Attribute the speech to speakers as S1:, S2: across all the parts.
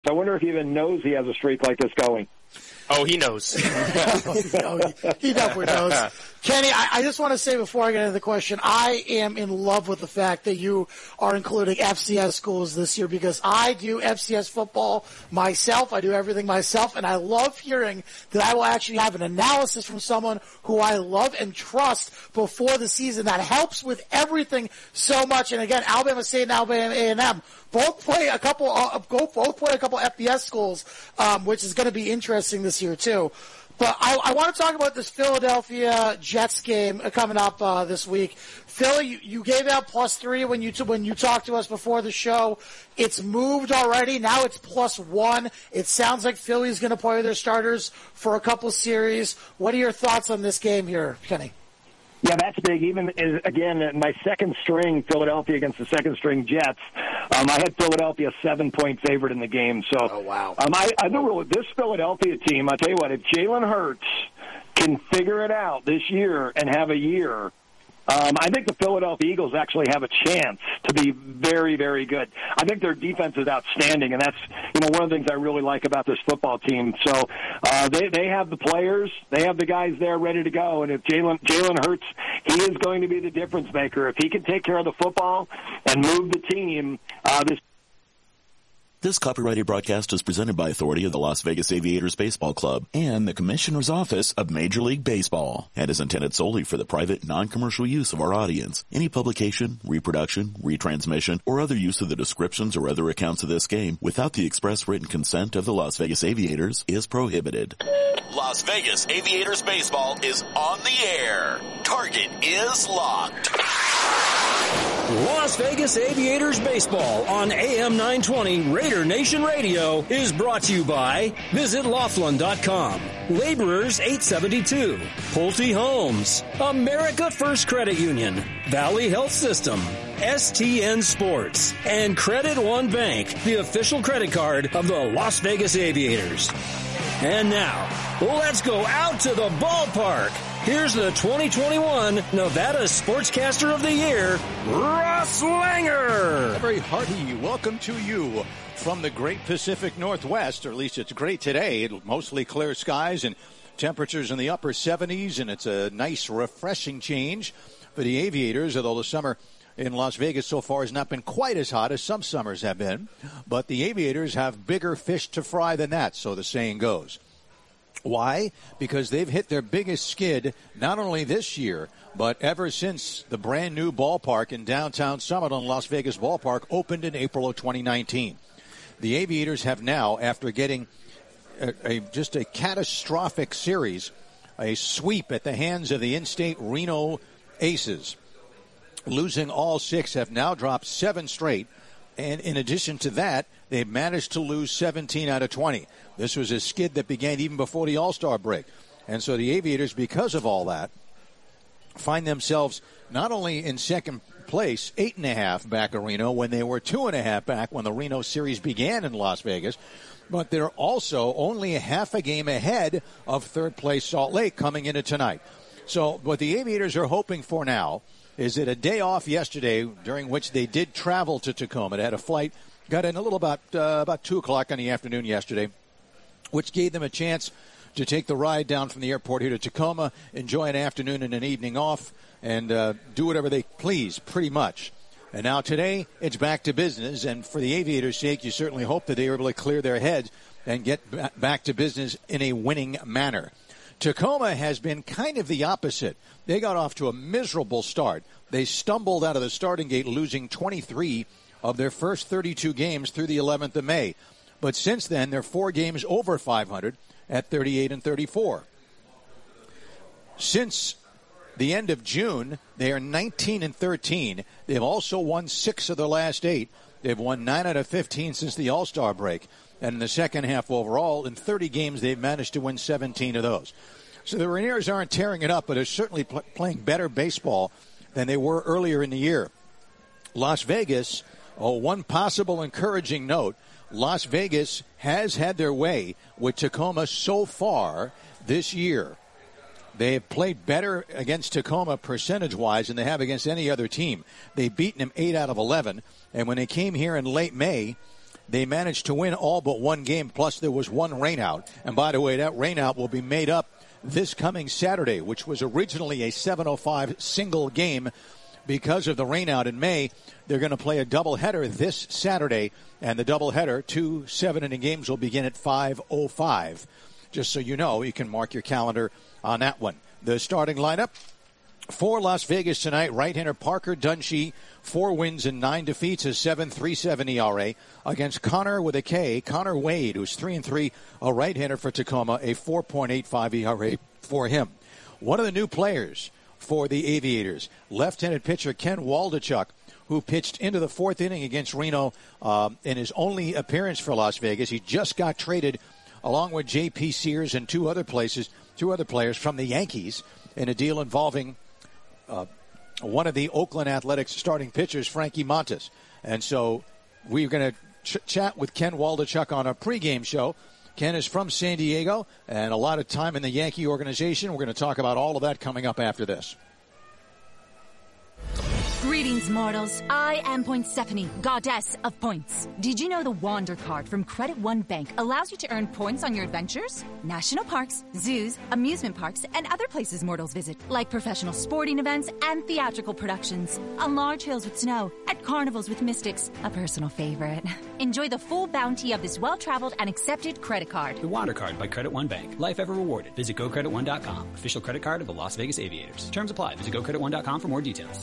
S1: I wonder if he even knows he has a streak like this going.
S2: Oh, he knows.
S3: He definitely knows. Kenny, I just want to say before I get into the question, I am in love with the fact that you are including FCS schools this year because I do FCS football myself. I do everything myself, and I love hearing that I will actually have an analysis from someone who I love and trust before the season. That helps with everything so much. And again, Alabama State and Alabama A&M both play a couple FBS schools, which is going to be interesting this year too. But I want to talk about this Philadelphia Jets game coming up this week. Philly, you gave out +3 when you talked to us before the show. It's moved already. Now it's +1. It sounds like Philly's going to play their starters for a couple series. What are your thoughts on this game here, Kenny?
S1: Yeah, that's big. Even, again, my second string, Philadelphia against the second string Jets, I had Philadelphia 7-point favorite in the game. So,
S3: oh, wow.
S1: I know this Philadelphia team, I'll tell you what, if Jalen Hurts can figure it out this year and have a year, I think the Philadelphia Eagles actually have a chance to be very, very good. I think their defense is outstanding, and that's one of the things I really like about this football team. So they have the players, they have the guys there ready to go, and if Jalen Hurts, he is going to be the difference maker. If he can take care of the football and move the team,
S4: This copyrighted broadcast is presented by authority of the Las Vegas Aviators Baseball Club and the Commissioner's Office of Major League Baseball and is intended solely for the private, non-commercial use of our audience. Any publication, reproduction, retransmission, or other use of the descriptions or other accounts of this game without the express written consent of the Las Vegas Aviators is prohibited.
S5: Las Vegas Aviators Baseball is on the air. Target is locked.
S6: Las Vegas Aviators Baseball on AM 920 Raider Nation Radio is brought to you by Visit Laughlin.com, Laborers 872, Pulte Homes, America First Credit Union, Valley Health System, STN Sports, and Credit One Bank, the official credit card of the Las Vegas Aviators. And now, let's go out to the ballpark. Here's the 2021 Nevada Sportscaster of the Year, Ross Langer.
S7: A very hearty welcome to you from the great Pacific Northwest, or at least it's great today. Mostly clear skies and temperatures in the upper 70s, and it's a nice, refreshing change for the Aviators, although the summer in Las Vegas so far has not been quite as hot as some summers have been. But the Aviators have bigger fish to fry than that, so the saying goes. Why? Because they've hit their biggest skid not only this year, but ever since the brand new ballpark in downtown Summit on Las Vegas Ballpark opened in April of 2019. The Aviators have now, after getting just a catastrophic series, a sweep at the hands of the in-state Reno Aces, losing all 6, have now dropped 7 straight. And in addition to that, they've managed to lose 17 out of 20. This was a skid that began even before the All-Star break. And so the Aviators, because of all that, find themselves not only in second place, 8.5 back of Reno, when they were 2.5 back when the Reno series began in Las Vegas, but they're also only a half a game ahead of third place Salt Lake coming into tonight. So what the Aviators are hoping for now is that a day off yesterday, during which they did travel to Tacoma. They had a flight, got in a little about 2 o'clock in the afternoon yesterday, which gave them a chance to take the ride down from the airport here to Tacoma, enjoy an afternoon and an evening off, and do whatever they please, pretty much. And now today, it's back to business, and for the Aviators' sake, you certainly hope that they are able to clear their heads and get back to business in a winning manner. Tacoma has been kind of the opposite. They got off to a miserable start. They stumbled out of the starting gate, losing 23 of their first 32 games through the 11th of May. But since then, they're 4 games over 500 at 38-34. Since the end of June, they are 19-13. They've also won 6 of their last 8. They've won 9 out of 15 since the All-Star break. And in the second half overall, in 30 games, they've managed to win 17 of those. So the Rainiers aren't tearing it up, but are certainly playing better baseball than they were earlier in the year. Las Vegas, one possible encouraging note, Las Vegas has had their way with Tacoma so far this year. They have played better against Tacoma percentage-wise than they have against any other team. They've beaten them 8 out of 11, and when they came here in late May, they managed to win all but one game, plus there was one rainout. And by the way, that rainout will be made up this coming Saturday, which was originally a 7:05 single game. Because of the rainout in May, they're going to play a doubleheader this Saturday, and the doubleheader, 2 7-inning games, will begin at 5:05. Just so you know, you can mark your calendar on that one. The starting lineup for Las Vegas tonight, right-hander Parker Dunshee, 4 wins and 9 defeats, a 7.37 ERA, against Connor with a K, Connor Wade, who's 3-3, a right-hander for Tacoma, a 4.85 ERA for him. One of the new players for the Aviators, left-handed pitcher Ken Waldichuk, who pitched into the 4th inning against Reno in his only appearance for Las Vegas. He just got traded along with J.P. Sears and two other players from the Yankees in a deal involving one of the Oakland Athletics starting pitchers, Frankie Montas. And so we're going to chat with Ken Waldichuk on our pregame show. Ken is from San Diego and a lot of time in the Yankee organization. We're going to talk about all of that coming up after this.
S2: Greetings, mortals. I am Poinsephone, goddess of points. Did you know the Wander card from Credit One Bank allows you to earn points on your adventures? National parks, zoos, amusement parks, and other places mortals visit, like professional sporting events and theatrical productions, on large hills with snow, at carnivals with mystics, a personal favorite. Enjoy the full bounty of this well-traveled and accepted credit card.
S8: The Wander card by Credit One Bank. Life ever rewarded. Visit GoCredit1.com. Official credit card of the Las Vegas Aviators. Terms apply. Visit GoCredit1.com for more details.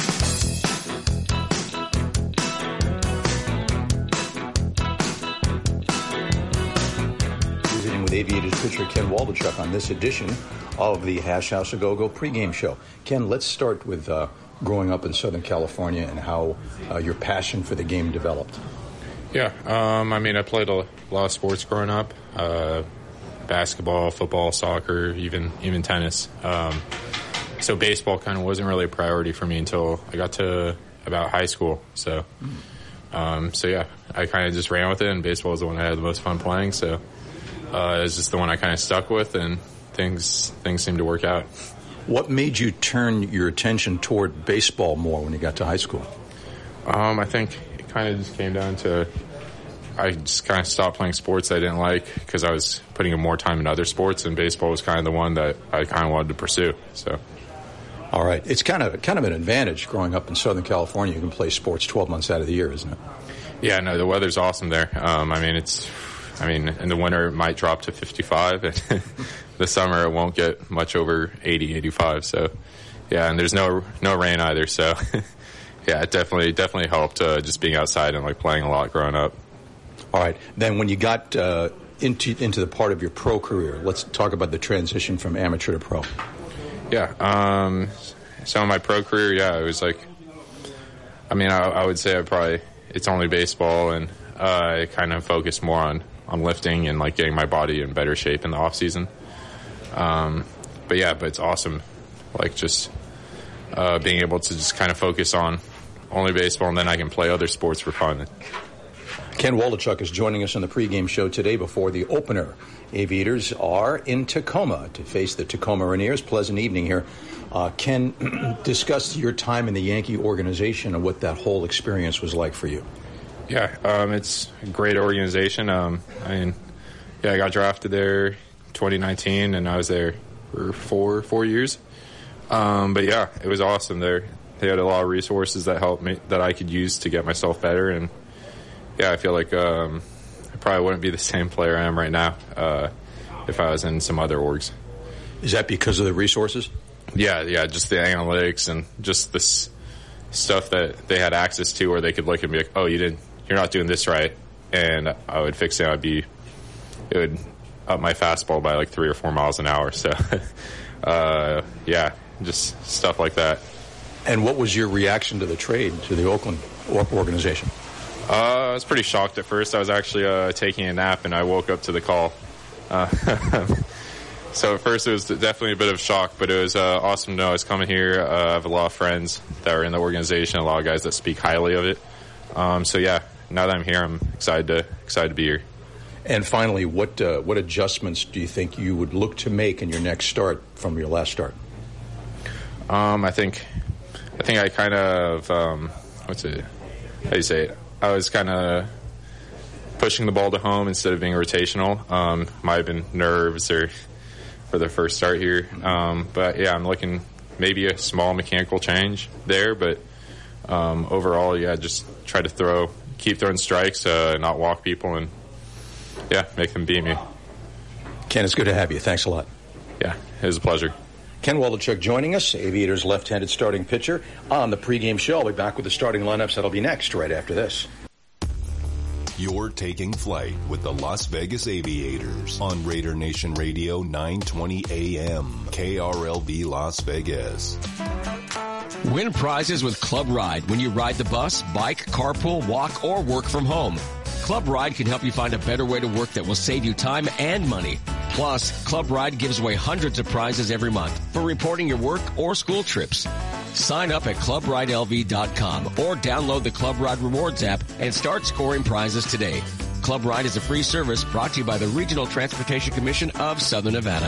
S9: Visiting with Aviators pitcher Ken Waldichuk on this edition of the Hash House a Go-Go pregame show. Ken, let's start with growing up in Southern California and how your passion for the game developed.
S10: Yeah, I played a lot of sports growing up, basketball, football, soccer, even tennis. So baseball kind of wasn't really a priority for me until I got to about high school. So yeah, I kind of just ran with it, and baseball was the one I had the most fun playing. So it was just the one I kind of stuck with, and things seemed to work out.
S9: What made you turn your attention toward baseball more when you got to high school?
S10: I think it kind of just came down to I just kind of stopped playing sports I didn't like because I was putting in more time in other sports, and baseball was kind of the one that I kind of wanted to pursue. So.
S9: All right. It's kind of an advantage growing up in Southern California. You can play sports 12 months out of the year, isn't it?
S10: Yeah, no, the weather's awesome there. In the winter it might drop to 55, and the summer it won't get much over 80, 85. So, yeah, and there's no rain either. So, yeah, it definitely helped just being outside and like playing a lot growing up.
S9: All right. Then when you got into the part of your pro career, let's talk about the transition from amateur to pro.
S10: Yeah. So in my pro career, yeah, it was like, I would say it's only baseball, and I kind of focused more on lifting and like getting my body in better shape in the off season. But it's awesome. Like just being able to just kind of focus on only baseball, and then I can play other sports for fun.
S9: Ken Waldichuk is joining us on the pregame show today before the opener. Aviators are in Tacoma to face the Tacoma Rainiers. Pleasant evening here. Ken, discuss your time in the Yankee organization and what that whole experience was like for you.
S10: Yeah, it's a great organization. I got drafted there 2019, and I was there for 4 years. It was awesome there. They had a lot of resources that helped me, that I could use to get myself better, and yeah, I feel like I probably wouldn't be the same player I am right now if I was in some other orgs.
S9: Is that because of the resources?
S10: Yeah, just the analytics and just this stuff that they had access to, where they could look at me like, oh, you're not doing this right, and I would fix it. It would up my fastball by like 3 or 4 miles an hour. So, just stuff like that.
S9: And what was your reaction to the trade to the Oakland organization?
S10: I was pretty shocked at first. I was actually taking a nap, and I woke up to the call. So at first it was definitely a bit of shock, but it was awesome to know I was coming here. I have a lot of friends that are in the organization, a lot of guys that speak highly of it. Now that I'm here, I'm excited to be here.
S9: And finally, what adjustments do you think you would look to make in your next start from your last start?
S10: I think I kind of how do you say it? I was kind of pushing the ball to home instead of being rotational. Might have been nerves or for the first start here. But, yeah, I'm looking maybe a small mechanical change there. But overall, yeah, just try to keep throwing strikes, not walk people, and, yeah, make them beat me.
S9: Ken, it's good to have you. Thanks a lot.
S10: Yeah, it was a pleasure.
S9: Ken Wolochuk joining us, Aviators left-handed starting pitcher on the pregame show. I'll be back with the starting lineups. That'll be next, right after this.
S11: You're taking flight with the Las Vegas Aviators on Raider Nation Radio 920 AM, KRLV Las Vegas.
S12: Win prizes with Club Ride when you ride the bus, bike, carpool, walk, or work from home. Club Ride can help you find a better way to work that will save you time and money. Plus, Club Ride gives away hundreds of prizes every month for reporting your work or school trips. Sign up at ClubRideLV.com or download the Club Ride Rewards app and start scoring prizes today. Club Ride is a free service brought to you by the Regional Transportation Commission of Southern Nevada.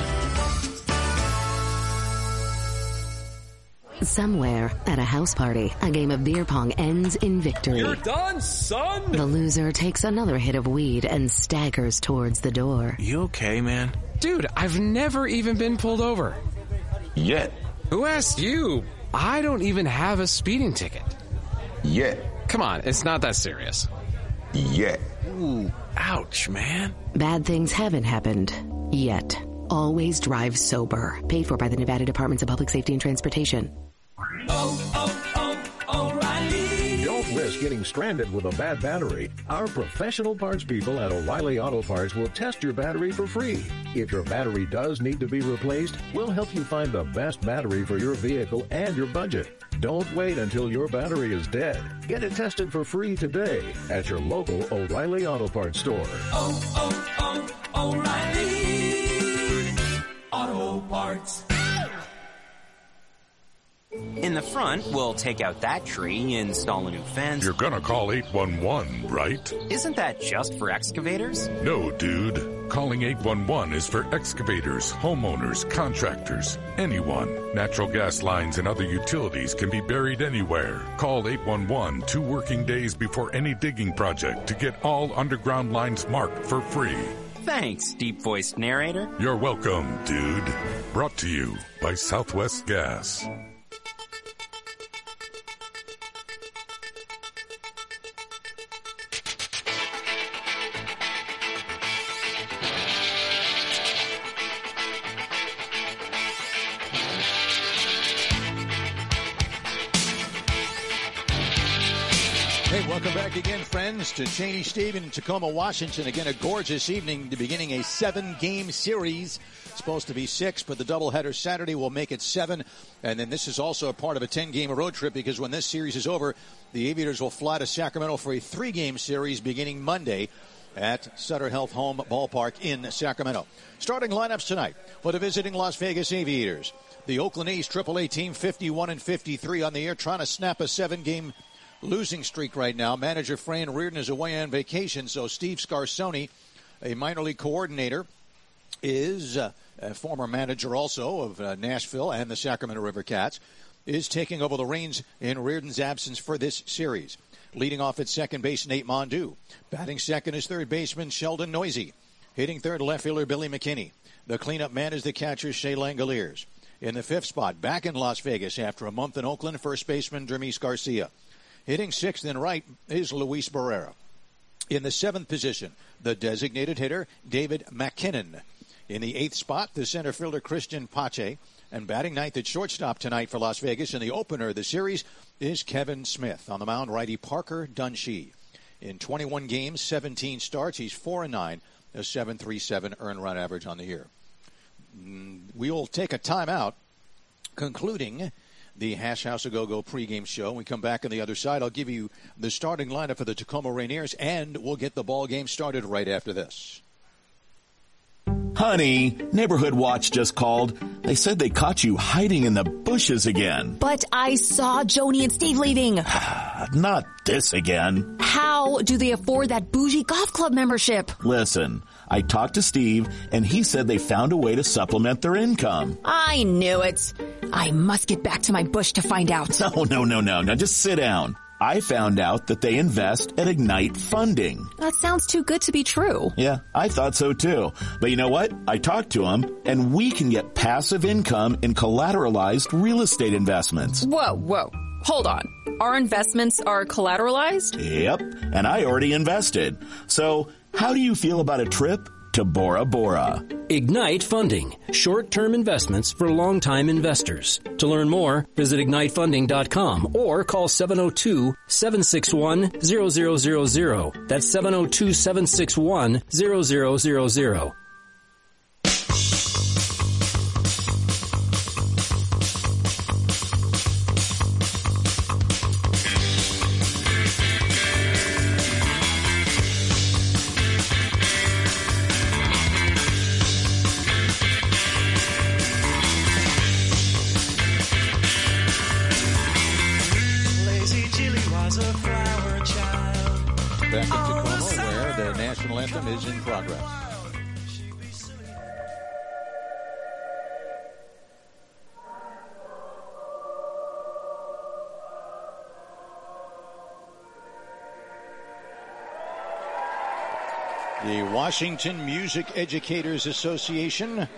S13: Somewhere at a house party, a game of beer pong ends in victory.
S6: You're done, son!
S13: The loser takes another hit of weed and staggers towards the door.
S14: You okay, man?
S15: Dude, I've never even been pulled over.
S14: Yet.
S15: Who asked you? I don't even have a speeding ticket.
S14: Yet.
S15: Come on, it's not that serious.
S14: Yet. Ooh, ouch, man.
S13: Bad things haven't happened yet. Always drive sober. Paid for by the Nevada Departments of Public Safety and Transportation.
S16: O'Reilly. Don't risk getting stranded with a bad battery. Our professional parts people at O'Reilly Auto Parts will test your battery for free. If your battery does need to be replaced, we'll help you find the best battery for your vehicle and your budget. Don't wait until your battery is dead. Get it tested for free today at your local O'Reilly Auto Parts store.
S17: O'Reilly Auto Parts.
S18: In the front, we'll take out that tree, install a new fence.
S19: You're gonna call 811, right?
S18: Isn't that just for excavators?
S19: No, dude. Calling 811 is for excavators, homeowners, contractors, anyone. Natural gas lines and other utilities can be buried anywhere. Call 811 2 working days before any digging project to get all underground lines marked for free.
S18: Thanks, deep-voiced narrator.
S19: You're welcome, dude. Brought to you by Southwest Gas.
S7: Welcome back again, friends, to Cheney Stadium in Tacoma, Washington. Again, a gorgeous evening to beginning a 7-game series. It's supposed to be 6, but the doubleheader Saturday will make it 7. And then this is also a part of a 10-game road trip because when this series is over, the Aviators will fly to Sacramento for a 3-game series beginning Monday at Sutter Health Home Ballpark in Sacramento. Starting lineups tonight for the visiting Las Vegas Aviators. The Oakland A's AAA team 51-53 on the air, trying to snap a 7-game losing streak right now. Manager Fran Reardon is away on vacation, so Steve Scarsoni, a minor league coordinator, is a former manager also of Nashville and the Sacramento River Cats, is taking over the reins in Reardon's absence for this series. Leading off at second base, Nate Mondu. Batting second is third baseman Sheldon Noisy. Hitting third, left fielder Billy McKinney. The cleanup man is the catcher Shea Langoliers. In the fifth spot, back in Las Vegas after a month in Oakland, first baseman Dermis Garcia. Hitting sixth and right is Luis Barrera. In the seventh position, the designated hitter, David McKinnon. In the eighth spot, the center fielder, Christian Pache. And batting ninth at shortstop tonight for Las Vegas in the opener of the series is Kevin Smith. On the mound, righty Parker Dunshee. In 21 games, 17 starts, he's 4-9, a 7.37 earned run average on the year. We will take a timeout, concluding the Hash House A Go-Go pregame show. When we come back on the other side, I'll give you the starting lineup for the Tacoma Rainiers, and we'll get the ball game started right after this.
S4: Honey, Neighborhood Watch just called. They said they caught you hiding in the bushes again.
S2: But I saw Joni and Steve leaving.
S4: Not this again.
S2: How do they afford that bougie golf club membership?
S4: Listen, I talked to Steve, and he said they found a way to supplement their income.
S2: I knew it. I must get back to my bush to find out.
S4: No. Now just sit down. I found out that they invest at Ignite Funding.
S20: That sounds too good to be true.
S4: Yeah, I thought so too. But you know what? I talked to them, and we can get passive income in collateralized real estate investments.
S20: Whoa. Hold on. Our investments are collateralized?
S4: Yep, and I already invested. So, how do you feel about a trip to Bora Bora?
S6: Ignite Funding. Short-term investments for long-time investors. To learn more, visit ignitefunding.com or call 702-761-0000. That's 702-761-0000.
S7: Back in Tacoma, where the national anthem is in progress. The Washington Music Educators Association,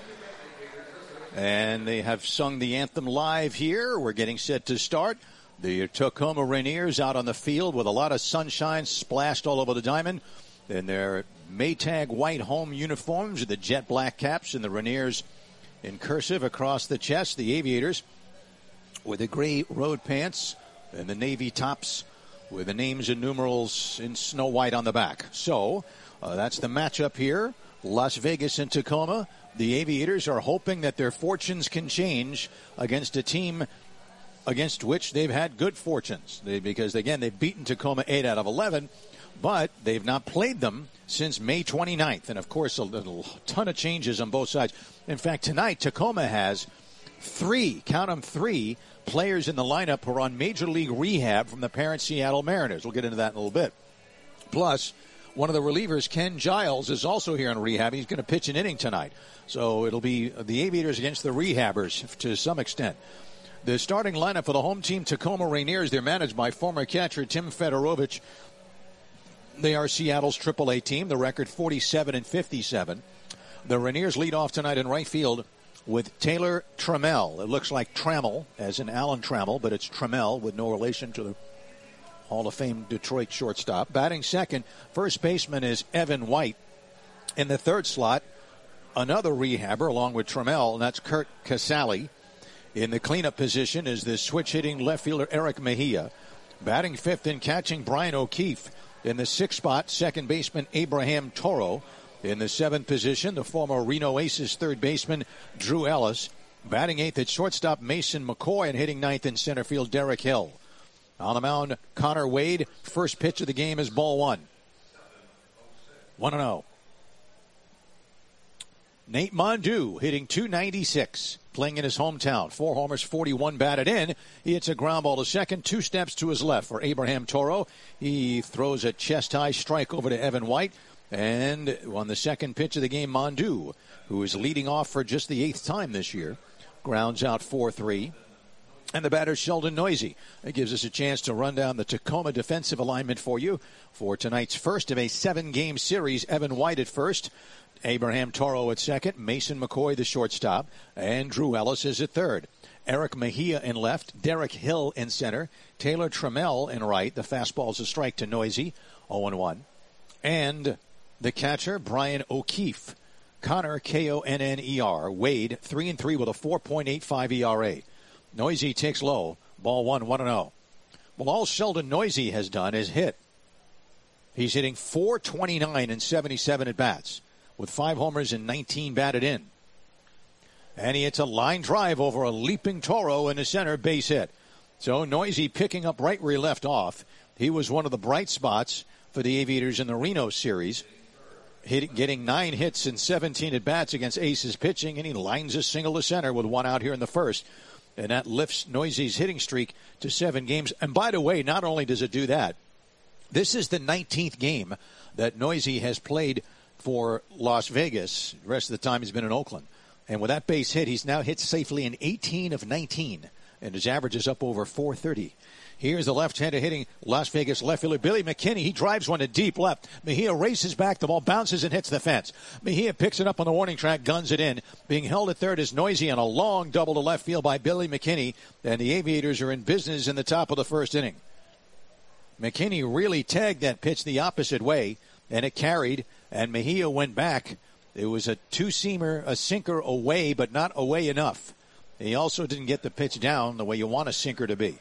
S7: and they have sung the anthem live here. We're getting set to start. The Tacoma Rainiers out on the field with a lot of sunshine splashed all over the diamond in their Maytag white home uniforms with the jet black caps, and the Rainiers in cursive across the chest. The Aviators with the gray road pants and the navy tops with the names and numerals in snow white on the back. So that's the matchup here. Las Vegas and Tacoma. The Aviators are hoping that their fortunes can change against a team against which they've had good fortunes. Because, again, they've beaten Tacoma 8 out of 11, but they've not played them since May 29th. And, of course, a ton of changes on both sides. In fact, tonight, Tacoma has three players in the lineup who are on Major League rehab from the parent Seattle Mariners. We'll get into that in a little bit. Plus, one of the relievers, Ken Giles, is also here in rehab. He's going to pitch an inning tonight. So it'll be the Aviators against the rehabbers to some extent. The starting lineup for the home team, Tacoma Rainiers, they're managed by former catcher Tim Fedorovich. They are Seattle's AAA team, the record 47-57. The Rainiers lead off tonight in right field with Taylor Trammell. It looks like Trammell, as in Alan Trammell, but it's Trammell with no relation to the Hall of Fame Detroit shortstop. Batting second, first baseman is Evan White. In the third slot, another rehabber along with Trammell, and that's Kurt Casale. In the cleanup position is the switch-hitting left fielder Eric Mejia. Batting fifth and catching Brian O'Keefe. In the sixth spot, second baseman Abraham Toro. In the seventh position, the former Reno Aces third baseman Drew Ellis. Batting eighth at shortstop Mason McCoy, and hitting ninth in center field Derek Hill. On the mound, Connor Wade. First pitch of the game is ball one. 1-0. Nate Mondew hitting .296, playing in his hometown. 4 homers, 41 batted in. He hits a ground ball to second, 2 steps to his left for Abraham Toro. He throws a chest-high strike over to Evan White. And on the second pitch of the game, Mondew, who is leading off for just the 8th time this year, grounds out 4-3. And the batter, Sheldon Noisy. It gives us a chance to run down the Tacoma defensive alignment for you for tonight's first of a 7-game series. Evan White at first. Abraham Toro at second, Mason McCoy the shortstop, and Drew Ellis is at third. Eric Mejia in left, Derek Hill in center, Taylor Trammell in right. The fastball's a strike to Noisy, 0-1. And the catcher, Brian O'Keefe. Connor, Konner, Wade, 3-3 with a 4.85 ERA. Noisy takes low, ball one, 1-0. Well, all Sheldon Noisy has done is hit. He's hitting .429 in 77 at-bats, with 5 homers and 19 batted in. And he hits a line drive over a leaping Toro in the center, base hit. So Noisy picking up right where he left off. He was one of the bright spots for the Aviators in the Reno series, getting 9 hits and 17 at-bats against Aces pitching, and he lines a single to center with 1 out here in the first. And that lifts Noisy's hitting streak to 7 games. And by the way, not only does it do that, this is the 19th game that Noisy has played for Las Vegas. The rest of the time he's been in Oakland. And with that base hit, he's now hit safely in 18 of 19 and his average is up over 430. Here's the left-hander hitting Las Vegas left fielder Billy McKinney. He drives one to deep left. Mejia races back. The ball bounces and hits the fence. Mejia picks it up on the warning track, guns it in. Being held at third is Noisy on a long double to left field by Billy McKinney. And the Aviators are in business in the top of the first inning. McKinney really tagged that pitch the opposite way, and it carried, and Mejia went back. It was a two-seamer, a sinker away, but not away enough. He also didn't get the pitch down the way you want a sinker to be.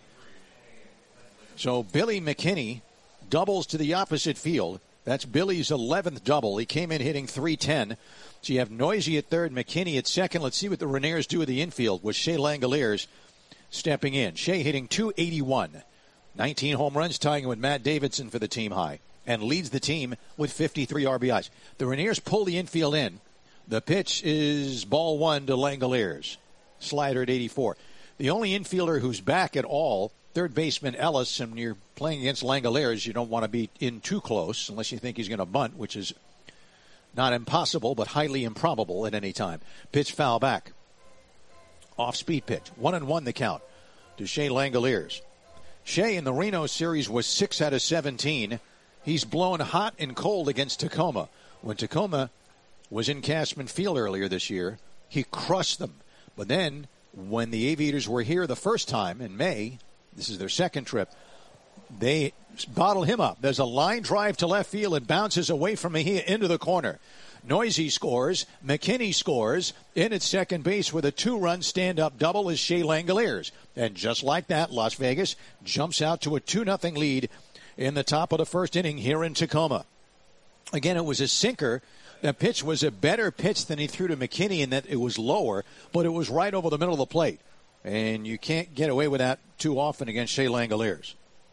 S7: So Billy McKinney doubles to the opposite field. That's Billy's 11th double. He came in hitting .310. So you have Noisy at third, McKinney at second. Let's see what the Rainiers do with the infield with Shea Langoliers stepping in. Shea hitting .281. 19 home runs, tying with Matt Davidson for the team high, and leads the team with 53 RBIs. The Rainiers pull the infield in. The pitch is ball one to Langoliers. Slider at 84. The only infielder who's back at all, third baseman Ellis, and when you're playing against Langoliers, you don't want to be in too close unless you think he's going to bunt, which is not impossible, but highly improbable at any time. Pitch foul back. Off-speed pitch. 1-1 the count to Shea Langoliers. Shea in the Reno series was 6 out of 17. He's blown hot and cold against Tacoma. When Tacoma was in Cashman Field earlier this year, he crushed them. But then, when the Aviators were here the first time in May, this is their second trip, they bottle him up. There's a line drive to left field. It bounces away from Mejia into the corner. Noisy scores. McKinney scores. In at second base with a 2-run stand-up double is Shea Langoliers. And just like that, Las Vegas jumps out to a 2-0 lead in the top of the first inning here in Tacoma. Again, it was a sinker. That pitch was a better pitch than he threw to McKinney in that it was lower, but it was right over the middle of the plate. And you can't get away with that too often against Shea Langoliers.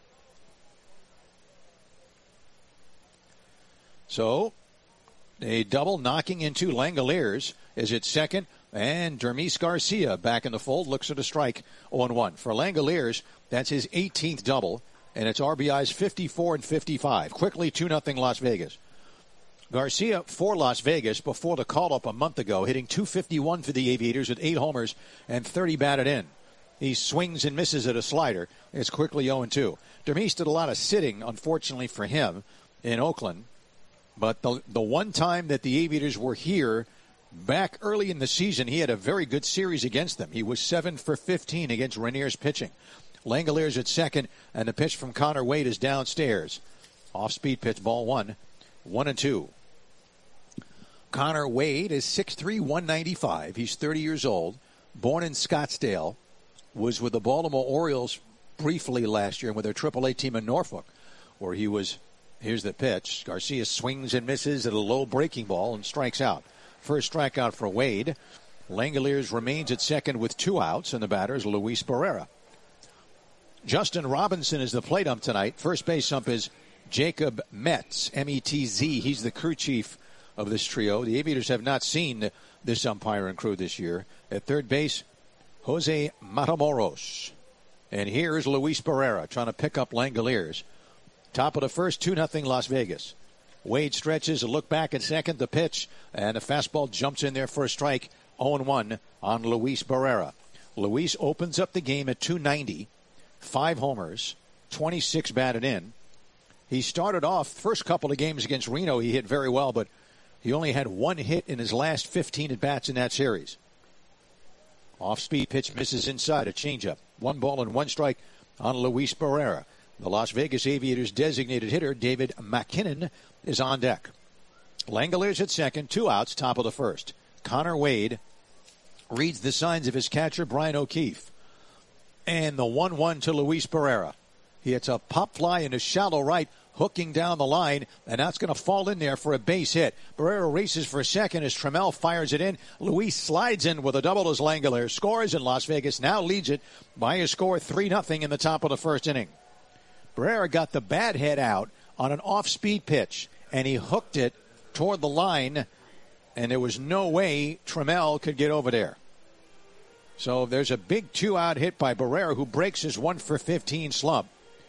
S7: So, a double knocking into Langoliers is at second. And Dermis Garcia back in the fold, looks at a strike 0-1. For Langoliers, that's his 18th double, and it's RBIs 54 and 55. Quickly 2-0 Las Vegas. Garcia for Las Vegas before the call-up a month ago, hitting .251 for the Aviators with 8 homers and 30 batted in. He swings and misses at a slider. It's quickly 0-2. Dermis did a lot of sitting, unfortunately for him, in Oakland. But the one time that the Aviators were here, back early in the season, he had a very good series against them. He was 7 for 15 against Rainiers pitching. Langoliers at second, and the pitch from Connor Wade is downstairs. Off-speed pitch, ball one. 1-2. Connor Wade is 6'3", 195. He's 30 years old. Born in Scottsdale. Was with the Baltimore Orioles briefly last year and with their AAA team in Norfolk, where he was. Here's the pitch. Garcia swings and misses at a low breaking ball and strikes out. First strikeout for Wade. Langoliers remains at second with 2 outs, and the batter is Luis Barrera. Justin Robinson is the plate ump tonight. First base ump is Jacob Metz, M-E-T-Z. He's the crew chief of this trio. The Aviators have not seen this umpire and crew this year. At third base, Jose Matamoros. And here's Luis Barrera trying to pick up Langoliers. Top of the first, 2-0 Las Vegas. Wade stretches, a look back at second, the pitch, and a fastball jumps in there for a strike. 0-1 on Luis Barrera. Luis opens up the game at .290, 5 homers, 26 batted in. He started off first couple of games against Reno. He hit very well, but he only had 1 hit in his last 15 at-bats in that series. Off-speed pitch misses inside, a changeup. 1 ball and 1 strike on Luis Barrera. The Las Vegas Aviators designated hitter, David McKinnon, is on deck. Langoliers at second, 2 outs, top of the first. Connor Wade reads the signs of his catcher, Brian O'Keefe. And the 1-1 to Luis Barrera. He hits a pop fly into shallow right, hooking down the line, and that's going to fall in there for a base hit. Barrera races for a second as Trammell fires it in. Luis slides in with a double as Langoliers scores, and Las Vegas now leads it by a score 3-0 in the top of the first inning. Barrera got the bad head out on an off-speed pitch, and he hooked it toward the line, and there was no way Trammell could get over there. So there's a big 2-out hit by Barrera, who breaks his 1-for-15 slump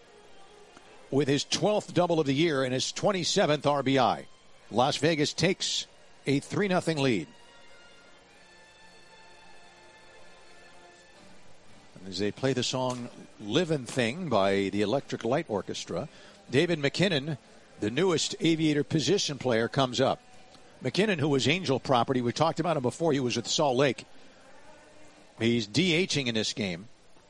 S7: with his 12th double of the year and his 27th RBI. Las Vegas takes a 3-0 lead. as they play the song Livin' Thing by the Electric Light Orchestra. David McKinnon, the newest Aviator position player, comes up. McKinnon, who was Angel property, we talked about him before. He was with Salt Lake. He's DHing in this game.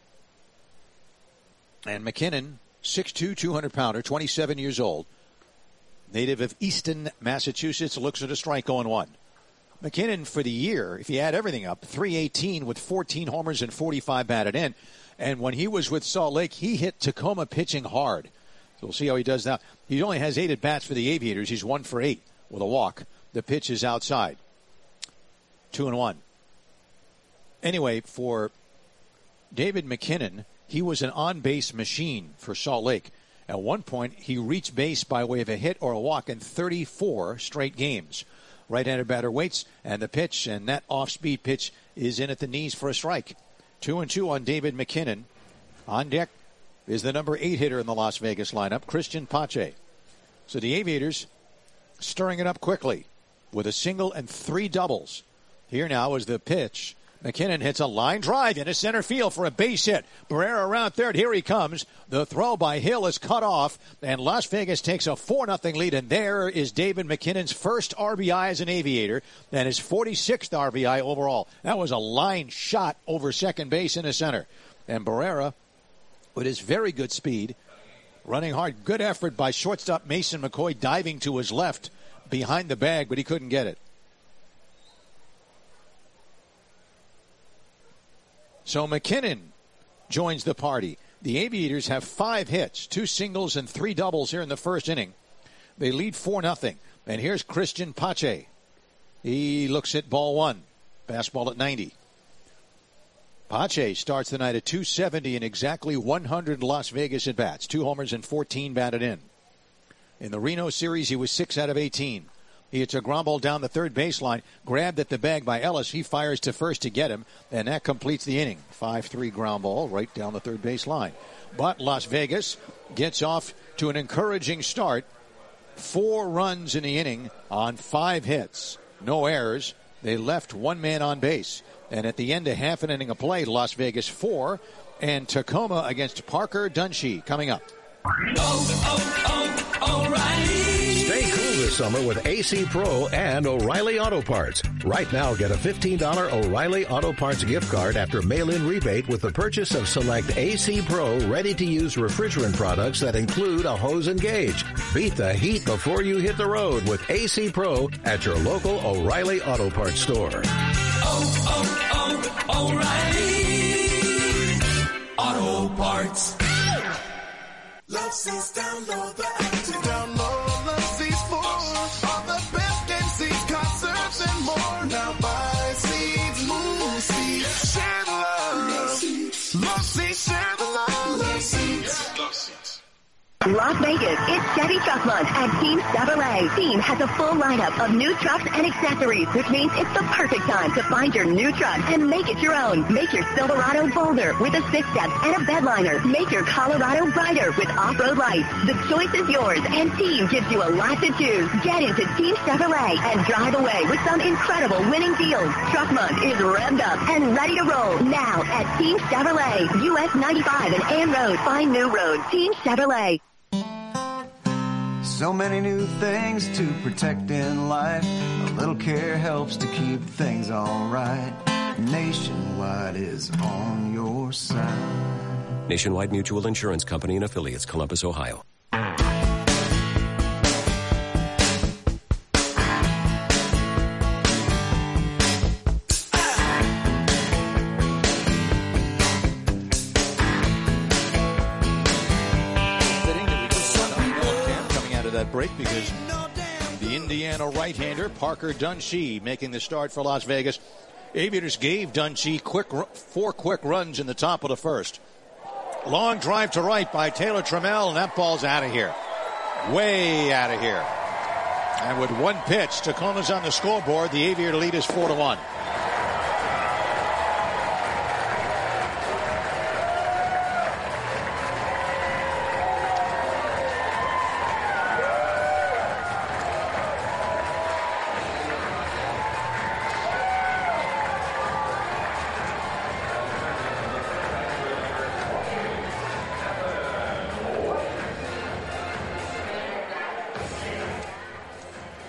S7: And McKinnon, 6'2", 200-pounder, 27 years old. Native of Easton, Massachusetts, looks at a strike 0-1. McKinnon for the year, if you add everything up, .318 with 14 homers and 45 batted in. And when he was with Salt Lake, he hit Tacoma pitching hard. So we'll see how he does now. He only has 8 at-bats for the Aviators. He's 1 for 8 with a walk. The pitch is outside. 2-1. Anyway, for David McKinnon, he was an on-base machine for Salt Lake. At one point, he reached base by way of a hit or a walk in 34 straight games. Right-handed batter waits, and the pitch, and that off-speed pitch is in at the knees for a strike. 2-2 on David McKinnon. On deck is the number 8 hitter in the Las Vegas lineup, Christian Pache. So the Aviators stirring it up quickly with a single and 3 doubles. Here now is the pitch. McKinnon hits a line drive into center field for a base hit. Barrera around third. Here he comes. The throw by Hill is cut off, and Las Vegas takes a 4-0 lead. And there is David McKinnon's first RBI as an Aviator and his 46th RBI overall. That was a line shot over second base into center. And Barrera, with his very good speed, running hard. Good effort by shortstop Mason McCoy, diving to his left behind the bag, but he couldn't get it. So McKinnon joins the party. The Aviators have 5 hits, 2 singles and 3 doubles here in the first inning. They lead 4-0. And here's Christian Pache. He looks at ball 1. Fastball at 90. Pache starts the night at .270 in exactly 100 Las Vegas at-bats. 2 homers and 14 batted in. In the Reno series, he was 6 out of 18. He hits a ground ball down the third baseline, grabbed at the bag by Ellis. He fires to first to get him, and that completes the inning. 5-3 ground ball right down the third baseline. But Las Vegas gets off to an encouraging start. 4 runs in the inning on 5 hits. No errors. They left 1 man on base. And at the end of half an inning of play, Las Vegas 4, and Tacoma against Parker Dunshee coming up.
S17: O'Reilly.
S16: Stay cool this summer with AC Pro and O'Reilly Auto Parts. Right now, get a $15 O'Reilly Auto Parts gift card after mail-in rebate with the purchase of select AC Pro ready-to-use refrigerant products that include a hose and gauge. Beat the heat before you hit the road with AC Pro at your local O'Reilly Auto Parts store.
S17: O'Reilly Auto Parts.
S21: Love Seats, download the app to download Love Seats for all the best game seats, concerts, and more. Now buy seats, move seats, share the love. Love Seats, share the love. Love Seats. Love Seats.
S22: Las Vegas, it's Chevy Truck Month at Team Chevrolet. Team has a full lineup of new trucks and accessories, which means it's the perfect time to find your new truck and make it your own. Make your Silverado bolder with a 6-step and a bed liner. Make your Colorado brighter with off-road lights. The choice is yours, and Team gives you a lot to choose. Get into Team Chevrolet and drive away with some incredible winning deals. Truck Month is revved up and ready to roll now at Team Chevrolet, US 95 and Ann Road. Find new road. Team Chevrolet.
S21: So many new things to protect in life. A little care helps to keep things all right. Nationwide is on your side.
S23: Nationwide Mutual Insurance Company and affiliates, Columbus, Ohio.
S7: Break because the Indiana right-hander Parker Dunshee making the start for Las Vegas. Aviators gave Dunshee 4 quick runs in the top of the first. Long drive to right by Taylor Trammell, and that ball's out of here. Way out of here. And with 1 pitch, Tacoma's on the scoreboard. The Aviator lead is 4-1.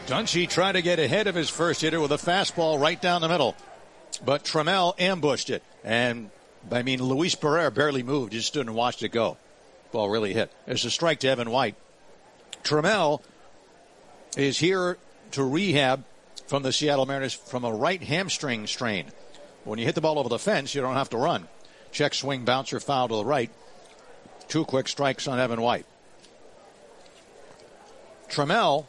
S7: Dunshee tried to get ahead of his first hitter with a fastball right down the middle, but Trammell ambushed it. And, Luis Barrera barely moved. He just stood and watched it go. Ball really hit. There's a strike to Evan White. Trammell is here to rehab from the Seattle Mariners from a right hamstring strain. When you hit the ball over the fence, you don't have to run. Check swing, bouncer, foul to the right. 2 quick strikes on Evan White. Trammell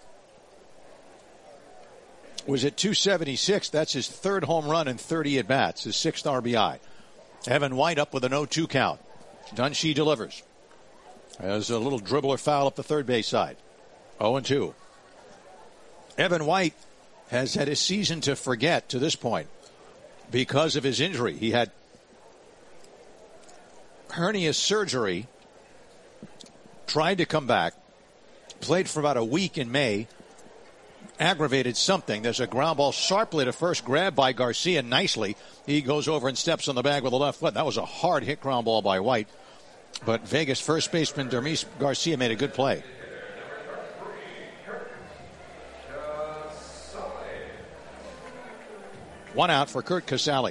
S7: was at 276. That's his 3rd home run and 30 at-bats, his 6th RBI. Evan White up with an 0-2 count. Dunshee delivers. There's a little dribbler foul up the third base side. 0-2. Evan White has had a season to forget to this point because of his injury. He had hernia surgery, tried to come back, played for about a week in May, aggravated something. There's a ground ball sharply to first, grabbed by Garcia nicely. He goes over and steps on the bag with the left foot. That was a hard hit ground ball by White. But Vegas first baseman Dermis Garcia made a good play. One out for Curt Casali.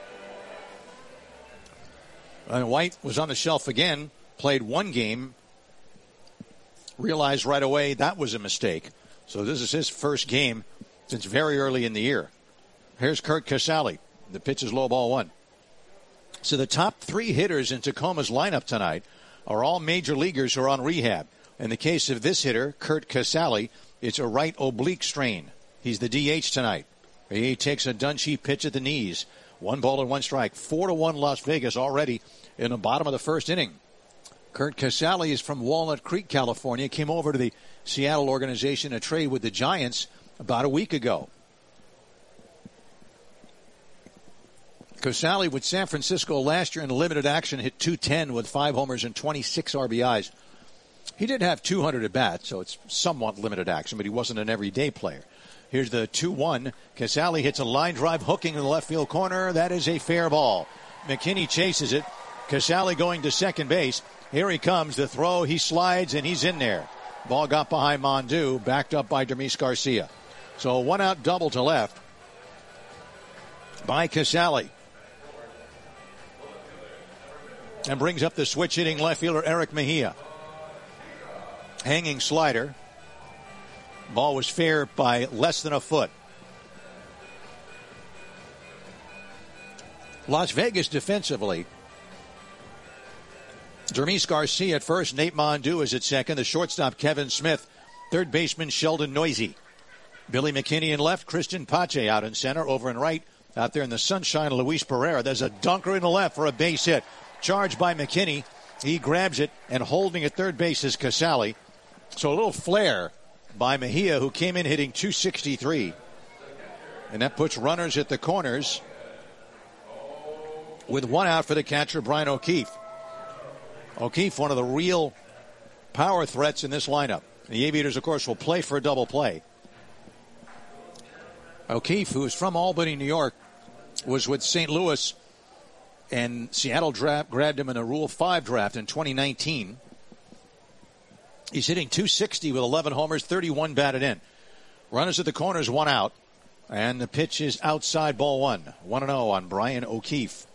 S7: And White was on the shelf again, played one game, realized right away that was a mistake. So this is his first game since very early in the year. Here's Curt Casali. The pitch is low, ball 1. So the top 3 hitters in Tacoma's lineup tonight are all major leaguers who are on rehab. In the case of this hitter, Curt Casali, it's a right oblique strain. He's the DH tonight. He takes a Dunshee pitch at the knees. 1 ball and 1 strike. 4-1 Las Vegas already in the bottom of the first inning. Curt Casali is from Walnut Creek, California. Came over to the Seattle organization, a trade with the Giants about a week ago. Casali with San Francisco last year in limited action hit .210 with 5 homers and 26 RBIs. He did have 200 at bats, so it's somewhat limited action, but he wasn't an everyday player. Here's the 2-1. Casali hits a line drive hooking in the left field corner. That is a fair ball. McKinney chases it. Casali going to second base. Here he comes. The throw. He slides, and he's in there. Ball got behind Mondu, backed up by Dermis Garcia. So a 1-out double to left by Casali. And brings up the switch hitting left fielder Eric Mejia. Hanging slider. Ball was fair by less than a foot. Las Vegas defensively. Dermis Garcia at first. Nate Mondu is at second. The shortstop Kevin Smith. Third baseman Sheldon Noisy. Billy McKinney in left. Christian Pache out in center. Over and right. Out there in the sunshine, Luis Barrera. There's a dunker in the left for a base hit. Charged by McKinney. He grabs it, and holding at third base is Casali. So a little flare by Mejia, who came in hitting .263. And that puts runners at the corners with 1 out for the catcher, Brian O'Keefe. O'Keefe, one of the real power threats in this lineup. The Aviators, of course, will play for a double play. O'Keefe, who is from Albany, New York, was with St. Louis, and Seattle grabbed him in a Rule 5 draft in 2019. He's hitting .260 with 11 homers, 31 batted in. Runners at the corners, 1 out. And the pitch is outside, ball 1. 1-0 on Brian O'Keefe.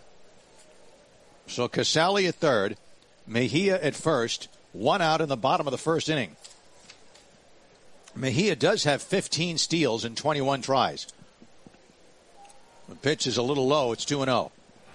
S7: So Casali at third, Mejia at first, 1 out in the bottom of the first inning. Mejia does have 15 steals in 21 tries. The pitch is a little low. It's 2-0.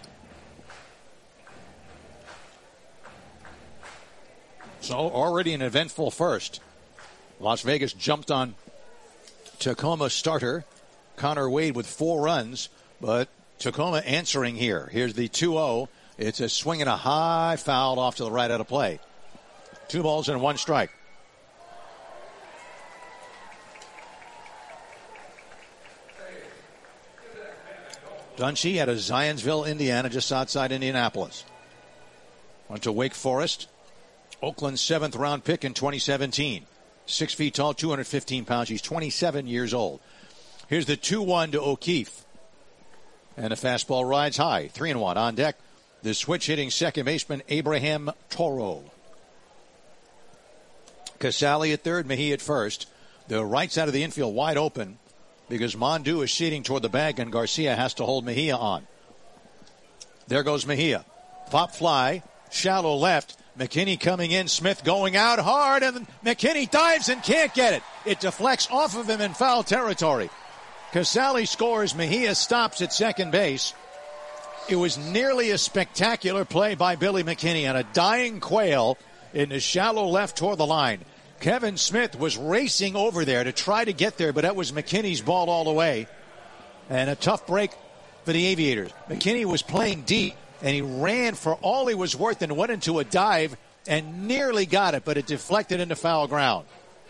S7: So already an eventful first. Las Vegas jumped on Tacoma starter Connor Wade with 4 runs, but Tacoma answering here. Here's the 2-0. It's a swing and a high foul off to the right out of play. 2 balls and 1 strike. Dunshee out of Zionsville, Indiana, just outside Indianapolis. Went to Wake Forest. Oakland's 7th round pick in 2017. 6 feet tall, 215 pounds. He's 27 years old. Here's the 2-1 to O'Keefe. And the fastball rides high. 3-1 on deck. The switch hitting second baseman Abraham Toro. Casali at third, Mejia at first. The right side of the infield wide open because Mondu is sheeting toward the bag and Garcia has to hold Mejia on. There goes Mejia. Pop fly, shallow left. McKinney coming in, Smith going out hard, and McKinney dives and can't get it. It deflects off of him in foul territory. Casale scores, Mejia stops at second base. It was nearly a spectacular play by Billy McKinney on a dying Quail in the shallow left toward the line. Kevin Smith was racing over there to try to get there, but that was McKinney's ball all the way. And a tough break for the Aviators. McKinney was playing deep, and he ran for all he was worth and went into a dive and nearly got it, but it deflected into foul ground.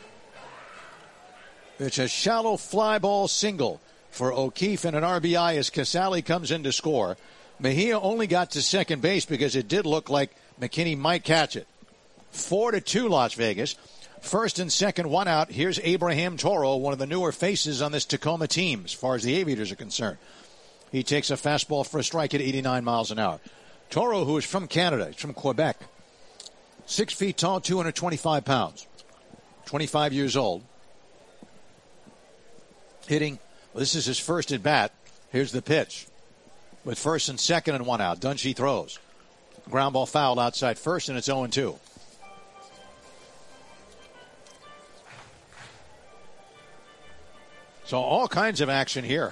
S7: It's a shallow fly ball single for O'Keefe and an RBI as Casale comes in to score. Mejia only got to second base because it did look like McKinney might catch it. 4-2 Las Vegas. First and second, one out. Here's Abraham Toro, one of the newer faces on this Tacoma team as far as the Aviators are concerned. He takes a fastball for a strike at 89 miles an hour. Toro, who is from Canada, he's from Quebec. 6 feet tall, 225 pounds. 25 years old. Hitting, well, this is his first at bat. Here's the pitch. With first and second and one out. Dunshee throws. Ground ball fouled outside first, and it's 0-2. So all kinds of action here.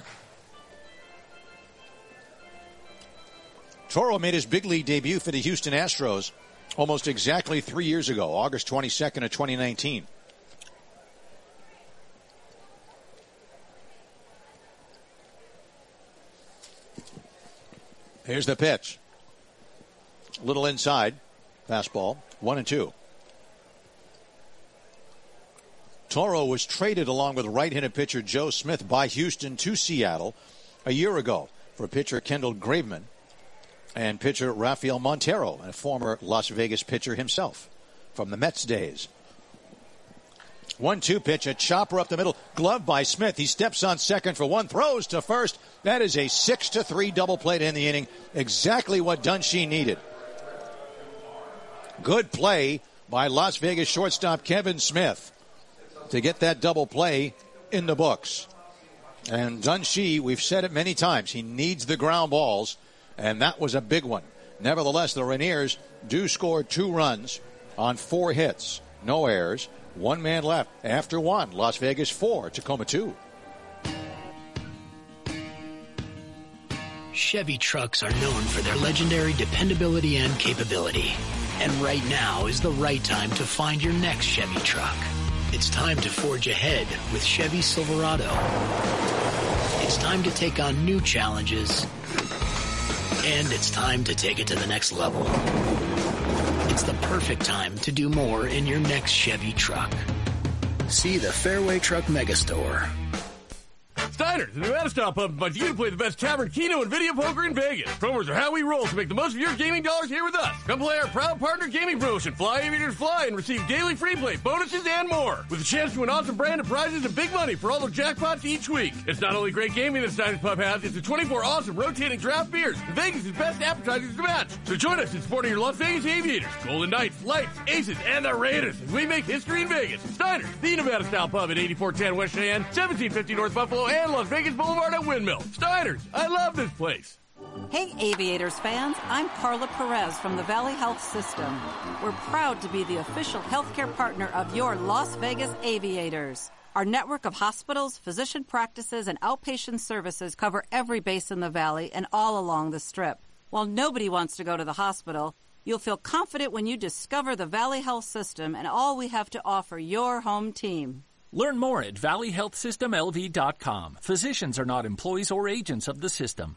S7: Toro made his big league debut for the Houston Astros almost exactly 3 years ago, August 22nd of 2019. Here's the pitch. A little inside. Fastball. 1-2. Toro was traded along with right-handed pitcher Joe Smith by Houston to Seattle a year ago for pitcher Kendall Graveman and pitcher Rafael Montero, a former Las Vegas pitcher himself from the Mets days. 1-2 pitch, a chopper up the middle, gloved by Smith. He steps on second for one, throws to first. That is a 6-3 double play to end the inning. Exactly what Dunshee needed. Good play by Las Vegas shortstop Kevin Smith to get that double play in the books. And Dunshee, we've said it many times, he needs the ground balls, and that was a big one. Nevertheless, the Rainiers do score 2 runs on 4 hits. No errors. 1 man left after 1. Las Vegas 4, Tacoma 2.
S1: Chevy trucks are known for their legendary dependability and capability. And right now is the right time to find your next Chevy truck. It's time to forge ahead with Chevy Silverado. It's time to take on new challenges. And it's time to take it to the next level. It's the perfect time to do more in your next Chevy truck. See the Fairway Truck Megastore.
S3: Steiner's, the Nevada style pub, invites you to play the best tavern, keno, and video poker in Vegas. Promos are how we roll to make the most of your gaming dollars here with us. Come play our proud partner gaming promotion, Fly Aviators Fly, and receive daily free play, bonuses, and more. With a chance to win awesome brand of prizes and big money for all the jackpots each week. It's not only great gaming that Steiner's Pub has, it's the 24 awesome rotating draft beers and Vegas' best appetizers to match. So join us in supporting your Las Vegas Aviators, Golden Knights, Lights, Aces, and the Raiders as we make history in Vegas. Steiner's, the Nevada style pub at 8410 West Cheyenne, 1750 North Buffalo, and Las Vegas Boulevard at Windmill. Steiner's, I love this place.
S5: Hey Aviators fans, I'm Carla Perez from the Valley Health System. We're proud to be the official healthcare partner of your Las Vegas Aviators. Our network of hospitals, physician practices, and outpatient services cover every base in the valley and all along the Strip. While nobody wants to go to the hospital, you'll feel confident when you discover the Valley Health System and all we have to offer your home team.
S24: Learn more at valleyhealthsystemlv.com. Physicians are not employees or agents of the system.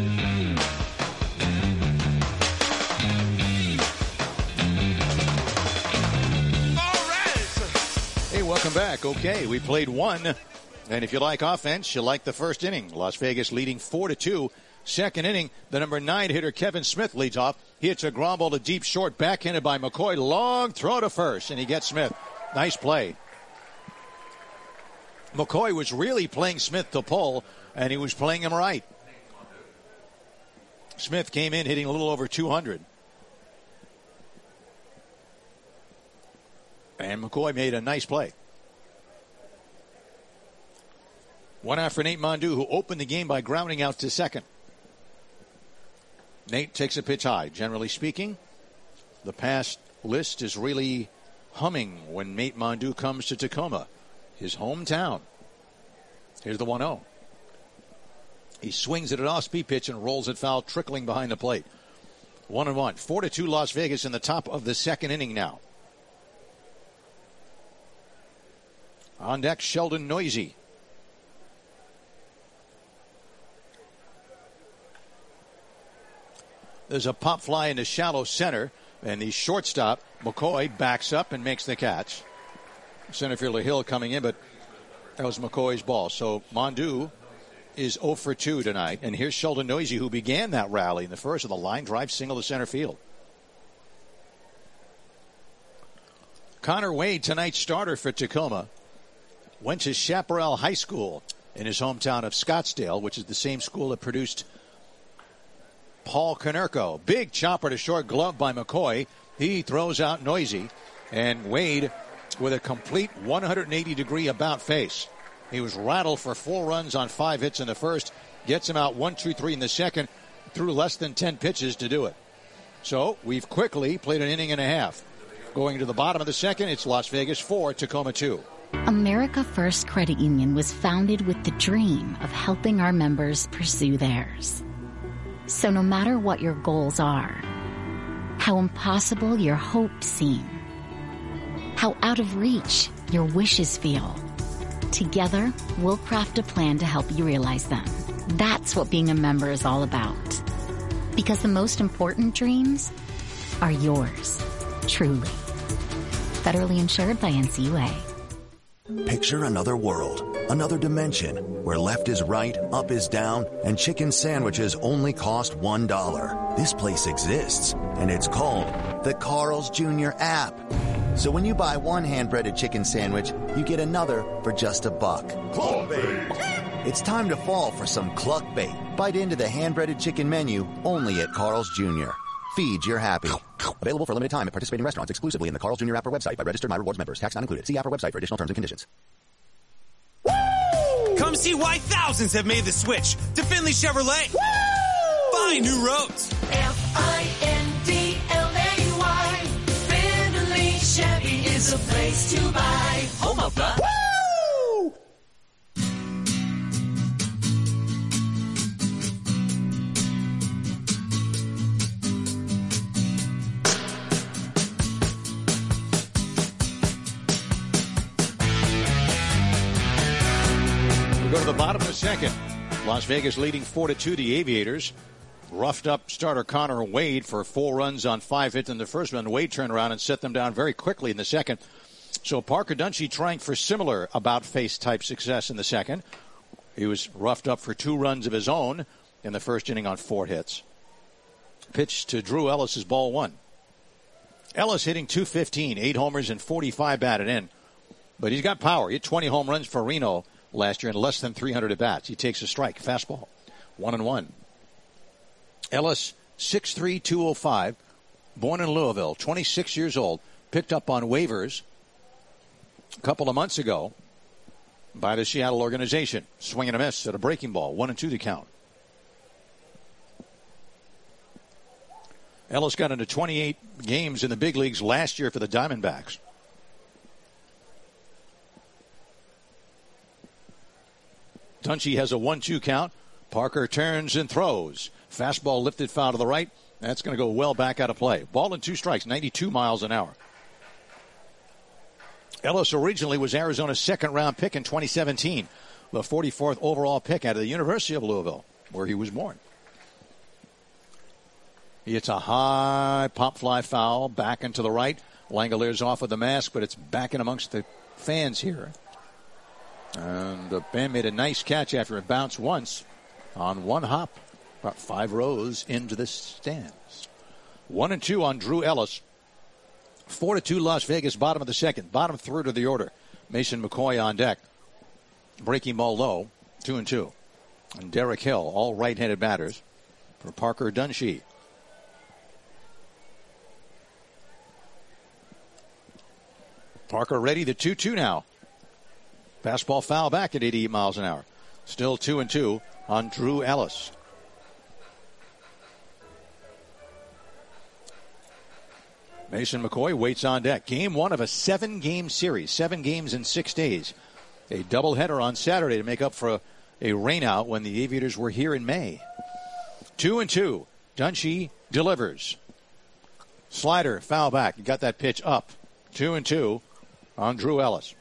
S7: Hey, welcome back. Okay, we played 1. And if you like offense, you like the first inning. Las Vegas leading 4-2. Second inning, the number 9 hitter Kevin Smith leads off. He hits a ground ball to deep short, backhanded by McCoy. Long throw to first, and he gets Smith. Nice play. McCoy was really playing Smith to pull, and he was playing him right. Smith came in hitting a little over 200. And McCoy made a nice play. One out for Nate Mondu, who opened the game by grounding out to second. Nate takes a pitch high. Generally speaking, the past list is really humming when Nate Mondu comes to Tacoma, his hometown. Here's the 1-0. He swings at an off-speed pitch and rolls it foul, trickling behind the plate. 1-1. 4-2 Las Vegas in the top of the second inning now. On deck, Sheldon Neuse. There's a pop fly into shallow center, and the shortstop, McCoy, backs up and makes the catch. Center fielder Hill coming in, but that was McCoy's ball. So Mondu is 0 for 2 tonight. And here's Sheldon Neuse, who began that rally in the first with a line drive single to center field. Connor Wade, tonight's starter for Tacoma, went to Chaparral High School in his hometown of Scottsdale, which is the same school that produced Paul Konerko. Big chopper to short glove by McCoy. He throws out Neuse, and Wade with a complete 180-degree about face. He was rattled for 4 runs on 5 hits in the first. Gets him out 1-2-3 in the second. Threw less than 10 pitches to do it. So we've quickly played an inning and a half. Going to the bottom of the second, it's Las Vegas 4, Tacoma 2.
S8: America First Credit Union was founded with the dream of helping our members pursue theirs. So no matter what your goals are, how impossible your hopes seem, how out of reach your wishes feel, together we'll craft a plan to help you realize them. That's what being a member is all about. Because the most important dreams are yours, truly. Federally insured by NCUA.
S9: Picture another world, another dimension, where left is right, up is down, and chicken sandwiches only cost $1. This place exists, and it's called the Carl's Jr. app. So when you buy one hand-breaded chicken sandwich, you get another for just $1. Cluck bait! It's time to fall for some cluck bait. Bite into the hand-breaded chicken menu only at Carl's Jr. Feed your happy. Available for a limited time at participating restaurants exclusively in the Carl's Jr. app or website by registered My Rewards members. Tax not included. See app or website for additional terms and conditions.
S10: Woo! Come see why thousands have made the switch to Findlay Chevrolet. Woo! Find new roads.
S17: Findlay. Findlay Chevy is a place to buy. Home of the... Woo!
S7: Go to the bottom of the second. Las Vegas leading 4-2 the Aviators. Roughed up starter Connor Wade for 4 runs on 5 hits in the first run. Wade turned around and set them down very quickly in the second. So Parker Dunshee trying for similar about-face type success in the second. He was roughed up for 2 runs of his own in the first inning on 4 hits. Pitch to Drew Ellis' ball 1. Ellis hitting .215, 8 homers and 45 batted in. But he's got power. He hit 20 home runs for Reno last year in less than 300 at-bats. He takes a strike. Fastball. 1-1. Ellis, 6'3", 205. Born in Louisville. 26 years old. Picked up on waivers a couple of months ago by the Seattle organization. Swing and a miss at a breaking ball. 1-2 the count. Ellis got into 28 games in the big leagues last year for the Diamondbacks. Dunshee has a 1-2 count. Parker turns and throws. Fastball lifted foul to the right. That's going to go well back out of play. Ball and 2 strikes, 92 miles an hour. Ellis originally was Arizona's second-round pick in 2017. The 44th overall pick out of the University of Louisville, where he was born. It's a high pop fly foul back and to the right. Langoliers off with the mask, but it's back in amongst the fans here. And Ben made a nice catch after it bounced once on one hop, about 5 rows into the stands. 1-2 on Drew Ellis. 4-2 Las Vegas, bottom of the second. Bottom third of the order. Mason McCoy on deck. Breaking ball low, 2-2. And Derek Hill, all right-handed batters for Parker Dunshee. Parker ready, the 2-2 now. Fastball foul back at 88 miles an hour. Still 2-2 on Drew Ellis. Mason McCoy waits on deck. Game 1 of a 7-game series, 7 games in 6 days. A doubleheader on Saturday to make up for a rainout when the Aviators were here in May. 2-2. Dunshee delivers. Slider, foul back. He got that pitch up. 2-2 on Drew Ellis.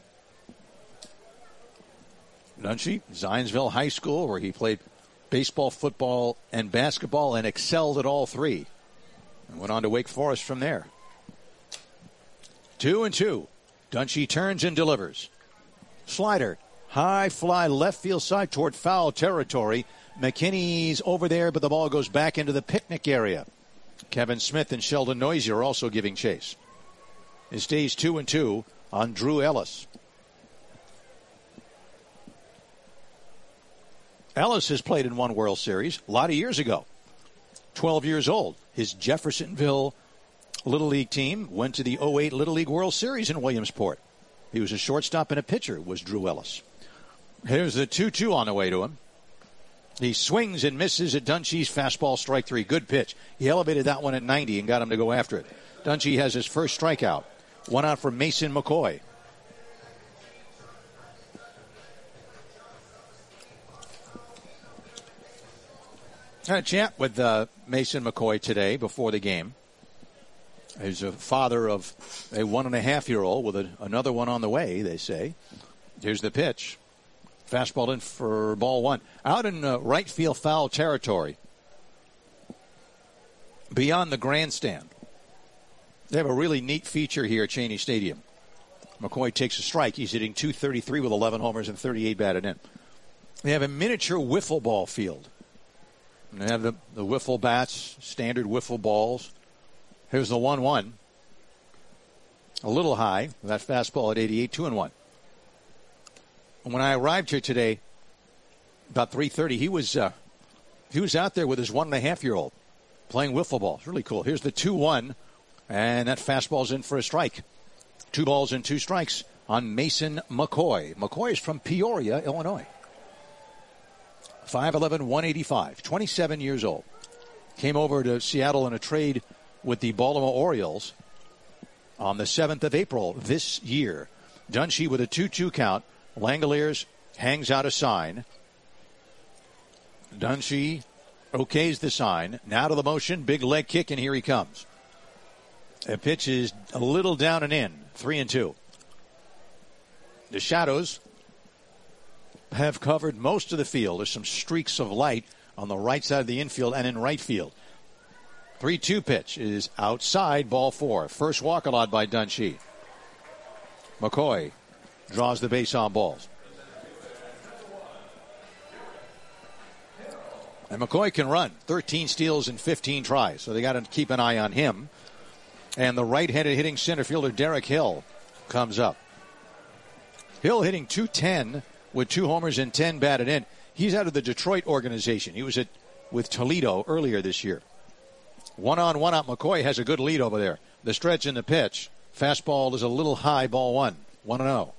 S7: Dunshee, Zionsville High School, where he played baseball, football, and basketball and excelled at all three. And went on to Wake Forest from there. 2-2. Dunshee turns and delivers. Slider, high fly left field side toward foul territory. McKinney's over there, but the ball goes back into the picnic area. Kevin Smith and Sheldon Noisy are also giving chase. It stays 2-2 on Drew Ellis. Ellis has played in one World Series a lot of years ago. 12 years old. His Jeffersonville Little League team went to the 08 Little League World Series in Williamsport. He was a shortstop and a pitcher, was Drew Ellis. Here's the 2-2 on the way to him. He swings and misses at Dunshee's fastball, strike 3. Good pitch. He elevated that one at 90 and got him to go after it. Dunshee has his first strikeout. One out for Mason McCoy. I had a chat with Mason McCoy today before the game. He's a father of a 1.5-year-old with another one on the way, they say. Here's the pitch. Fastball in for ball 1. Out in right field foul territory. Beyond the grandstand. They have a really neat feature here at Cheney Stadium. McCoy takes a strike. He's hitting .233 with 11 homers and 38 batted in. They have a miniature wiffle ball field. And they have the wiffle bats, standard wiffle balls. Here's the 1-1. A little high. That fastball at 88, 2-1. When I arrived here today, about 3:30, he was out there with his 1.5-year-old playing wiffle ball. It's really cool. Here's the 2-1, and that fastball's in for a strike. 2 balls and 2 strikes on Mason McCoy. McCoy is from Peoria, Illinois. 5'11", 185, 27 years old. Came over to Seattle in a trade with the Baltimore Orioles on the 7th of April this year. Dunshee with a 2-2 count. Langoliers hangs out a sign. Dunshee okays the sign. Now to the motion. Big leg kick, and here he comes. The pitch is a little down and in. 3-2. The shadows have covered most of the field. There's some streaks of light on the right side of the infield and in right field. 3-2 pitch is outside, ball 4. First walk allowed by Dunshee. McCoy draws the base on balls. And McCoy can run. 13 steals and 15 tries, so they got to keep an eye on him. And the right-handed hitting center fielder Derek Hill comes up. Hill hitting .210 with 2 homers and 10 batted in. He's out of the Detroit organization. He was with Toledo earlier this year. 1-on, 1-out. McCoy has a good lead over there. The stretch in the pitch. Fastball is a little high, ball 1. 1-0.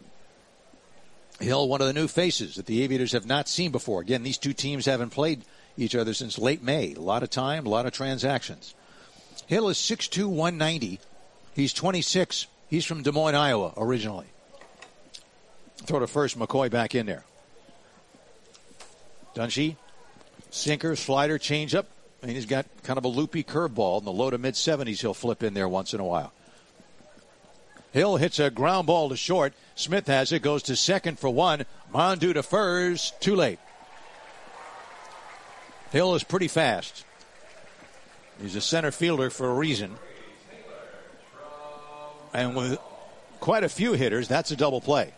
S7: Hill, one of the new faces that the Aviators have not seen before. Again, these two teams haven't played each other since late May. A lot of time, a lot of transactions. Hill is 6'2", 190. He's 26. He's from Des Moines, Iowa, originally. Throw to first, McCoy back in there. Dunshee, sinker, slider, changeup. And he's got kind of a loopy curveball in the low to mid-70s. He'll flip in there once in a while. Hill hits a ground ball to short. Smith has it, goes to second for 1. Mondu to first, too late. Hill is pretty fast. He's a center fielder for a reason. And with quite a few hitters, that's a double play.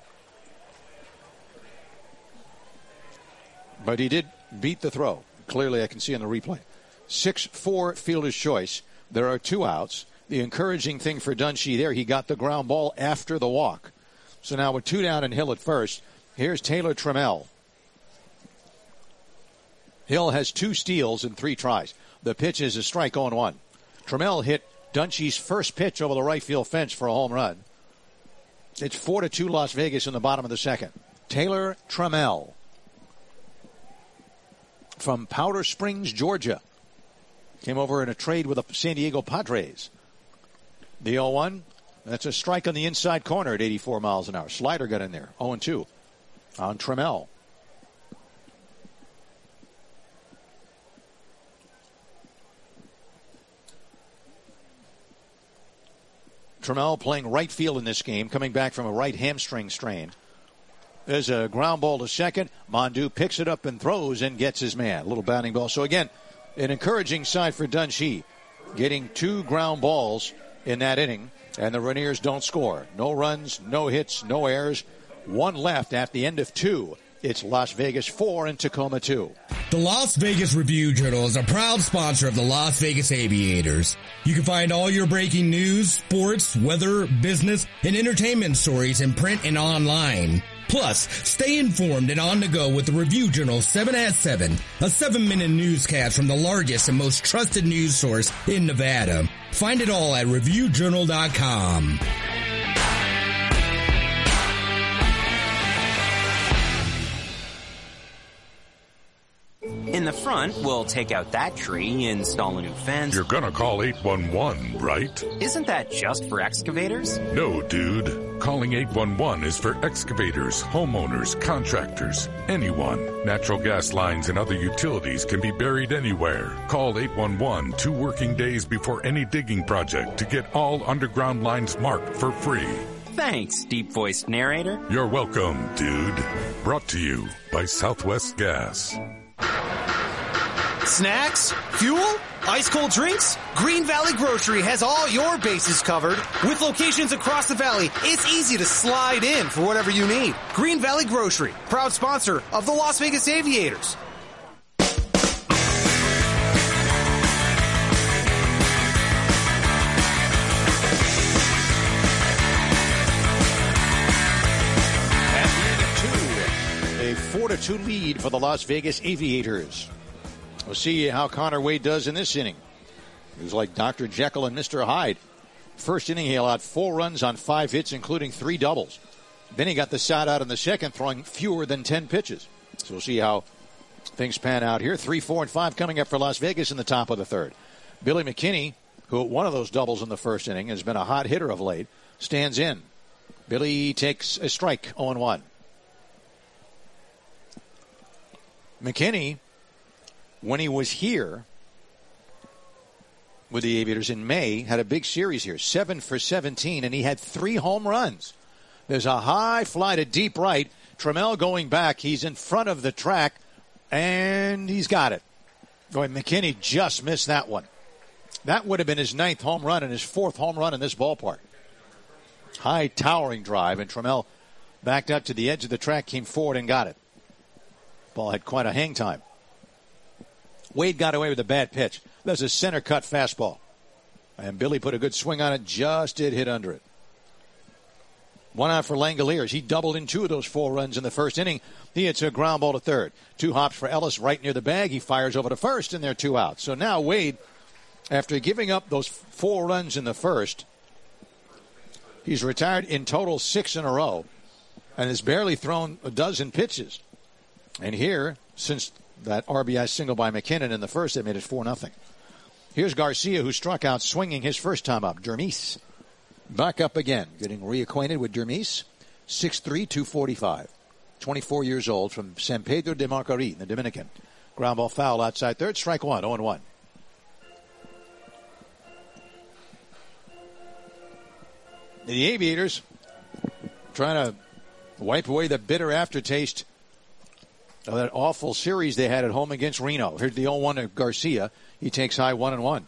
S7: But he did beat the throw. Clearly, I can see on the replay. 6-4 fielder's choice. There are 2 outs. The encouraging thing for Dunshee there, he got the ground ball after the walk. So now with 2 down and Hill at first, here's Taylor Trammell. Hill has 2 steals and 3 tries. The pitch is a strike, 0-1. Trammell hit Dunshee's first pitch over the right field fence for a home run. It's 4-2 Las Vegas in the bottom of the second. Taylor Trammell. from Powder Springs, Georgia. Came over in a trade with the San Diego Padres. The 0-1, that's a strike on the inside corner at 84 miles an hour. Slider got in there, 0-2 on Trammell. Trammell playing right field in this game, coming back from a right hamstring strain. There's a ground ball to second. Mondu picks it up and throws and gets his man. A little batting ball. So again, an encouraging side for Dunshee. Getting 2 ground balls in that inning, and the Rainiers don't score. No runs, no hits, no errors. 1 left at the end of 2. It's Las Vegas 4 and Tacoma 2.
S11: The Las Vegas Review-Journal is a proud sponsor of the Las Vegas Aviators. You can find all your breaking news, sports, weather, business, and entertainment stories in print and online. Plus, stay informed and on the go with the Review-Journal 7 at 7, a 7-minute newscast from the largest and most trusted news source in Nevada. Find it all at ReviewJournal.com.
S18: In the front, we'll take out that tree, install a new fence.
S19: You're gonna call 811, right?
S18: Isn't that just for excavators?
S19: No, dude. Calling 811 is for excavators, homeowners, contractors, anyone. Natural gas lines and other utilities can be buried anywhere. Call 811 2 working days before any digging project to get all underground lines marked for free.
S18: Thanks, deep-voiced narrator.
S19: You're welcome, dude. Brought to you by Southwest Gas.
S10: Snacks? Fuel? Ice-cold drinks? Green Valley Grocery has all your bases covered. With locations across the valley, it's easy to slide in for whatever you need. Green Valley Grocery, proud sponsor of the Las Vegas Aviators.
S7: A 4-2 lead for the Las Vegas Aviators. We'll see how Connor Wade does in this inning. He was like Dr. Jekyll and Mr. Hyde. First inning, he allowed 4 runs on 5 hits, including 3 doubles. Then he got the side out in the second, throwing fewer than 10 pitches. So we'll see how things pan out here. 3, 4, and 5 coming up for Las Vegas in the top of the third. Billy McKinney, who one of those doubles in the first inning, has been a hot hitter of late, stands in. Billy takes a strike, 0-1. McKinney, when he was here with the Aviators in May, had a big series here, 7 for 17, and he had 3 home runs. There's a high fly to deep right. Trammell going back. He's in front of the track, and he's got it. Boy, McKinney just missed that one. That would have been his 9th home run and his 4th home run in this ballpark. High towering drive, and Trammell backed up to the edge of the track, came forward and got it. Ball had quite a hang time. Wade got away with a bad pitch. That's a center cut fastball. And Billy put a good swing on it, just did hit under it. 1 out for Langoliers. He doubled in 2 of those 4 runs in the first inning. He hits a ground ball to third. 2 hops for Ellis right near the bag. He fires over to first, and they're 2 out. So now Wade, after giving up those 4 runs in the first, he's retired in total 6 in a row and has barely thrown a dozen pitches. And here, since that RBI single by McKinnon in the first, they made it 4-0. Here's Garcia, who struck out swinging his first time up. Dermis back up again, getting reacquainted with Dermis. 6'3", 245. 24 years old from San Pedro de Macorís, the Dominican. Ground ball foul outside third, strike 1, 0-1. The Aviators trying to wipe away the bitter aftertaste of that awful series they had at home against Reno. Here's the 0-1 of Garcia. He takes high 1-1.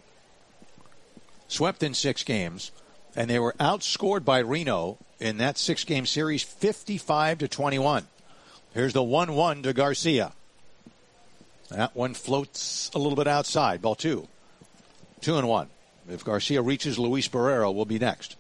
S7: Swept in 6 games, and they were outscored by Reno in that 6-game series 55-21. Here's the 1-1 to Garcia. That one floats a little bit outside. Ball 2. 2-1. If Garcia reaches, Luis Barrero will be next.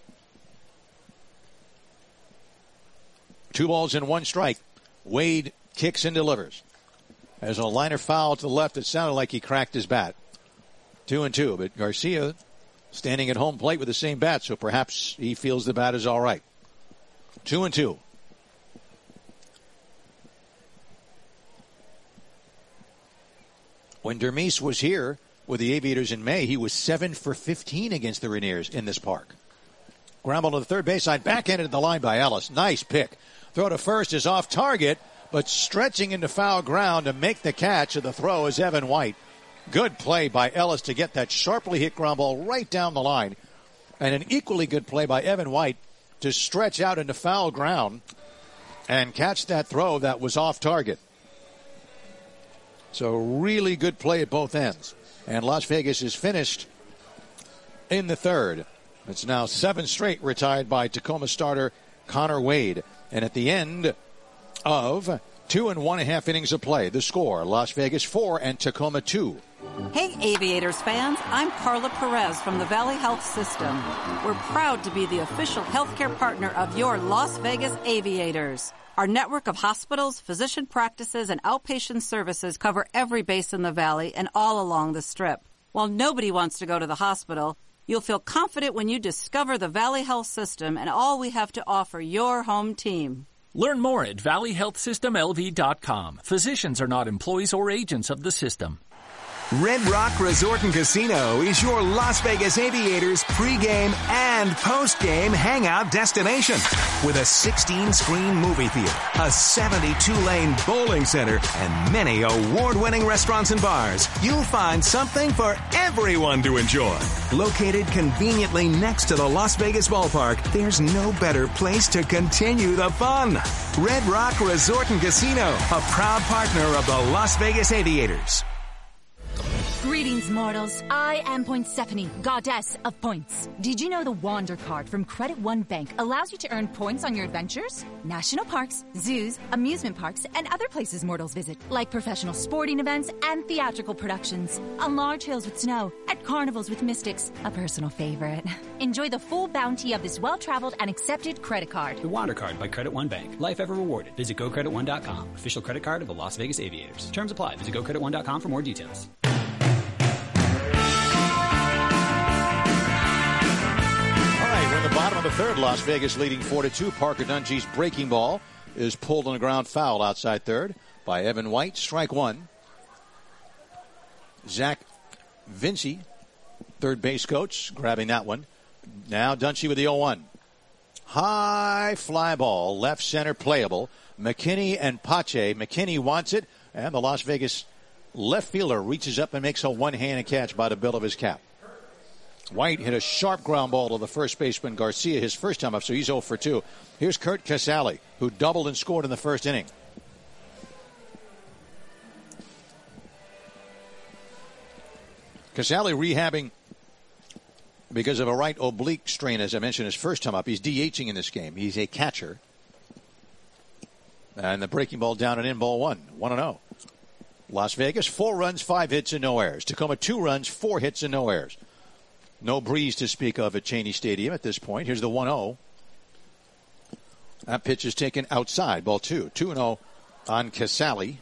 S7: 2 balls and 1 strike. Wade kicks and delivers. There's a liner foul to the left. It sounded like he cracked his bat. 2-2, but Garcia standing at home plate with the same bat, so perhaps he feels the bat is all right. 2-2. When Dermis was here with the Aviators in May, he was 7 for 15 against the Rainiers in this park. Ground ball to the third baseline, backhanded the line by Ellis. Nice pick. Throw to first is off target, but stretching into foul ground to make the catch of the throw is Evan White. Good play by Ellis to get that sharply hit ground ball right down the line. And an equally good play by Evan White to stretch out into foul ground and catch that throw that was off target. So really good play at both ends. And Las Vegas is finished in the third. It's now 7 straight retired by Tacoma starter Connor Wade. And at the end of 2 1.5 innings of play, the score, Las Vegas 4 and Tacoma 2.
S5: Hey, Aviators fans, I'm Carla Perez from the Valley Health System. We're proud to be the official healthcare partner of your Las Vegas Aviators. Our network of hospitals, physician practices, and outpatient services cover every base in the valley and all along the Strip. While nobody wants to go to the hospital, you'll feel confident when you discover the Valley Health System and all we have to offer your home team.
S24: Learn more at valleyhealthsystemlv.com. Physicians are not employees or agents of the system.
S12: Red Rock Resort and Casino is your Las Vegas Aviators pregame and postgame hangout destination. With a 16-screen movie theater, a 72-lane bowling center, and many award-winning restaurants and bars, you'll find something for everyone to enjoy. Located conveniently next to the Las Vegas ballpark, there's no better place to continue the fun. Red Rock Resort and Casino, a proud partner of the Las Vegas Aviators.
S2: Greetings, mortals. I am Poinsetphone, goddess of points. Did you know the Wander card from Credit One Bank allows you to earn points on your adventures? National parks, zoos, amusement parks, and other places mortals visit, like professional sporting events and theatrical productions, on large hills with snow, at carnivals with mystics, a personal favorite. Enjoy the full bounty of this well-traveled and accepted credit card.
S13: The Wander card by Credit One Bank. Life ever rewarded. Visit GoCreditOne.com. Official credit card of the Las Vegas Aviators. Terms apply. Visit GoCreditOne.com for more details.
S7: We're in the bottom of the third. Las Vegas leading 4-2. Parker Dungy's breaking ball is pulled on the ground foul outside third by Evan White. Strike one. Zach Vinci, third base coach, grabbing that one. Now Dungy with the 0-1. High fly ball, left center playable. McKinney and Pache. McKinney wants it, and the Las Vegas left fielder reaches up and makes a one-handed catch by the bill of his cap. White hit a sharp ground ball to the first baseman Garcia his first time up, so he's 0 for 2. Here's Kurt Casale, who doubled and scored in the first inning. Casale rehabbing because of a right oblique strain, as I mentioned, his first time up. He's DHing in this game. He's a catcher. And the breaking ball down and in, ball one. 1-0. Las Vegas, 4 runs, 5 hits, and no errors. Tacoma, 2 runs, 4 hits, and no errors. No breeze to speak of at Cheney Stadium at this point. Here's the 1-0. That pitch is taken outside. Ball 2. 2-0 on Casale.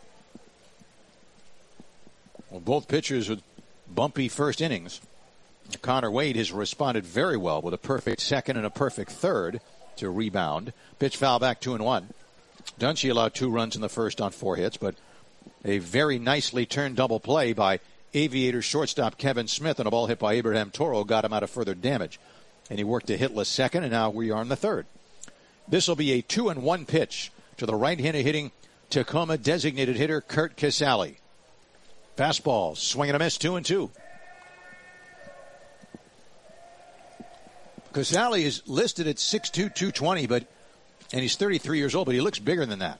S7: Well, both pitchers with bumpy first innings. Connor Wade has responded very well with a perfect second and a perfect third to rebound. Pitch foul back 2-1. Dungy allowed 2 runs in the first on 4 hits, but a very nicely turned double play by Aviator shortstop Kevin Smith, and a ball hit by Abraham Toro got him out of further damage. And he worked a hitless second, and now we are in the third. This will be a 2-1 pitch to the right-handed hitting Tacoma designated hitter Kurt Casale. Fastball, swing and a miss, 2-2. Casale is listed at 6'2", 220, and he's 33 years old, but he looks bigger than that.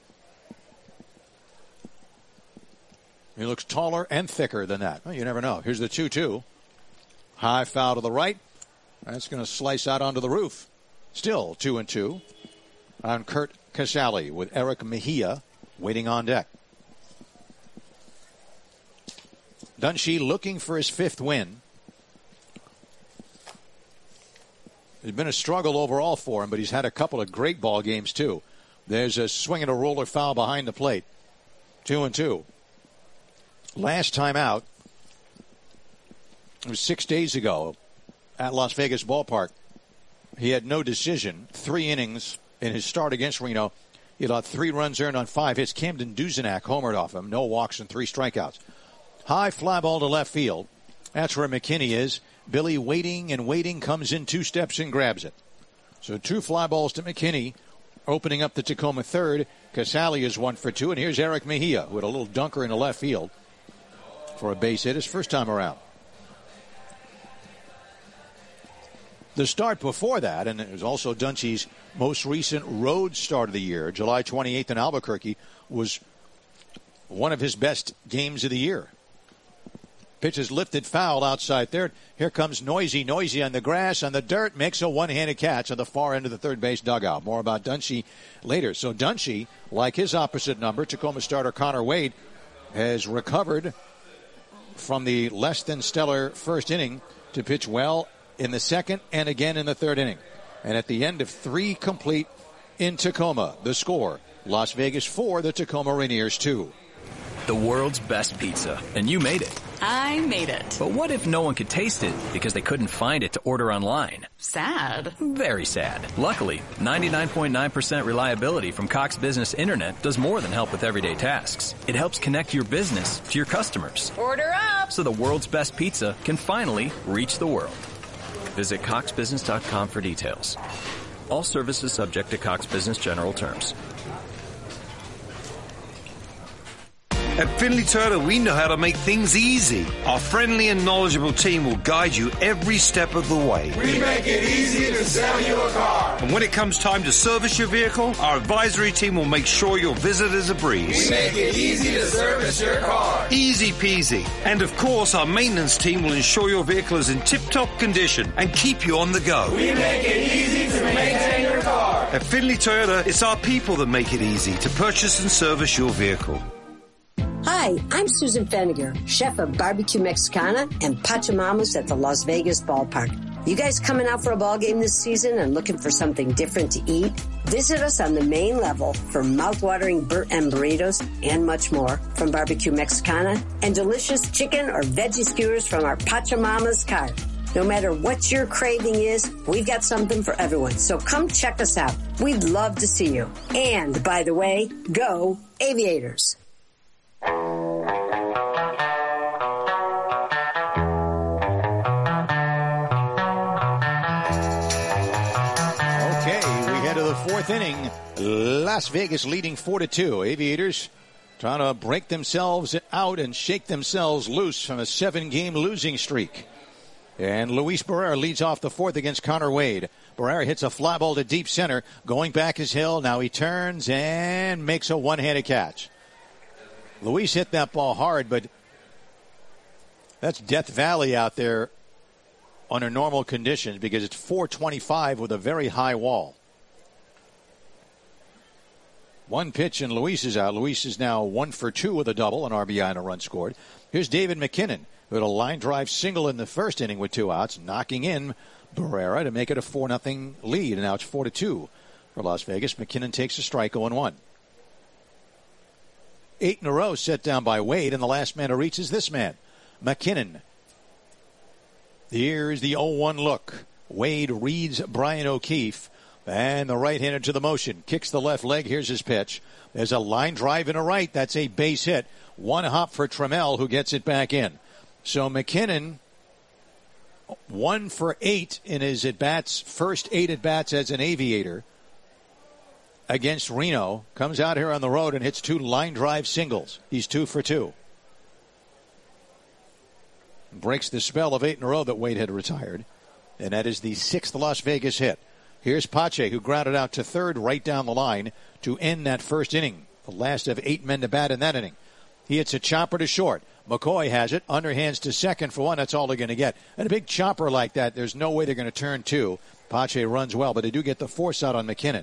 S7: He looks taller and thicker than that. Well, you never know. Here's the 2-2. High foul to the right. That's going to slice out onto the roof. Still 2-2 on Kurt Casale with Eric Mejia waiting on deck. Dungy looking for his 5th win. It's been a struggle overall for him, but he's had a couple of great ball games too. There's a swing and a roller foul behind the plate. 2-2. Last time out, it was 6 days ago at Las Vegas Ballpark. He had no decision. 3 innings in his start against Reno. He allowed 3 runs earned on 5 hits. Camden Duzenak homered off him. No walks and 3 strikeouts. High fly ball to left field. That's where McKinney is. Billy waiting and waiting, comes in 2 steps and grabs it. So 2 fly balls to McKinney, opening up the Tacoma third. Casali is 1 for 2, and here's Eric Mejia with a little dunker in the left field for a base hit his first time around. The start before that, and it was also Dunshie's most recent road start of the year, July 28th in Albuquerque, was one of his best games of the year. Pitch is lifted foul outside third. Here comes Noisy. Noisy on the grass, on the dirt, makes a one-handed catch on the far end of the third base dugout. More about Dunshie later. So Dunshie, like his opposite number, Tacoma starter Connor Wade, has recovered from the less than stellar first inning to pitch well in the second and again in the third inning. And at the end of 3 complete in Tacoma, the score, Las Vegas 4, the Tacoma Rainiers 2.
S4: The world's best pizza, and you made it.
S14: I made it.
S4: But what if no one could taste it because they couldn't find it to order online?
S14: Sad.
S4: Very sad. Luckily, 99.9% reliability from Cox Business Internet does more than help with everyday tasks. It helps connect your business to your customers.
S14: Order up!
S4: So the world's best pizza can finally reach the world. Visit coxbusiness.com for details. All services subject to Cox Business General terms.
S15: At Finley Toyota, we know how to make things easy. Our friendly and knowledgeable team will guide you every step of the way.
S21: We make it easy to sell you a car.
S15: And when it comes time to service your vehicle, our advisory team will make sure your visit is a breeze.
S21: We make it easy to service your car.
S15: Easy peasy. And of course, our maintenance team will ensure your vehicle is in tip-top condition and keep you on the go.
S21: We make it easy to maintain your car.
S15: At Finley Toyota, it's our people that make it easy to purchase and service your vehicle.
S20: Hi, I'm Susan Feniger, chef of Barbecue Mexicana and Pachamamas at the Las Vegas Ballpark. You guys coming out for a ball game this season and looking for something different to eat? Visit us on the main level for mouth-watering and burritos and much more from Barbecue Mexicana and delicious chicken or veggie skewers from our Pachamamas cart. No matter what your craving is, we've got something for everyone. So come check us out. We'd love to see you. And, by the way, go Aviators.
S7: Fourth inning, Las Vegas leading 4-2. Aviators trying to break themselves out and shake themselves loose from a 7-game losing streak. And Luis Barrera leads off the fourth against Connor Wade. Barrera hits a fly ball to deep center. Going back is Hill. Now he turns and makes a one-handed catch. Luis hit that ball hard, but that's Death Valley out there under normal conditions because it's 425 with a very high wall. One pitch and Luis is out. Luis is now 1 for 2 with a double, an RBI and a run scored. Here's David McKinnon, who had a line drive single in the first inning with 2 outs, knocking in Barrera to make it a 4-0 lead. And now it's 4-2 for Las Vegas. McKinnon takes a strike, 0-1. 8 in a row set down by Wade, and the last man to reach is this man, McKinnon. Here's the 0-1 look. Wade reads Brian O'Keefe. And the right-hander to the motion. Kicks the left leg. Here's his pitch. There's a line drive and a right. That's a base hit. 1 hop for Trammell, who gets it back in. So McKinnon, 1 for 8 in his at-bats, first 8 at-bats as an Aviator against Reno. Comes out here on the road and hits 2 line drive singles. He's 2 for 2. Breaks the spell of 8 in a row that Wade had retired. And that is the 6th Las Vegas hit. Here's Pache, who grounded out to third right down the line to end that first inning. The last of 8 men to bat in that inning. He hits a chopper to short. McCoy has it. Underhands to second for 1. That's all they're going to get. And a big chopper like that, there's no way they're going to turn 2. Pache runs well, but they do get the force out on McKinnon.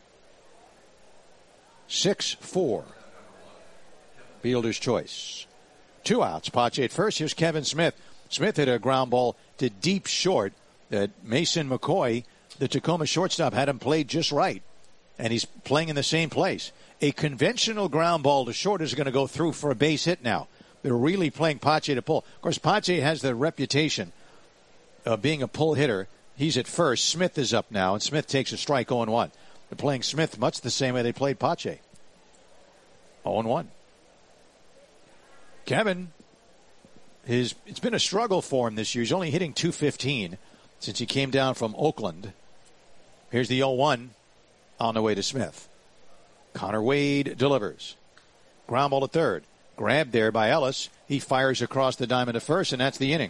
S7: 6-4. Fielder's choice. 2 outs. Pache at first. Here's Kevin Smith. Smith hit a ground ball to deep short that Mason McCoy, the Tacoma shortstop, had him played just right. And he's playing in the same place. A conventional ground ball to short is going to go through for a base hit now. They're really playing Pache to pull. Of course, Pache has the reputation of being a pull hitter. He's at first. Smith is up now, and Smith takes a strike, 0-1. They're playing Smith much the same way they played Pache. 0-1. Kevin it's been a struggle for him this year. He's only hitting .215 since he came down from Oakland. Here's the 0-1 on the way to Smith. Connor Wade delivers. Ground ball to third. Grabbed there by Ellis. He fires across the diamond to first, and that's the inning.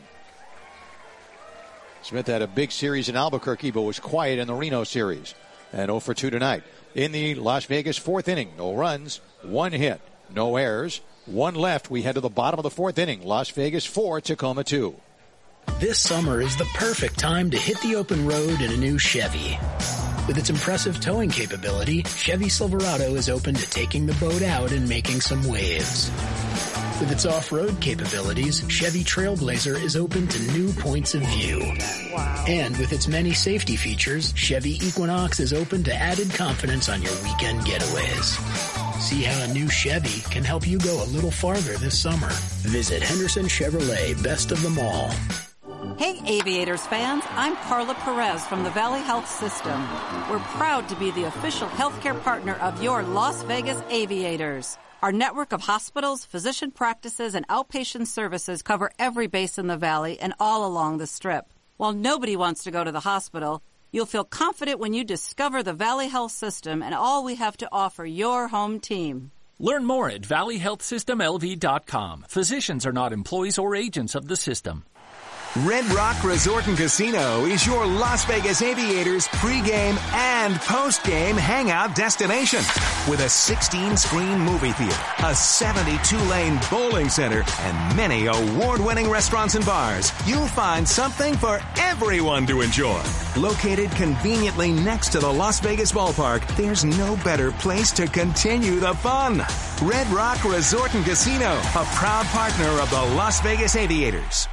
S7: Smith had a big series in Albuquerque, but was quiet in the Reno series. And 0 for 2 tonight. In the Las Vegas fourth inning, no runs, 1 hit, no errors, 1 left. We head to the bottom of the fourth inning. Las Vegas 4, Tacoma 2.
S1: This summer is the perfect time to hit the open road in a new Chevy. With its impressive towing capability, Chevy Silverado is open to taking the boat out and making some waves. With its off-road capabilities, Chevy Trailblazer is open to new points of view. Wow. And with its many safety features, Chevy Equinox is open to added confidence on your weekend getaways. See how a new Chevy can help you go a little farther this summer. Visit Henderson Chevrolet, best of them all.
S5: Hey Aviators fans, I'm Carla Perez from the Valley Health System. We're proud to be the official healthcare partner of your Las Vegas Aviators. Our network of hospitals, physician practices, and outpatient services cover every base in the valley and all along the Strip. While nobody wants to go to the hospital, you'll feel confident when you discover the Valley Health System and all we have to offer your home team.
S24: Learn more at valleyhealthsystemlv.com. Physicians are not employees or agents of the system.
S12: Red Rock Resort and Casino is your Las Vegas Aviators pregame and postgame hangout destination. With a 16-screen movie theater, a 72-lane bowling center, and many award-winning restaurants and bars, you'll find something for everyone to enjoy. Located conveniently next to the Las Vegas ballpark, there's no better place to continue the fun. Red Rock Resort and Casino, a proud partner of the Las Vegas Aviators.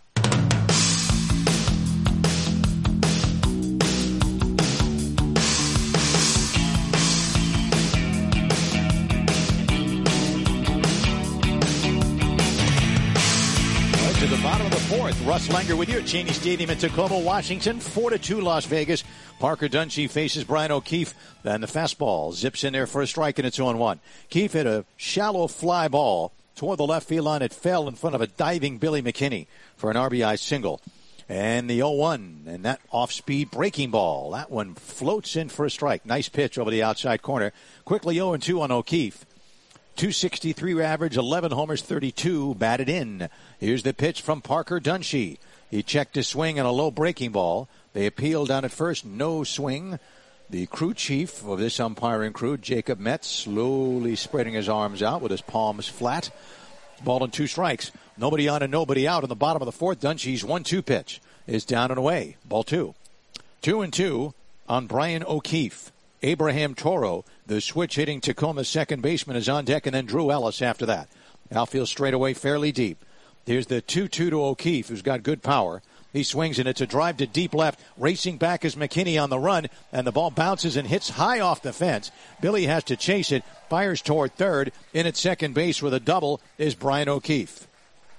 S7: Russ Langer with you at Cheney Stadium in Tacoma, Washington. 4-2 Las Vegas. Parker Dunshee faces Brian O'Keefe. And the fastball zips in there for a strike, and it's 0-1. Keefe hit a shallow fly ball toward the left field line. It fell in front of a diving Billy McKinney for an RBI single. And the 0-1, and that off-speed breaking ball. That one floats in for a strike. Nice pitch over the outside corner. Quickly 0-2 on O'Keefe. 263 average, 11 homers, 32 batted in. Here's the pitch from Parker Dunshee. He checked his swing on a low breaking ball. They appealed down at first, no swing. The crew chief of this umpiring crew, Jacob Metz, slowly spreading his arms out with his palms flat. Ball and 2 strikes. Nobody on and nobody out in the bottom of the fourth. Dunshee's 1-2 pitch is down and away. Ball 2. 2-2 on Brian O'Keefe. Abraham Toro, the switch-hitting Tacoma second baseman, is on deck, and then Drew Ellis after that. Outfield straightaway fairly deep. Here's the 2-2 to O'Keefe, who's got good power. He swings, and it's a drive to deep left. Racing back is McKinney on the run, and the ball bounces and hits high off the fence. Billy has to chase it, fires toward third. In at second base with a double is Brian O'Keefe.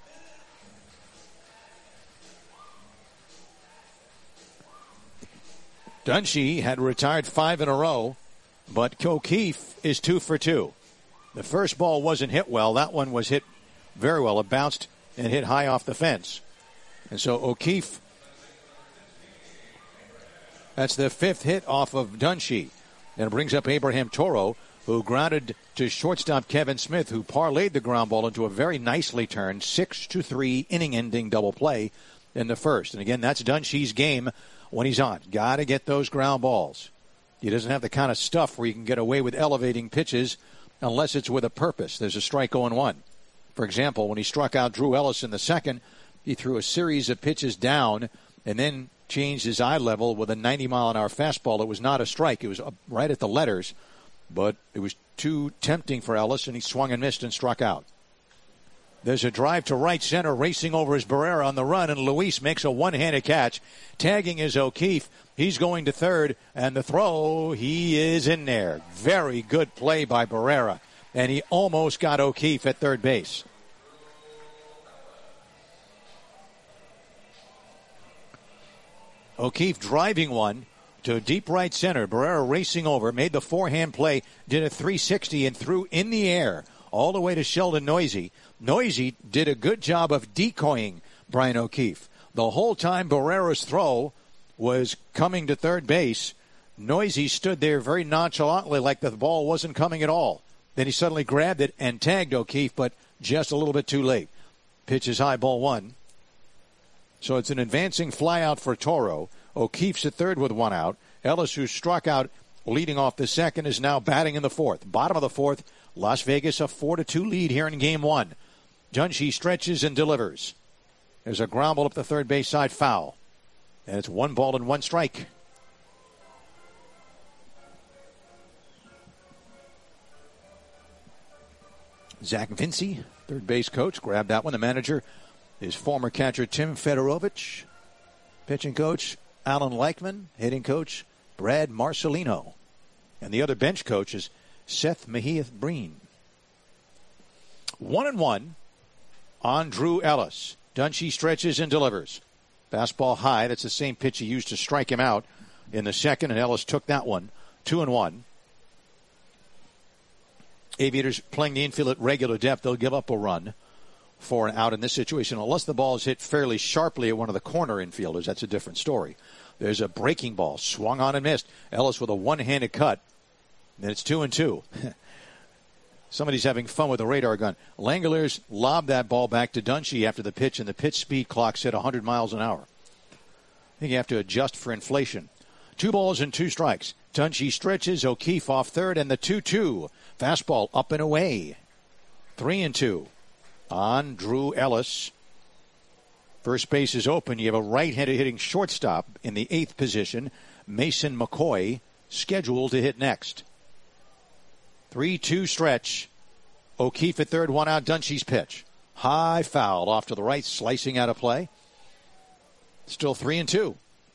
S7: Dunshee had retired 5 in a row, but O'Keefe is 2 for 2. The first ball wasn't hit well. That one was hit very well. It bounced and hit high off the fence. And so O'Keefe, that's the 5th hit off of Dunshee. And it brings up Abraham Toro, who grounded to shortstop Kevin Smith, who parlayed the ground ball into a very nicely turned 6-3 inning-ending double play in the first. And again, that's Dunshee's game when he's on. Got to get those ground balls. He doesn't have the kind of stuff where you can get away with elevating pitches unless it's with a purpose. There's a strike 0-1. For example, when he struck out Drew Ellis in the second, he threw a series of pitches down and then changed his eye level with a 90-mile-an-hour fastball. It was not a strike. It was right at the letters, but it was too tempting for Ellis, and he swung and missed and struck out. There's a drive to right center, racing over is Barrera on the run, and Luis makes a one-handed catch. Tagging is O'Keefe. He's going to third, and the throw, he is in there. Very good play by Barrera, and he almost got O'Keefe at third base. O'Keefe driving one to deep right center. Barrera racing over, made the forehand play, did a 360 and threw in the air all the way to Sheldon Noisy. Noisy did a good job of decoying Brian O'Keefe. The whole time Barrera's throw was coming to third base, Noisy stood there very nonchalantly like the ball wasn't coming at all. Then he suddenly grabbed it and tagged O'Keefe, but just a little bit too late. Pitch is high, ball one. So it's an advancing fly out for Toro. O'Keefe's at third with one out. Ellis, who struck out leading off the second, is now batting in the fourth. Bottom of the fourth, Las Vegas a 4-2 lead here in game one. Dunshee stretches and delivers. There's a ground ball up the third base side, foul. And it's 1 ball and 1 strike. Zach Vinci, third base coach, grabbed that one. The manager is former catcher Tim Fedorovich. Pitching coach Alan Leichman. Hitting coach Brad Marcelino. And the other bench coach is Seth Mejia-Breen. 1-1 on Drew Ellis. Dunshee stretches and delivers. Fastball high. That's the same pitch he used to strike him out in the second, and Ellis took that one. 2-1. Aviators playing the infield at regular depth. They'll give up a run for an out in this situation, unless the ball is hit fairly sharply at one of the corner infielders. That's a different story. There's a breaking ball, swung on and missed. Ellis with a one-handed cut. Then it's 2-2. Somebody's having fun with a radar gun. Langoliers lobbed that ball back to Dunshee after the pitch, and the pitch speed clock said 100 miles an hour. I think you have to adjust for inflation. 2 balls and 2 strikes. Dunshee stretches, O'Keefe off third, and the 2-2. Fastball up and away. 3-2 on Drew Ellis. First base is open. You have a right-handed hitting shortstop in the 8th position, Mason McCoy, scheduled to hit next. 3-2 stretch. O'Keefe at third, 1 out. Dunshee's pitch. High foul off to the right, slicing out of play. Still 3-2.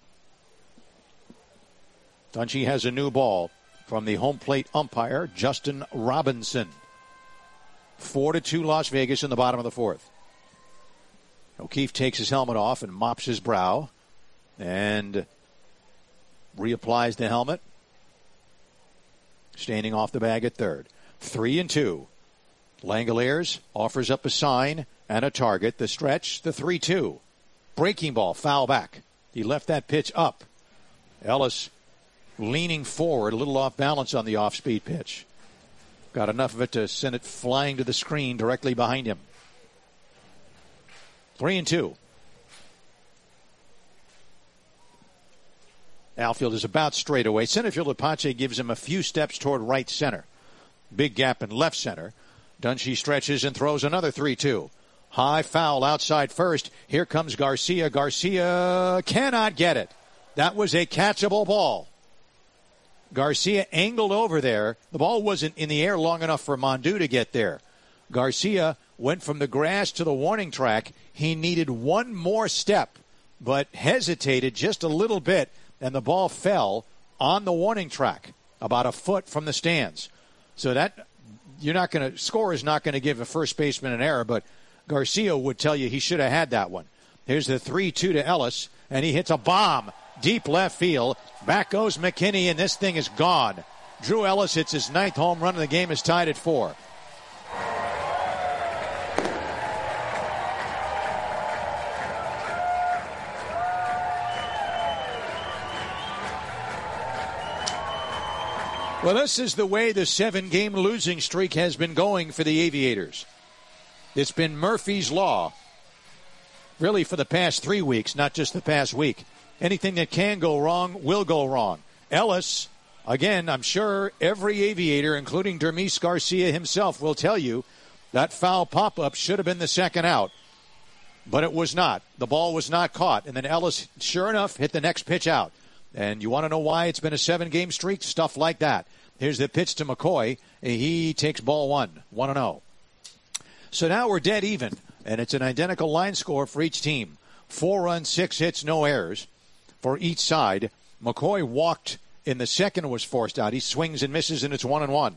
S7: Dunshee has a new ball from the home plate umpire, Justin Robinson. 4-2 Las Vegas in the bottom of the fourth. O'Keefe takes his helmet off and mops his brow and reapplies the helmet. Standing off the bag at third. 3-2. Langoliers offers up a sign and a target. The stretch, the 3-2. Breaking ball, foul back. He left that pitch up. Ellis leaning forward, a little off balance on the off-speed pitch. Got enough of it to send it flying to the screen directly behind him. 3-2. Outfield is about straight away. Center fielder Pache gives him a few steps toward right center. Big gap in left center. Dunshee stretches and throws another 3-2. High foul outside first. Here comes Garcia. Garcia cannot get it. That was a catchable ball. Garcia angled over there. The ball wasn't in the air long enough for Mondu to get there. Garcia went from the grass to the warning track. He needed one more step, but hesitated just a little bit, and the ball fell on the warning track about a foot from the stands. So that score is not going to give a first baseman an error, but Garcia would tell you he should have had that one. Here's the 3-2 to Ellis, and he hits a bomb deep left field. Back goes McKinney, and this thing is gone. Drew Ellis hits his 9th home run, and the game is tied at 4. Well, this is the way the 7-game losing streak has been going for the Aviators. It's been Murphy's Law, really, for the past 3 weeks, not just the past week. Anything that can go wrong will go wrong. Ellis, again, I'm sure every Aviator, including Dermis Garcia himself, will tell you that foul pop-up should have been the second out. But it was not. The ball was not caught. And then Ellis, sure enough, hit the next pitch out. And you want to know why it's been a 7-game streak? Stuff like that. Here's the pitch to McCoy. He takes ball 1-0. So now we're dead even, and it's an identical line score for each team. 4 runs, 6 hits, no errors for each side. McCoy walked in the second, was forced out. He swings and misses, and it's 1-1.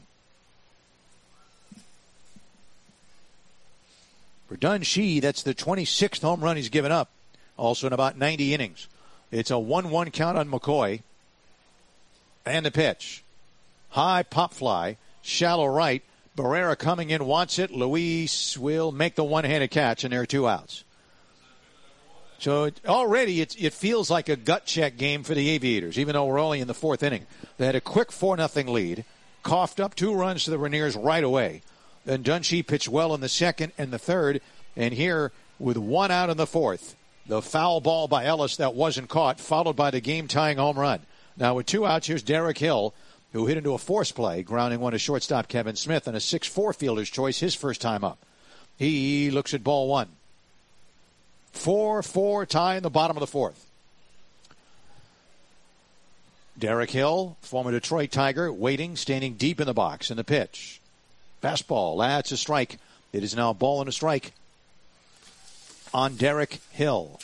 S7: For Dunshee, that's the 26th home run he's given up, also in about 90 innings. It's a 1-1 count on McCoy. And the pitch. High pop fly, shallow right, Barrera coming in, wants it. Luis will make the one-handed catch, and there are 2 outs. So already it feels like a gut check game for the Aviators, even though we're only in the 4th inning. They had a quick 4-0 lead, coughed up 2 runs to the Rainiers right away. Then Dunshee pitched well in the 2nd and the 3rd, and here with 1 out in the 4th, the foul ball by Ellis that wasn't caught, followed by the game-tying home run. Now with 2 outs, here's Derek Hill, who hit into a force play, grounding one to shortstop Kevin Smith, and a 6-4 fielder's choice his first time up. He looks at ball 1. 4-4 tie in the bottom of the 4th. Derek Hill, former Detroit Tiger, waiting, standing deep in the box in the pitch. Fastball, that's a strike. It is now a ball and a strike on Derek Hill.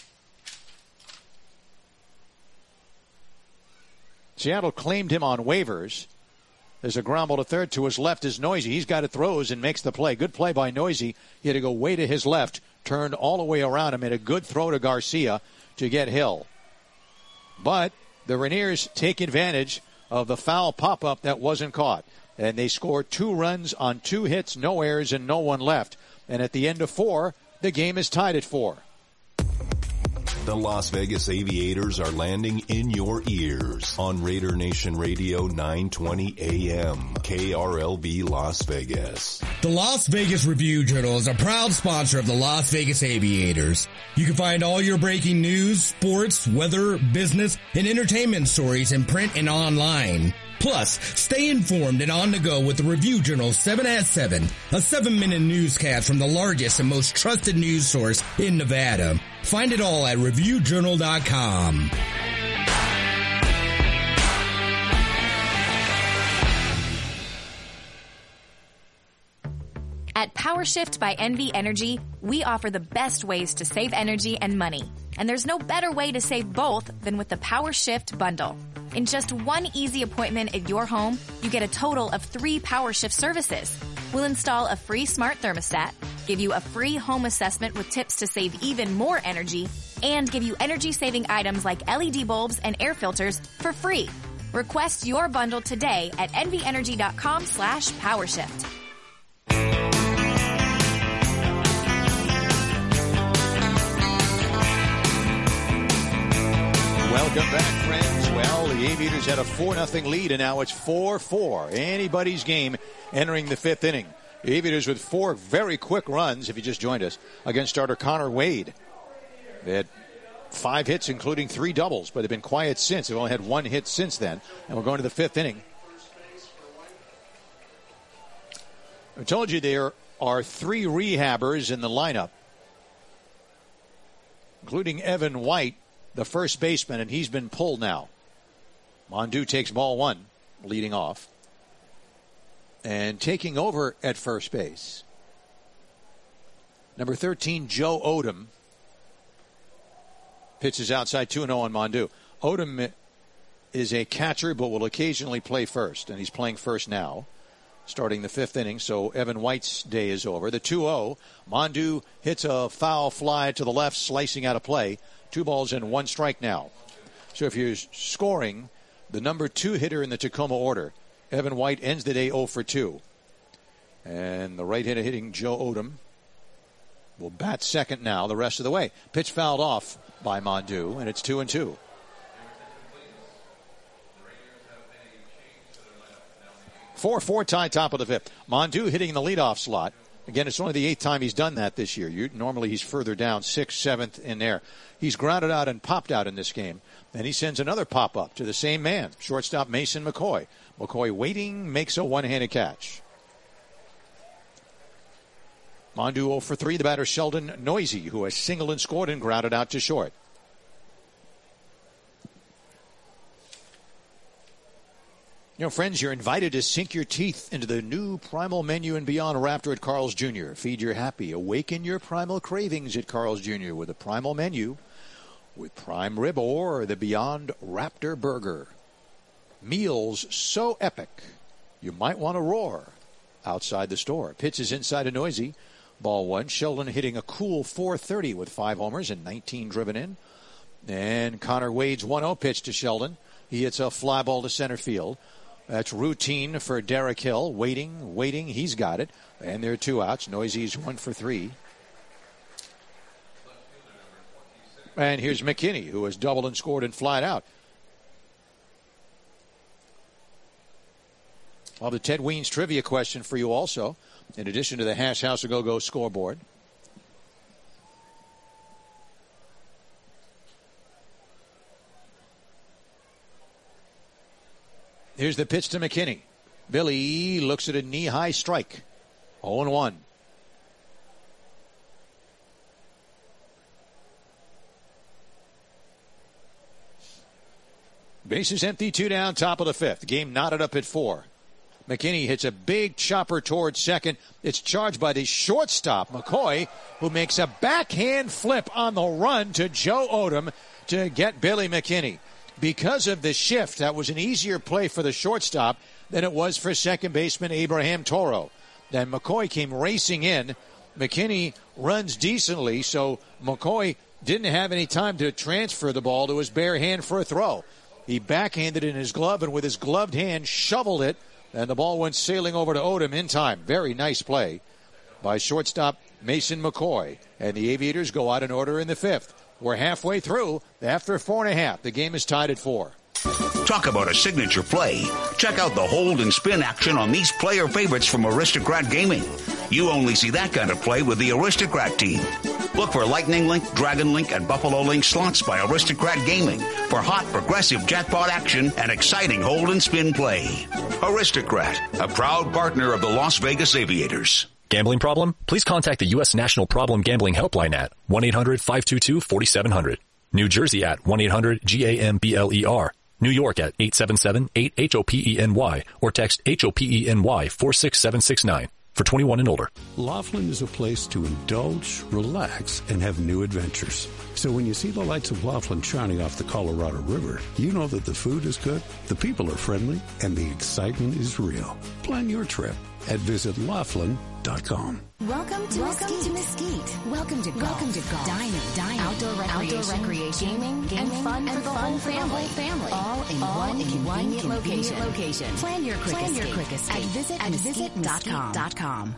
S7: Seattle claimed him on waivers. There's a ground ball to third. To his left is Noisy. He's got it, throws, and makes the play. Good play by Noisy. He had to go way to his left, turned all the way around and made a good throw to Garcia to get Hill. But the Rainiers take advantage of the foul pop-up that wasn't caught. And they score 2 runs on 2 hits, no errors, and no one left. And at the end of 4, the game is tied at 4.
S6: The Las Vegas Aviators are landing in your ears on Raider Nation Radio 920 AM, KRLB Las Vegas.
S11: The Las Vegas Review-Journal is a proud sponsor of the Las Vegas Aviators. You can find all your breaking news, sports, weather, business, and entertainment stories in print and online. Plus, stay informed and on the go with the Review-Journal 7 at 7, a 7-minute newscast from the largest and most trusted news source in Nevada. Find it all at ReviewJournal.com.
S16: At PowerShift by NV Energy, we offer the best ways to save energy and money. And there's no better way to save both than with the PowerShift bundle. In just one easy appointment at your home, you get a total of 3 PowerShift services. We'll install a free smart thermostat, give you a free home assessment with tips to save even more energy, and give you energy-saving items like LED bulbs and air filters for free. Request your bundle today at nvenergy.com/PowerShift.
S7: Welcome back, friends. Well, the Aviators had a 4-0 lead, and now it's 4-4. Anybody's game entering the 5th inning. The Aviators with 4 very quick runs, if you just joined us, against starter Connor Wade. They had 5 hits, including 3 doubles, but they've been quiet since. They've only had 1 hit since then, and we're going to the 5th inning. I told you there are 3 rehabbers in the lineup, including Evan White, the first baseman, and he's been pulled now. Mondu takes ball 1, leading off. And taking over at first base, number 13, Joe Odom, pitches outside 2-0 on Mondu. Odom is a catcher but will occasionally play first, and he's playing first now, starting the 5th inning, so Evan White's day is over. The 2-0, Mondu hits a foul fly to the left, slicing out of play. 2 balls and 1 strike now. So if you're scoring, the number 2 hitter in the Tacoma order, Evan White, ends the day 0 for 2. And the right hitter hitting Joe Odom will bat second now the rest of the way. Pitch fouled off by Mondu, and it's 2-2. Four tie, top of the 5th. Mondu hitting the leadoff slot. Again, it's only the 8th time he's done that this year. Normally he's further down, 6th, 7th in there. He's grounded out and popped out in this game. And he sends another pop-up to the same man, shortstop Mason McCoy. McCoy waiting, makes a one-handed catch. Mondu 0 for 3, the batter Sheldon Noisy, who has singled and scored and grounded out to short. You know, friends, you're invited to sink your teeth into the new Primal Menu and Beyond Raptor at Carl's Jr. Feed your happy, awaken your primal cravings at Carl's Jr. with a Primal Menu with prime rib or the Beyond Raptor Burger. Meals so epic, you might want to roar outside the store. Pitch is inside a Noisy. Ball 1. Sheldon hitting a cool .430 with 5 homers and 19 driven in. And Connor Wade's 1-0 pitch to Sheldon. He hits a fly ball to center field. That's routine for Derek Hill. Waiting. He's got it. And there are 2 outs. Noisy's 1 for 3. And here's McKinney, who has doubled and scored and flied out. Well, the Ted Weens trivia question for you also, in addition to the Hash House A-Go-Go scoreboard. Here's the pitch to McKinney. Billy looks at a knee-high strike. 0-1. Bases empty, 2 down, top of the 5th. Game knotted up at 4. McKinney hits a big chopper towards second. It's charged by the shortstop, McCoy, who makes a backhand flip on the run to Joe Odom to get Billy McKinney. Because of the shift, that was an easier play for the shortstop than it was for second baseman Abraham Toro. Then McCoy came racing in. McKinney runs decently, so McCoy didn't have any time to transfer the ball to his bare hand for a throw. He backhanded in his glove, and with his gloved hand shoveled it, and the ball went sailing over to Odom in time. Very nice play by shortstop Mason McCoy. And the Aviators go out in order in the 5th. We're halfway through after 4.5. The game is tied at 4.
S3: Talk about a signature play. Check out the hold and spin action on these player favorites from Aristocrat Gaming. You only see that kind of play with the Aristocrat team. Look for Lightning Link, Dragon Link, and Buffalo Link slots by Aristocrat Gaming for hot, progressive jackpot action and exciting hold and spin play. Aristocrat, a proud partner of the Las Vegas Aviators.
S8: Gambling problem? Please contact the U.S. National Problem Gambling Helpline at 1-800-522-4700. New Jersey at 1-800-GAMBLER. New York at 877-8-HOPENY or text HOPENY 46769 for 21 and older.
S22: Laughlin is a place to indulge, relax, and have new adventures. So when you see the lights of Laughlin shining off the Colorado River, you know that the food is good, the people are friendly, and the excitement is real. Plan your trip at visitlaughlin.com.
S23: Welcome to Mesquite. Welcome to golf, dining, outdoor recreation, gaming, and fun for the whole family. All in one convenient location. Plan your quick escape at visitmesquite.com.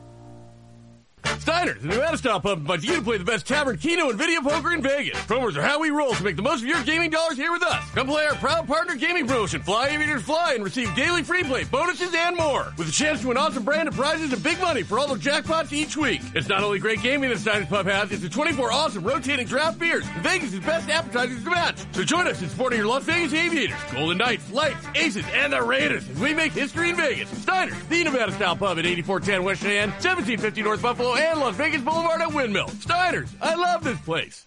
S25: Steiner's, the Nevada style pub invites you to play the best tavern, keno, and video poker in Vegas. Promos are how we roll to make the most of your gaming dollars here with us. Come play our proud partner gaming promotion, Fly Aviators Fly, and receive daily free play, bonuses, and more. With a chance to win awesome brand of prizes and big money for all the jackpots each week. It's not only great gaming that Steiner's Pub has, it's the 24 awesome rotating draft beers and Vegas' best appetizers to match. So join us in supporting your Las Vegas Aviators, Golden Knights, Lights, Aces, and the Raiders as we make history in Vegas. Steiner's, the Nevada style pub at 8410 West Cheyenne, 1750 North Buffalo, and Las Vegas Boulevard at Windmill. Steiner's, I love this place.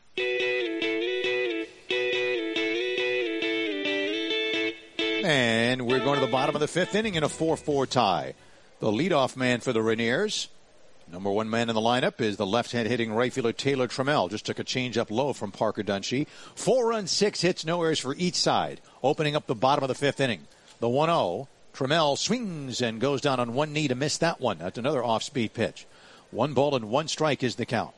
S7: And we're going to the bottom of the 5th inning in a 4-4 tie. The leadoff man for the Rainiers, number 1 man in the lineup, is the left-hand hitting right fielder Taylor Trammell. Just took a change up low from Parker Dunshee. 4 runs, 6 hits, no errors for each side. Opening up the bottom of the 5th inning. The 1-0. Trammell swings and goes down on one knee to miss that one. That's another off-speed pitch. 1 ball and 1 strike is the count.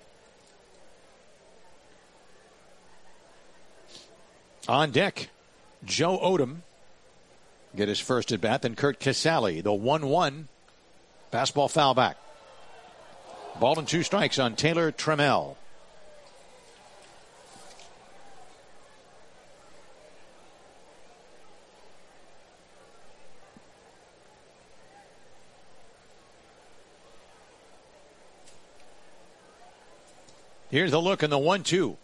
S7: On deck, Joe Odom get his first at bat. Then Kurt Casale, the 1-1. Fastball foul back. Ball and 2 strikes on Taylor Trammell. Here's the look in the 1-2.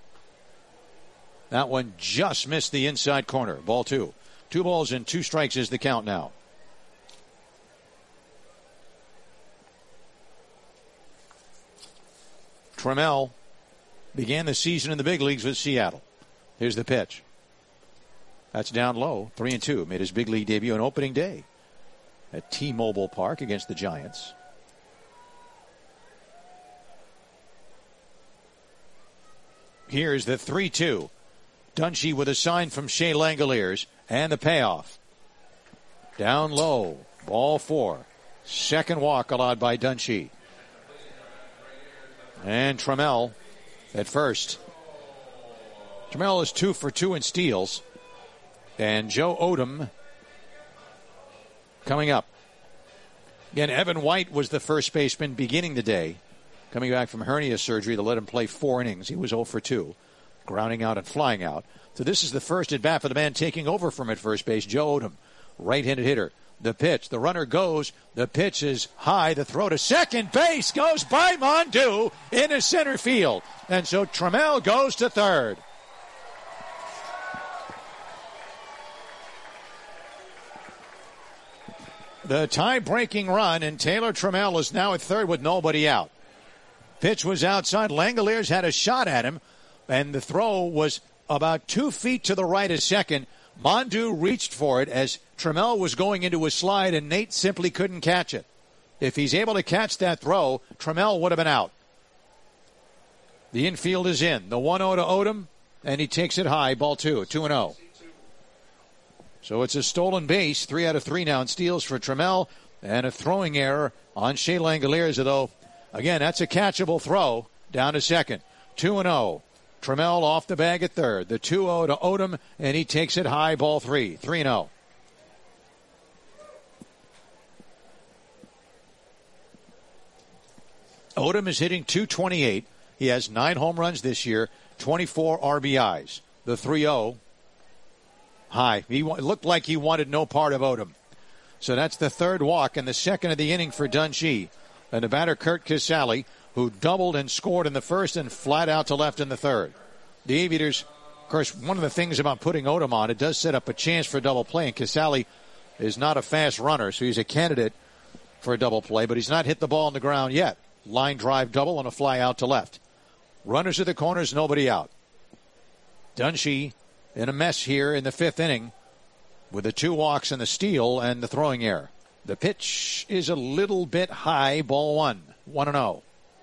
S7: That one just missed the inside corner. Ball 2. 2 balls and 2 strikes is the count now. Trammell began the season in the big leagues with Seattle. Here's the pitch. That's down low. 3-2. Made his big league debut on opening day at T-Mobile Park against the Giants. Here's the 3-2. Dunshee with a sign from Shea Langoliers and the payoff. Down low. Ball 4. Second walk allowed by Dunshee. And Trammell at first. Trammell is 2 for 2 in steals. And Joe Odom Coming up. Again, Evan White was the first baseman beginning the day, coming back from hernia surgery that let him play 4 innings. He was 0 for 2, grounding out and flying out. So this is the first at bat for the man taking over from at first base, Joe Odom, right-handed hitter. The pitch, the runner goes, the pitch is high, the throw to second base goes by Mondu into center field. And so Trammell goes to third. The tie-breaking run, and Taylor Trammell is now at third with nobody out. Pitch was outside. Langoliers had a shot at him, and the throw was about 2 feet to the right of second. Mondu reached for it as Trammell was going into a slide, and Nate simply couldn't catch it. If he's able to catch that throw, Trammell would have been out. The infield is in. The 1-0 to Odom, and he takes it high. Ball 2, 2-0. So it's a stolen base, 3 out of 3 now in steals for Trammell, and a throwing error on Shea Langoliers, although, again, that's a catchable throw down to second. 2-0. Trammell off the bag at third. The 2-0 to Odom, and he takes it high, ball 3, 3-0. Odom is hitting .228. He has 9 home runs this year, 24 RBIs. The 3-0. High. It looked like he wanted no part of Odom. So that's the third walk and the second of the inning for Dunshee. And the batter, Kurt Casale, who doubled and scored in the first and flat out to left in the third. The Aviators, of course, one of the things about putting Odom on, it does set up a chance for a double play. And Casale is not a fast runner, so he's a candidate for a double play, but he's not hit the ball on the ground yet. Line drive double and a fly out to left. Runners at the corners, nobody out. Dunshee in a mess here in the 5th inning with the 2 walks and the steal and the throwing error. The pitch is a little bit high, ball 1, 1-0.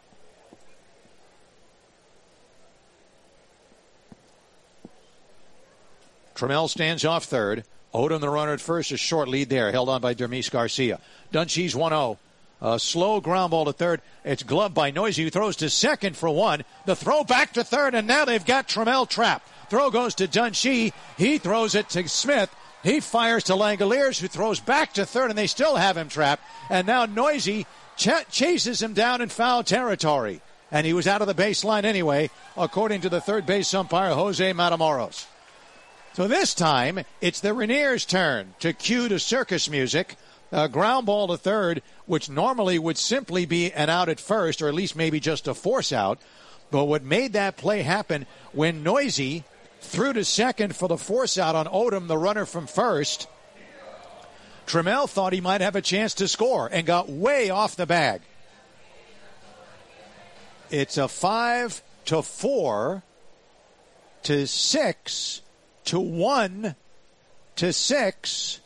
S7: Trammell stands off third. Odom, the runner at first, a short lead there, held on by Dermis Garcia. Dunshee's 1-0. A slow ground ball to third. It's gloved by Noisy, who throws to second for 1. The throw back to third, and now they've got Trammell trapped. Throw goes to Dunshee. He throws it to Smith. He fires to Langoliers, who throws back to third, and they still have him trapped. And now Noisy chases him down in foul territory. And he was out of the baseline anyway, according to the third base umpire, Jose Matamoros. So this time, it's the Rainiers' turn to cue the circus music. A ground ball to third, which normally would simply be an out at first, or at least maybe just a force out. But what made that play happen when Noisy threw to second for the force out on Odom, the runner from first, Trammell thought he might have a chance to score and got way off the bag. It's a 5-4 to 6 to 1 to 6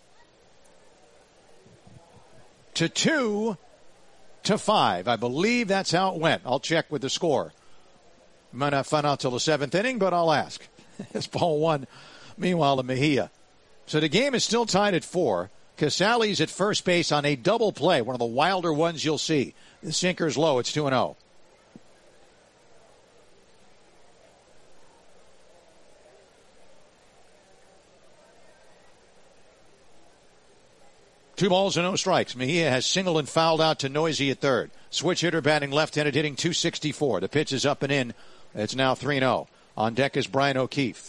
S7: to 2 to 5. I believe that's how it went. I'll check with the score. Might not find out till the 7th inning, but I'll ask. It's ball 1. Meanwhile, to Mejia. So the game is still tied at 4. Casale's at first base on a double play, one of the wilder ones you'll see. The sinker's low. It's 2-0. Two balls and no strikes. Mejia has singled and fouled out to Noisy at third. Switch hitter batting left-handed, hitting .264. The pitch is up and in. It's now 3-0. On deck is Brian O'Keefe.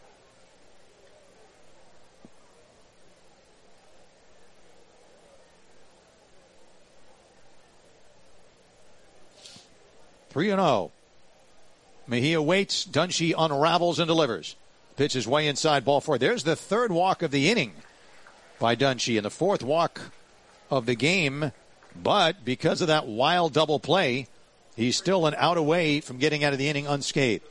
S7: Mejia waits. Dunshee unravels and delivers. Pitch is way inside, ball 4. There's the third walk of the inning by Dunshee and the 4th walk of the game. But because of that wild double play, he's still an out away from getting out of the inning unscathed.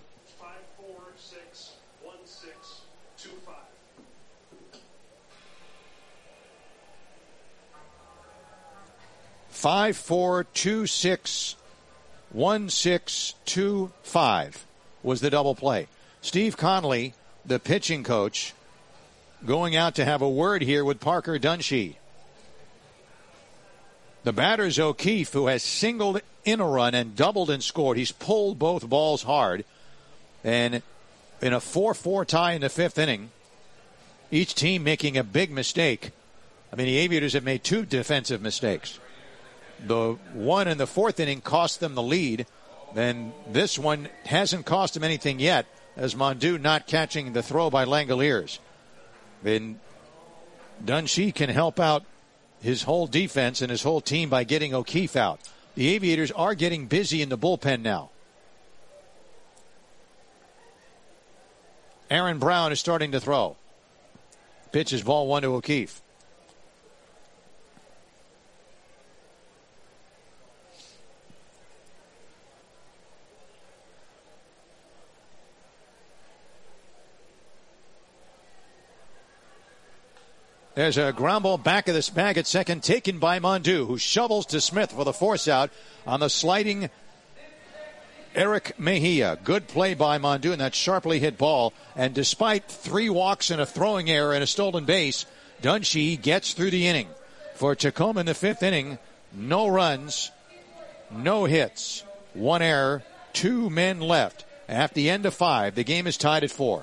S7: 5-4-2-6-1-6-2-5 was the double play. Steve Conley, the pitching coach, going out to have a word here with Parker Dunshee. The batter's O'Keefe, who has singled in a run and doubled and scored. He's pulled both balls hard. And in a 4-4 tie in the 5th inning, each team making a big mistake. I mean, the Aviators have made 2 defensive mistakes. The one in the 4th inning cost them the lead. Then this one hasn't cost them anything yet, as Mondu not catching the throw by Langoliers. Then Dunshee can help out his whole defense and his whole team by getting O'Keefe out. The Aviators are getting busy in the bullpen now. Aaron Brown is starting to throw. Pitch is ball 1 to O'Keefe. There's a ground ball back of this bag at second, taken by Mondu, who shovels to Smith for the force out on the sliding Eric Mejia. Good play by Mondu in that sharply hit ball. And despite 3 walks and a throwing error and a stolen base, Dunshee gets through the inning. For Tacoma in the 5th inning, no runs, no hits, 1 error, 2 men left. At the end of 5, the game is tied at 4.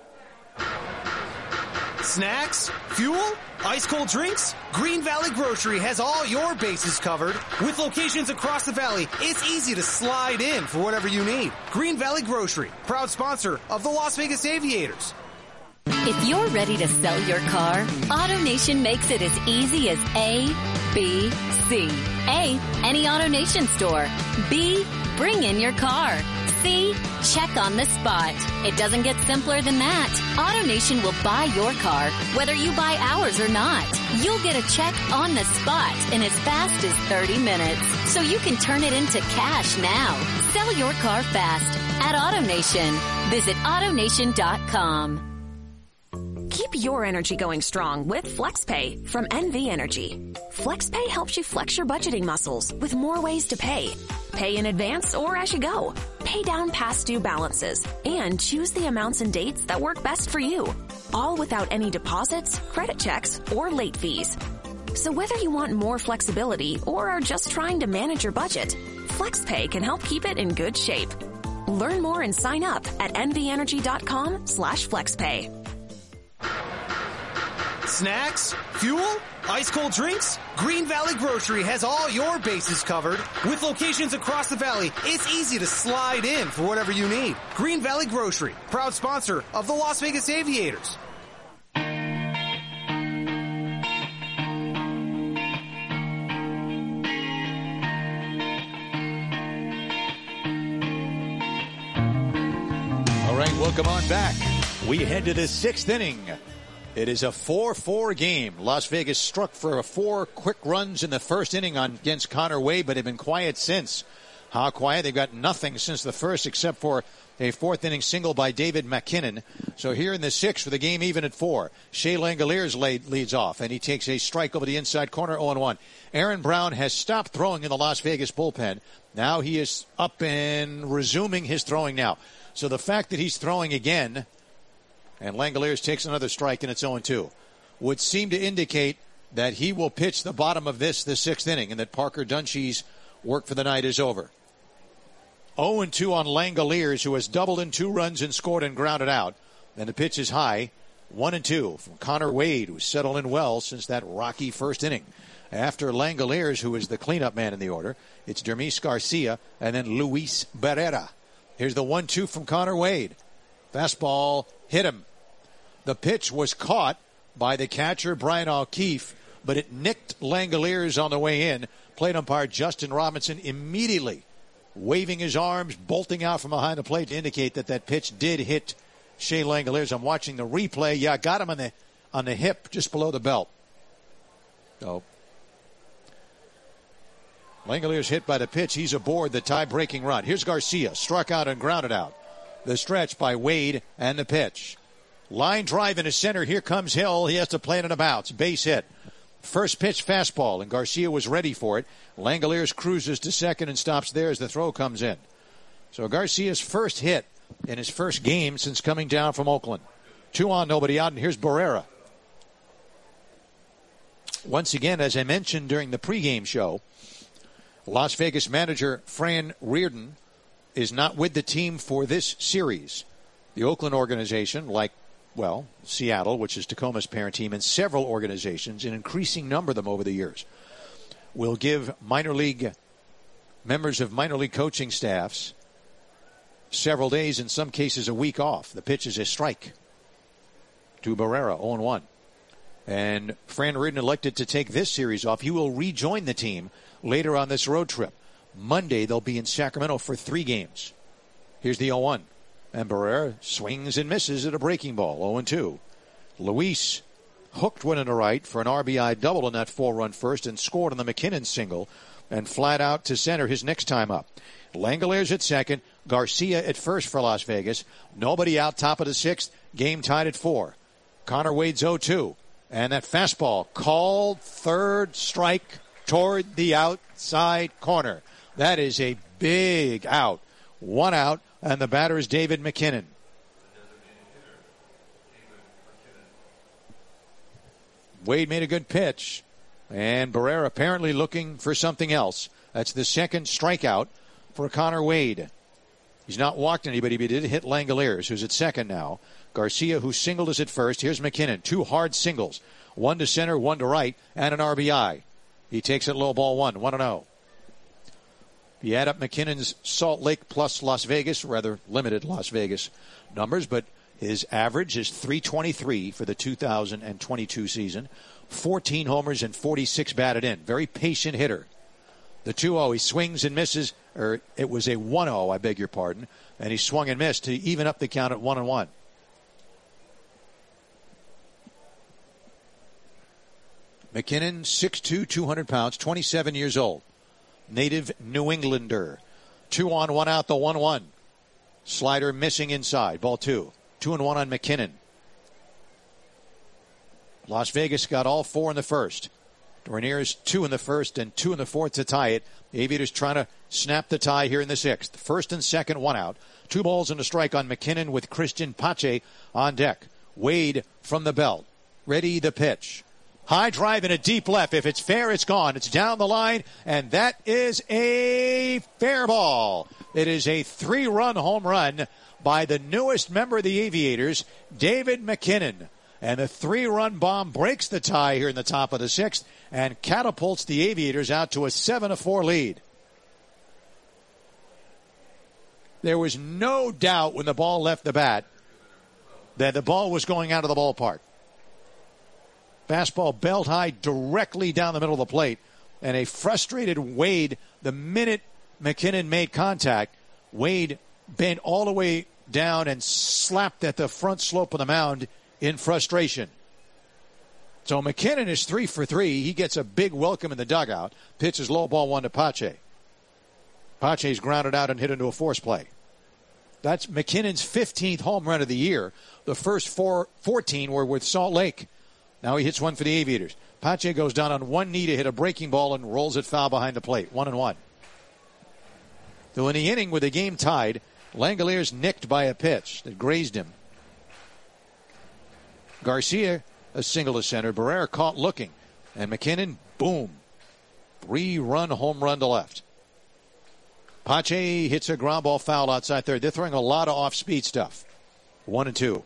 S9: Snacks? Fuel? Ice-cold drinks? Green Valley Grocery has all your bases covered. With locations across the valley, it's easy to slide in for whatever you need. Green Valley Grocery, proud sponsor of the Las Vegas Aviators.
S10: If you're ready to sell your car, AutoNation makes it as easy as A, B, C. A, any AutoNation store. B, bring in your car. C, check on the spot. It doesn't get simpler than that. AutoNation will buy your car, whether you buy ours or not. You'll get a check on the spot in as fast as 30 minutes, so you can turn it into cash now. Sell your car fast at AutoNation. Visit AutoNation.com.
S17: Keep your energy going strong with FlexPay from NV Energy. FlexPay helps you flex your budgeting muscles with more ways to pay. Pay in advance or as you go. Pay down past due balances and choose the amounts and dates that work best for you. All without any deposits, credit checks, or late fees. So whether you want more flexibility or are just trying to manage your budget, FlexPay can help keep it in good shape. Learn more and sign up at nvenergy.com/flexpay.
S9: Snacks? Fuel? Ice-cold drinks? Green Valley Grocery has all your bases covered. With locations across the valley, it's easy to slide in for whatever you need. Green Valley Grocery, proud sponsor of the Las Vegas Aviators.
S7: All right, welcome on back. We head to the 6th inning. It is a 4-4 game. Las Vegas struck for 4 quick runs in the 1st inning against Connor Wade, but have been quiet since. How quiet? They've got nothing since the 1st except for a 4th inning single by David McKinnon. So here in the 6th for the game even at 4. Shea Langoliers leads off, and he takes a strike over the inside corner, 0-1. Aaron Brown has stopped throwing in the Las Vegas bullpen. Now he is up and resuming his throwing now. So the fact that he's throwing again, and Langoliers takes another strike, and it's 0-2, would seem to indicate that he will pitch the bottom of the 6th inning, and that Parker Dunshee's work for the night is over. 0-2 on Langoliers, who has doubled in 2 runs and scored and grounded out. And the pitch is high, 1-2 from Connor Wade, who's settled in well since that rocky 1st inning. After Langoliers, who is the cleanup man in the order, it's Dermis Garcia and then Luis Barrera. Here's the 1-2 from Connor Wade. Fastball hit him. The pitch was caught by the catcher, Brian O'Keefe, but it nicked Langoliers on the way in. Plate umpire Justin Robinson immediately waving his arms, bolting out from behind the plate to indicate that that pitch did hit Shea Langoliers. I'm watching the replay. Yeah, got him on the hip just below the belt. So Langoliers hit by the pitch. He's aboard the tie-breaking run. Here's Garcia, struck out and grounded out. The stretch by Wade and the pitch. Line drive into center. Here comes Hill. He has to play it in a bounce. Base hit. First pitch fastball, and Garcia was ready for it. Langoliers cruises to second and stops there as the throw comes in. So Garcia's first hit in his first game since coming down from Oakland. 2 on, nobody out, and here's Barrera. Once again, as I mentioned during the pregame show, Las Vegas manager Fran Reardon is not with the team for this series. The Oakland organization, like Seattle, which is Tacoma's parent team, and several organizations, an increasing number of them over the years, will give members of minor league coaching staffs several days, in some cases a week off. The pitch is a strike to Barrera, 0-1. And Fran Riordan elected to take this series off. He will rejoin the team later on this road trip. Monday, they'll be in Sacramento for 3 games. Here's the 0-1. And Barrera swings and misses at a breaking ball, 0-2. Luis hooked one in the right for an RBI double in that 4-run first and scored on the McKinnon single and flat out to center his next time up. Langoliers at second, Garcia at first for Las Vegas. Nobody out, top of the 6th, game tied at 4. Connor Wade's 0-2. And that fastball called, third strike toward the outside corner. That is a big out. 1 out, and the batter is David McKinnon. Wade made a good pitch, and Barrera apparently looking for something else. That's the second strikeout for Connor Wade. He's not walked anybody, but he did hit Langoliers, who's at second now. Garcia, who singled, is at first. Here's McKinnon. 2 hard singles. 1 to center, 1 to right, and an RBI. He takes it low, ball 1, 1-0. You add up McKinnon's Salt Lake plus Las Vegas, rather limited Las Vegas numbers, but his average is .323 for the 2022 season. 14 homers and 46 batted in. Very patient hitter. The 2-0, he swings and misses, or it was a 1-0, I beg your pardon, and he swung and missed to even up the count at 1-1. McKinnon, 6'2", 200 pounds, 27 years old. Native New Englander. 2 on, 1 out, the 1-1. Slider missing inside. Ball 2. 2-1 on McKinnon. Las Vegas got all 4 in the first. Rainiers 2 in the first and 2 in the fourth to tie it. The Aviators trying to snap the tie here in the 6th. First and second, 1 out. 2 balls and a strike on McKinnon with Christian Pache on deck. Wade from the belt. Ready the pitch. High drive in a deep left. If it's fair, it's gone. It's down the line, and that is a fair ball. It is a 3-run home run by the newest member of the Aviators, David McKinnon. And the 3-run bomb breaks the tie here in the top of the 6th and catapults the Aviators out to a 7-4 lead. There was no doubt when the ball left the bat that the ball was going out of the ballpark. Fastball belt high directly down the middle of the plate. And a frustrated Wade, the minute McKinnon made contact, Wade bent all the way down and slapped at the front slope of the mound in frustration. So McKinnon is 3 for 3. He gets a big welcome in the dugout. Pitches low, ball 1 to Pache. Pache's grounded out and hit into a force play. That's McKinnon's 15th home run of the year. The first 14 were with Salt Lake. Now he hits one for the Aviators. Pache goes down on one knee to hit a breaking ball and rolls it foul behind the plate. 1-1. So in the inning with the game tied, Langoliers nicked by a pitch that grazed him. Garcia, a single to center. Barrera caught looking. And McKinnon, boom. 3-run home run to left. Pache hits a ground ball foul outside third. They're throwing a lot of off-speed stuff. 1-2.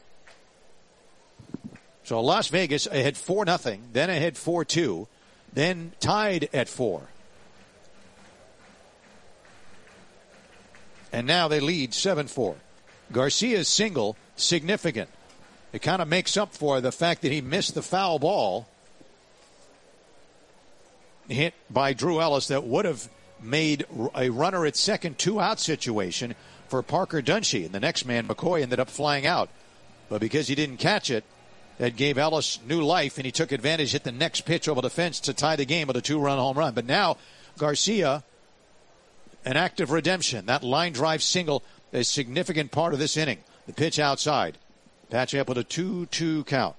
S7: So Las Vegas ahead 4-0, then ahead 4-2, then tied at 4. And now they lead 7-4. Garcia's single, significant. It kind of makes up for the fact that he missed the foul ball hit by Drew Ellis that would have made a runner at second 2-out situation for Parker Dunshee. And the next man, McCoy, ended up flying out. But because he didn't catch it, that gave Ellis new life, and he took advantage, hit the next pitch over the fence to tie the game with a 2-run home run. But now Garcia, an act of redemption. That line drive single is a significant part of this inning. The pitch outside. Pache up with a 2-2 count.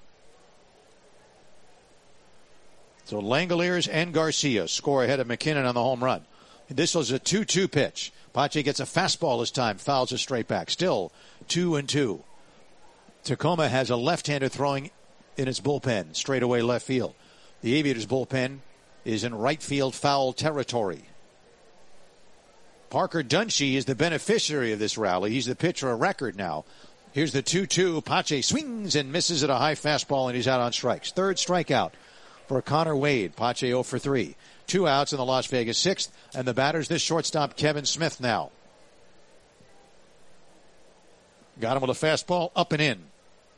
S7: So Langoliers and Garcia score ahead of McKinnon on the home run. This was a 2-2 pitch. Pache gets a fastball this time, fouls it straight back. Still 2-2. Tacoma has a left-hander throwing in its bullpen, straight away left field. The Aviators' bullpen is in right field foul territory. Parker Dunshee is the beneficiary of this rally. He's the pitcher of record now. Here's the 2-2. Pache swings and misses at a high fastball, and he's out on strikes. Third strikeout for Connor Wade. Pache 0 for 3. 2 outs in the Las Vegas sixth, and the batter's this shortstop, Kevin Smith now. Got him with a fastball up and in.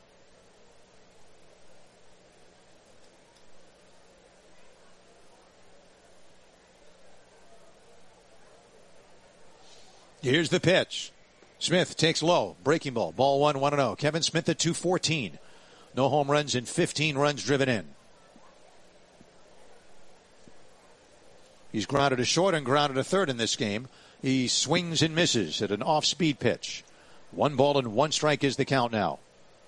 S7: Here's the pitch. Smith takes low. Breaking ball. Ball 1-0. Kevin Smith at 214. No home runs and 15 runs driven in. He's grounded a short and grounded a third in this game. He swings and misses at an off-speed pitch. 1 ball and 1 strike is the count now.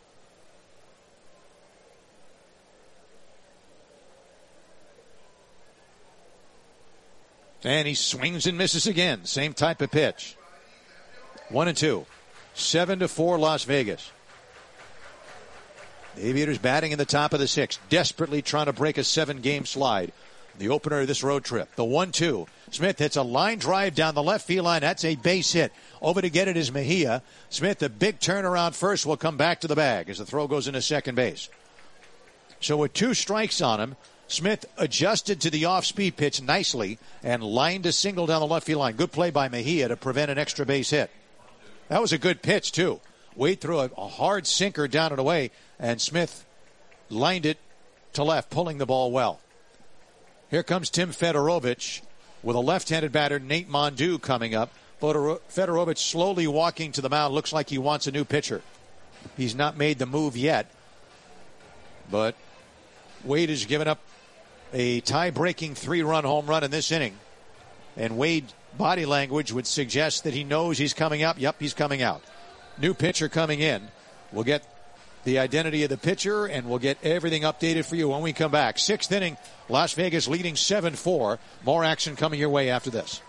S7: And he swings and misses again. Same type of pitch. 1-2. 7-4 Las Vegas. The Aviators batting in the top of the sixth, desperately trying to break a 7-game slide. The opener of this road trip. The 1-2. Smith hits a line drive down the left field line. That's a base hit. Over to get it is Mejia. Smith, a big turnaround first, will come back to the bag as the throw goes into second base. So with 2 strikes on him, Smith adjusted to the off-speed pitch nicely and lined a single down the left field line. Good play by Mejia to prevent an extra base hit. That was a good pitch, too. Wade threw a hard sinker down and away, and Smith lined it to left, pulling the ball well. Here comes Tim Fedorovich with a left-handed batter, Nate Mondu, coming up. Fedorovich slowly walking to the mound. Looks like he wants a new pitcher. He's not made the move yet, but Wade has given up a tie-breaking 3-run home run in this inning, and Wade's body language would suggest that he knows he's coming up. Yep, he's coming out. New pitcher coming in. We'll get the identity of the pitcher, and we'll get everything updated for you when we come back. 6th inning, Las Vegas leading 7-4. More action coming your way after this.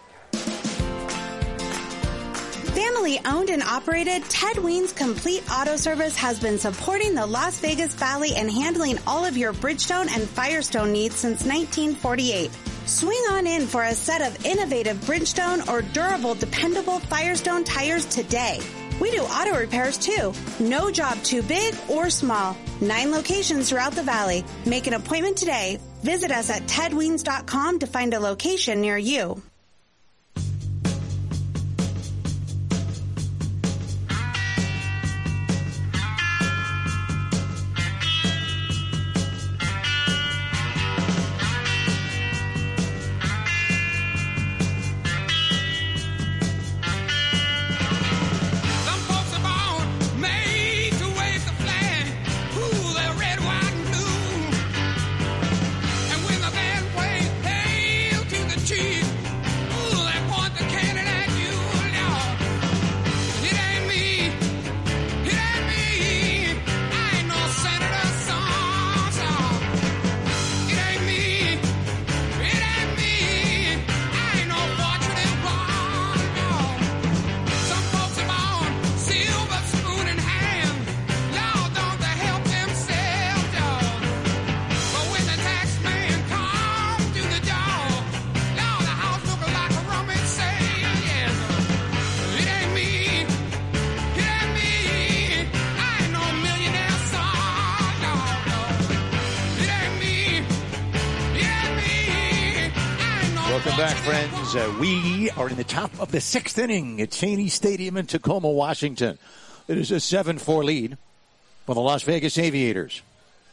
S2: Family owned and operated, Ted Weens Complete Auto Service has been supporting the Las Vegas Valley and handling all of your Bridgestone and Firestone needs since 1948. Swing on in for a set of innovative Bridgestone or durable, dependable Firestone tires today. We do auto repairs too. No job too big or small. 9 locations throughout the valley. Make an appointment today. Visit us at tedweens.com to find a location near you.
S7: Welcome back, friends. We are in the top of the 6th inning at Cheney Stadium in Tacoma, Washington. It is a 7-4 lead for the Las Vegas Aviators.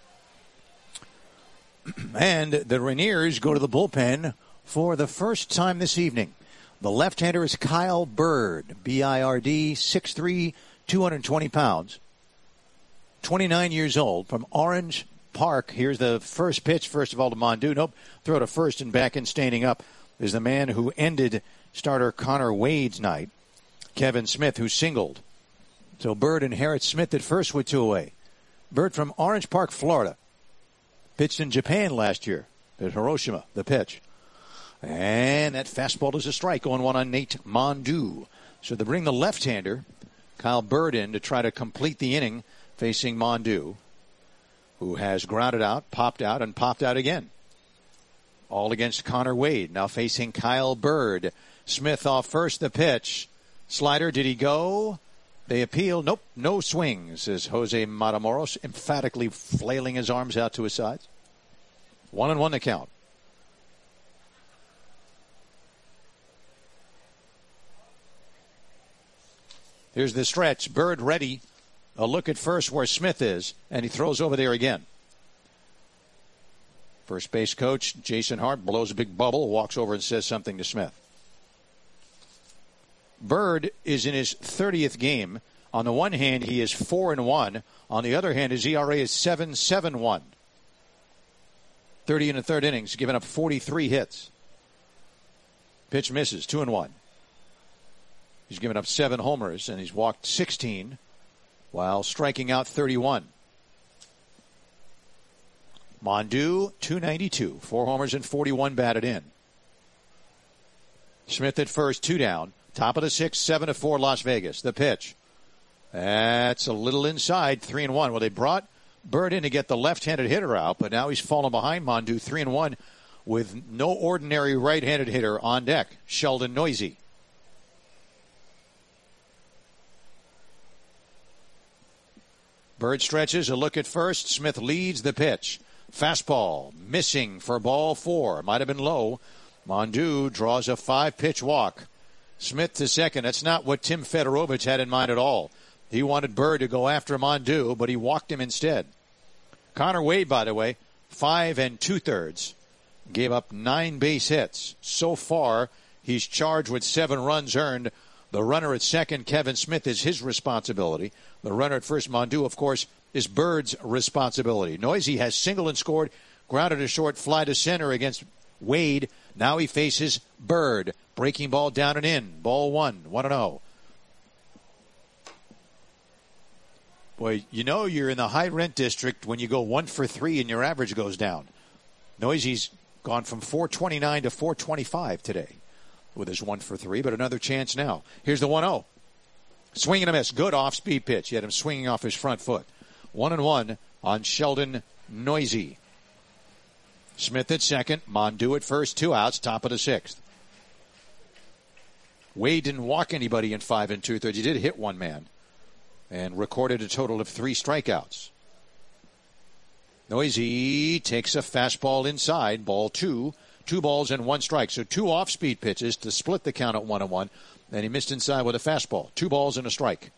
S7: And the Rainiers go to the bullpen for the first time this evening. The left-hander is Kyle Bird, B-I-R-D, 6'3", 220 pounds, 29 years old, from Orange Park. Here's the first pitch, first of all, to Mondu. Nope, throw to first, and back in standing up is the man who ended starter Connor Wade's night, Kevin Smith, who singled. So Bird inherits Smith at first with 2 away. Bird from Orange Park, Florida. Pitched in Japan last year at Hiroshima, the pitch. And that fastball is a strike, 0-1 on Nate Mondu. So they bring the left-hander, Kyle Bird, in to try to complete the inning facing Mondu, who has grounded out, popped out, and popped out again. All against Connor Wade, now facing Kyle Bird. Smith off first, the pitch. Slider, did he go? They appeal. Nope, no swings, says Jose Matamoros, emphatically flailing his arms out to his sides. 1-1 the count. Here's the stretch. Bird ready. A look at first where Smith is, and he throws over there again. First base coach Jason Hart blows a big bubble, walks over and says something to Smith. Bird is in his 30th game. On the one hand, he is 4-1. On the other hand, his ERA is 7.71. 30 in the third innings, giving up 43 hits. Pitch misses, 2-1. He's given up 7 homers, and he's walked 16 while striking out 31. Mondu, 292, 4 homers and 41 batted in. Smith at first, 2 down. Top of the 6th, 7-4 Las Vegas. The pitch. That's a little inside, 3-1. Well, they brought Bird in to get the left-handed hitter out, but now he's fallen behind Mondu, 3-1, with no ordinary right-handed hitter on deck, Sheldon Neuse. Bird stretches, a look at first. Smith leads the pitch. Fastball, missing for ball 4. Might have been low. Mondu draws a 5-pitch walk. Smith to second. That's not what Tim Fedorovich had in mind at all. He wanted Bird to go after Mondu, but he walked him instead. Connor Wade, by the way, 5 2/3. Gave up 9 base hits. So far, he's charged with 7 runs earned. The runner at second, Kevin Smith, is his responsibility. The runner at first, Mondu, of course, is Bird's responsibility. Neuse has singled and scored, grounded a short fly to center against Wade. Now he faces Bird. Breaking ball down and in. Ball 1, 1-0. Boy, you know you're in the high rent district when you go 1 for 3 and your average goes down. Neuse's gone from 429 to 425 today with his 1 for 3, but another chance now. Here's the 1-0. Swing and a miss. Good off-speed pitch. He had him swinging off his front foot. 1-1 on Sheldon Neuse. Smith at second. Mondu at first. 2 outs. Top of the 6th. Wade didn't walk anybody in 5 2/3. He did hit one man and recorded a total of 3 strikeouts. Neuse takes a fastball inside. Ball 2. 2 balls and 1 strike. So 2 off-speed pitches to split the count at 1-1. And he missed inside with a fastball. 2 balls and a strike.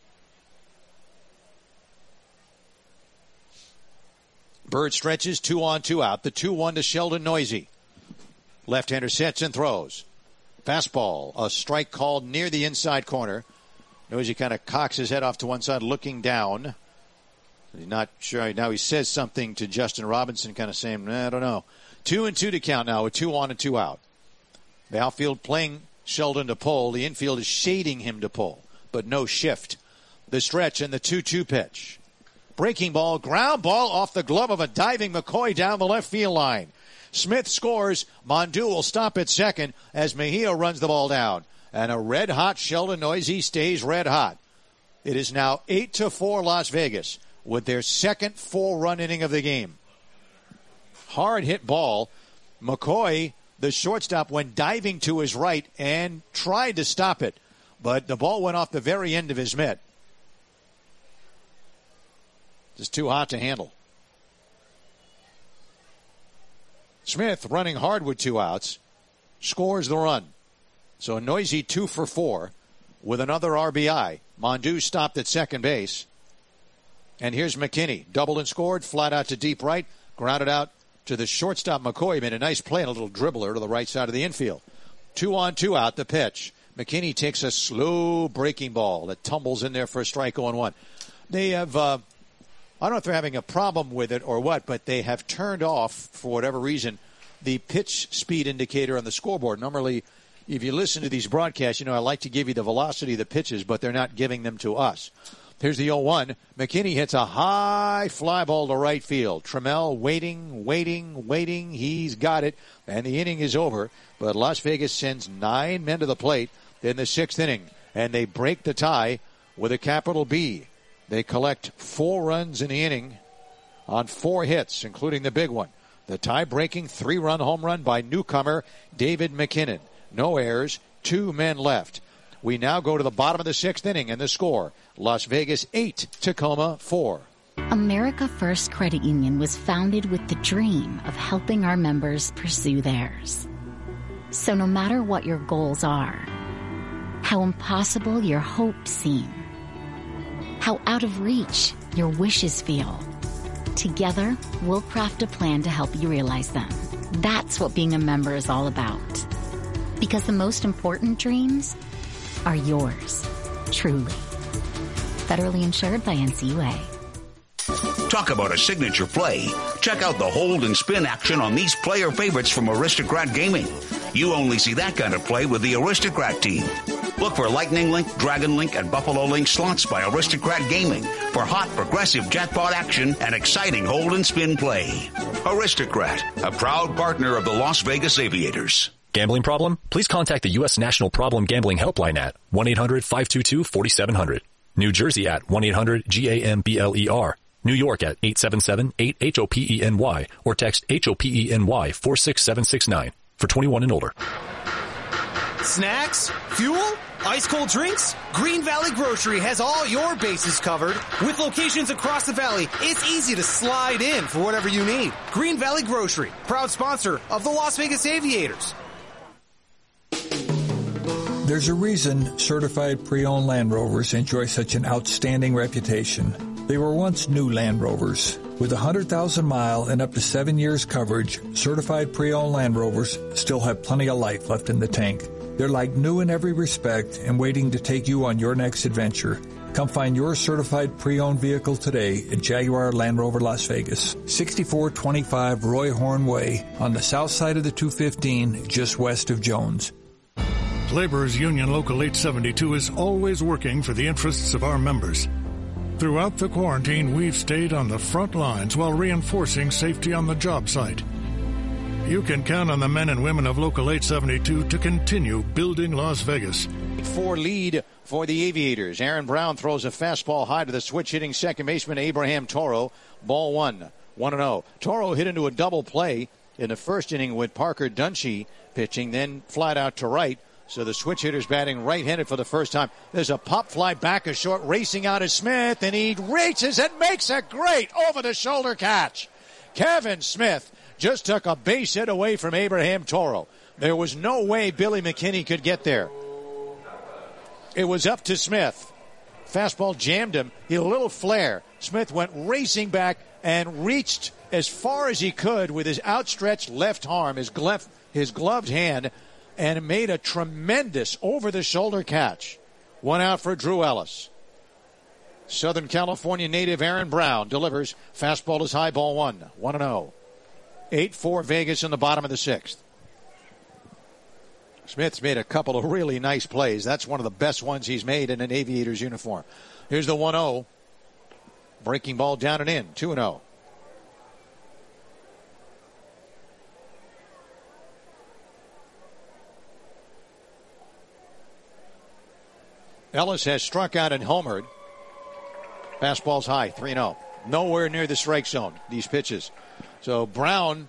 S7: Bird stretches, 2 on, 2 out. The 2-1 to Sheldon Neuse. Left-hander sets and throws. Fastball, a strike called near the inside corner. Neuse kind of cocks his head off to one side, looking down. He's not sure. Now he says something to Justin Robinson, kind of saying, I don't know. 2-2 to count now with 2 on and 2 out. The outfield playing Sheldon to pull. The infield is shading him to pull, but no shift. The stretch and the 2-2 pitch. Breaking ball, ground ball off the glove of a diving McCoy down the left field line. Smith scores. Mondu will stop at second as Mejia runs the ball down. And a red-hot Sheldon Neuse stays red hot. It is now 8-4 Las Vegas with their second 4-run inning of the game. Hard hit ball. McCoy, the shortstop, went diving to his right and tried to stop it, but the ball went off the very end of his mitt. Just too hot to handle. Smith, running hard with 2 outs, scores the run. So Neuse 2 for 4 with another RBI. Mondu stopped at second base. And here's McKinney. Doubled and scored, flat out to deep right, grounded out to the shortstop. McCoy made a nice play and a little dribbler to the right side of the infield. 2 on, 2 out, the pitch. McKinney takes a slow breaking ball that tumbles in there for a strike 0-1. They have, I don't know if they're having a problem with it or what, but they have turned off, for whatever reason, the pitch speed indicator on the scoreboard. Normally, if you listen to these broadcasts, you know I like to give you the velocity of the pitches, but they're not giving them to us. Here's the 0-1. McKinney hits a high fly ball to right field. Trammell waiting. He's got it, and the inning is over. But Las Vegas sends 9 men to the plate in the 6th inning, and they break the tie with a capital B. They collect 4 runs in the inning on 4 hits, including the big one. The tie-breaking 3-run home run by newcomer David McKinnon. No errors, 2 men left. We now go to the bottom of the 6th inning, and the score, Las Vegas 8, Tacoma 4.
S4: America First Credit Union was founded with the dream of helping our members pursue theirs. So no matter what your goals are, how impossible your hopes seem, how out of reach your wishes feel, together we'll craft a plan to help you realize them. That's what being a member is all about. Because the most important dreams are yours, truly. Federally insured by NCUA.
S3: Talk about a signature play. Check out the hold and spin action on these player favorites from Aristocrat Gaming. You only see that kind of play with the Aristocrat team. Look for Lightning Link, Dragon Link, and Buffalo Link slots by Aristocrat Gaming for hot, progressive jackpot action and exciting hold and spin play. Aristocrat, a proud partner of the Las Vegas Aviators.
S8: Gambling problem? Please contact the U.S. National Problem Gambling Helpline at 1-800-522-4700. New Jersey at 1-800-GAMBLER. New York at 877-8-HOPENY or text HOPENY 46769 for 21 and older.
S9: Snacks? Fuel? Ice cold drinks? Green Valley Grocery has all your bases covered. With locations across the valley, it's easy to slide in for whatever you need. Green Valley Grocery, proud sponsor of the Las Vegas Aviators.
S13: There's a reason certified pre-owned Land Rovers enjoy such an outstanding reputation. They were once new Land Rovers. With 100,000-mile and up to 7 years coverage, certified pre-owned Land Rovers still have plenty of life left in the tank. They're like new in every respect and waiting to take you on your next adventure. Come find your certified pre-owned vehicle today at Jaguar Land Rover Las Vegas, 6425 Roy Horn Way on the south side of the 215, just west of Jones.
S14: Laborers Union Local 872 is always working for the interests of our members. Throughout the quarantine, we've stayed on the front lines while reinforcing safety on the job site. You can count on the men and women of Local 872 to continue building Las Vegas.
S7: 4 lead for the Aviators. Aaron Brown throws a fastball high to the switch-hitting second baseman Abraham Toro. Ball 1-0. Toro hit into a double play in the first inning with Parker Dunshee pitching, then flat out to right. So the switch hitter's batting right-handed for the first time. There's a pop fly back a short, racing out is Smith, and he reaches and makes a great over-the-shoulder catch. Kevin Smith just took a base hit away from Abraham Toro. There was no way Billy McKinney could get there. It was up to Smith. Fastball jammed him. He had a little flare. Smith went racing back and reached as far as he could with his outstretched left arm, his gloved hand, and made a tremendous over-the-shoulder catch. 1 out for Drew Ellis. Southern California native Aaron Brown delivers. Fastball is high, ball 1-0. 8-4 Vegas in the bottom of the 6th. Smith's made a couple of really nice plays. That's one of the best ones he's made in an Aviators uniform. Here's the 1-0. Breaking ball down and in. 2-0. Ellis has struck out and homered. Fastball's high, 3-0. Nowhere near the strike zone, these pitches. So Brown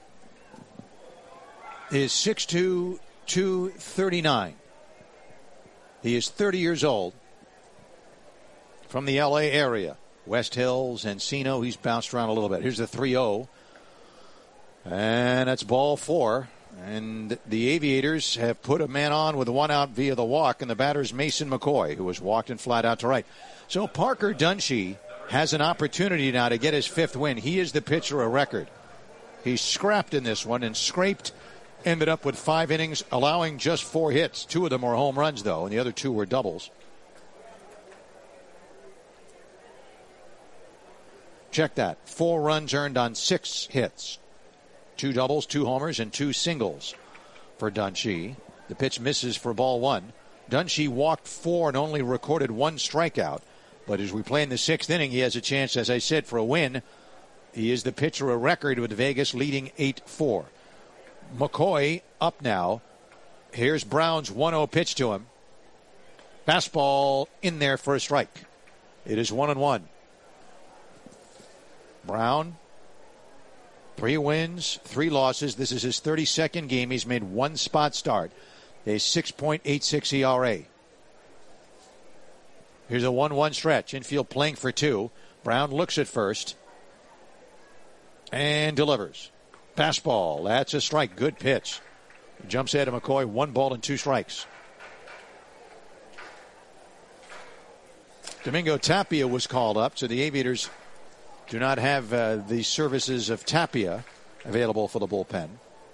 S7: is 6'2", 239. He is 30 years old. From the L.A. area. West Hills, Encino. He's bounced around a little bit. Here's the 3-0. And that's ball 4. And the Aviators have put a man on with 1 out via the walk, and the batter's Mason McCoy, who was walked and flat out to right. So Parker Dunshee has an opportunity now to get his 5th win. He is the pitcher of record. He scrapped in this one and scraped, ended up with 5 innings, allowing just 4 hits. 2 of them were home runs, though, and the other 2 were doubles. Check that. 4 runs earned on 6 hits. 2 doubles, 2 homers, and 2 singles for Dunshee. The pitch misses for ball 1. Dunshee walked 4 and only recorded 1 strikeout. But as we play in the 6th inning, he has a chance, as I said, for a win. He is the pitcher of record with Vegas leading 8-4. McCoy up now. Here's Brown's 1-0 pitch to him. Fastball in there for a strike. It is 1-1. Brown, 3 wins, 3 losses. This is his 32nd game. He's made 1 spot start. A 6.86 ERA. Here's a 1-1 stretch. Infield playing for 2. Brown looks at first and delivers. Fastball. That's a strike. Good pitch. Jumps ahead of McCoy. 1 ball and 2 strikes. Domingo Tapia was called up, so the Aviators do not have the services of Tapia available for the bullpen.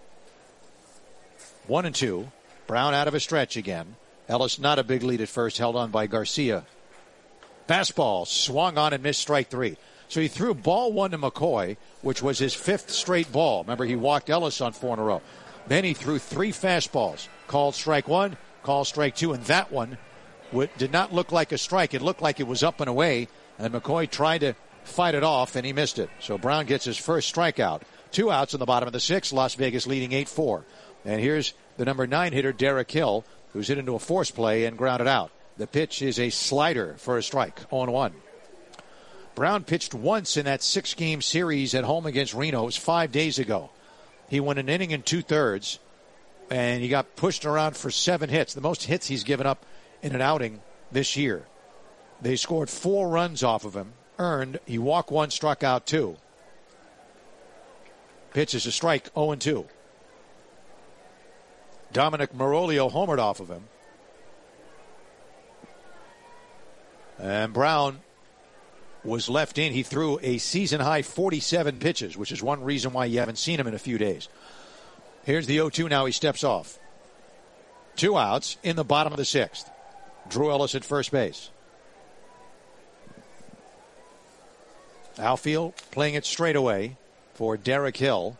S7: 1-2. Brown out of a stretch again. Ellis not a big lead at first, held on by Garcia. Fastball swung on and missed strike 3. So he threw ball 1 to McCoy, which was his 5th straight ball. Remember, he walked Ellis on 4 in a row. Then he threw 3 fastballs. Called strike 1, called strike 2, and that one did not look like a strike. It looked like it was up and away, and McCoy tried to fight it off, and he missed it. So Brown gets his first strikeout. 2 outs in the bottom of the 6th. Las Vegas leading 8-4. And here's the number 9 hitter, Derek Hill, who's hit into a force play and grounded out. The pitch is a slider for a strike, 0-1. Brown pitched once in that 6-game series at home against Reno. It was 5 days ago. He went an inning and 2/3, and he got pushed around for 7 hits, the most hits he's given up in an outing this year. They scored 4 runs off of him, earned. He walked 1, struck out 2. Pitch is a strike, 0-2. Dominic Marolio homered off of him. And Brown was left in. He threw a season-high 47 pitches, which is one reason why you haven't seen him in a few days. Here's the 0-2 now. He steps off. 2 outs in the bottom of the 6th. Drew Ellis at first base. Outfield playing it straight away for Derek Hill.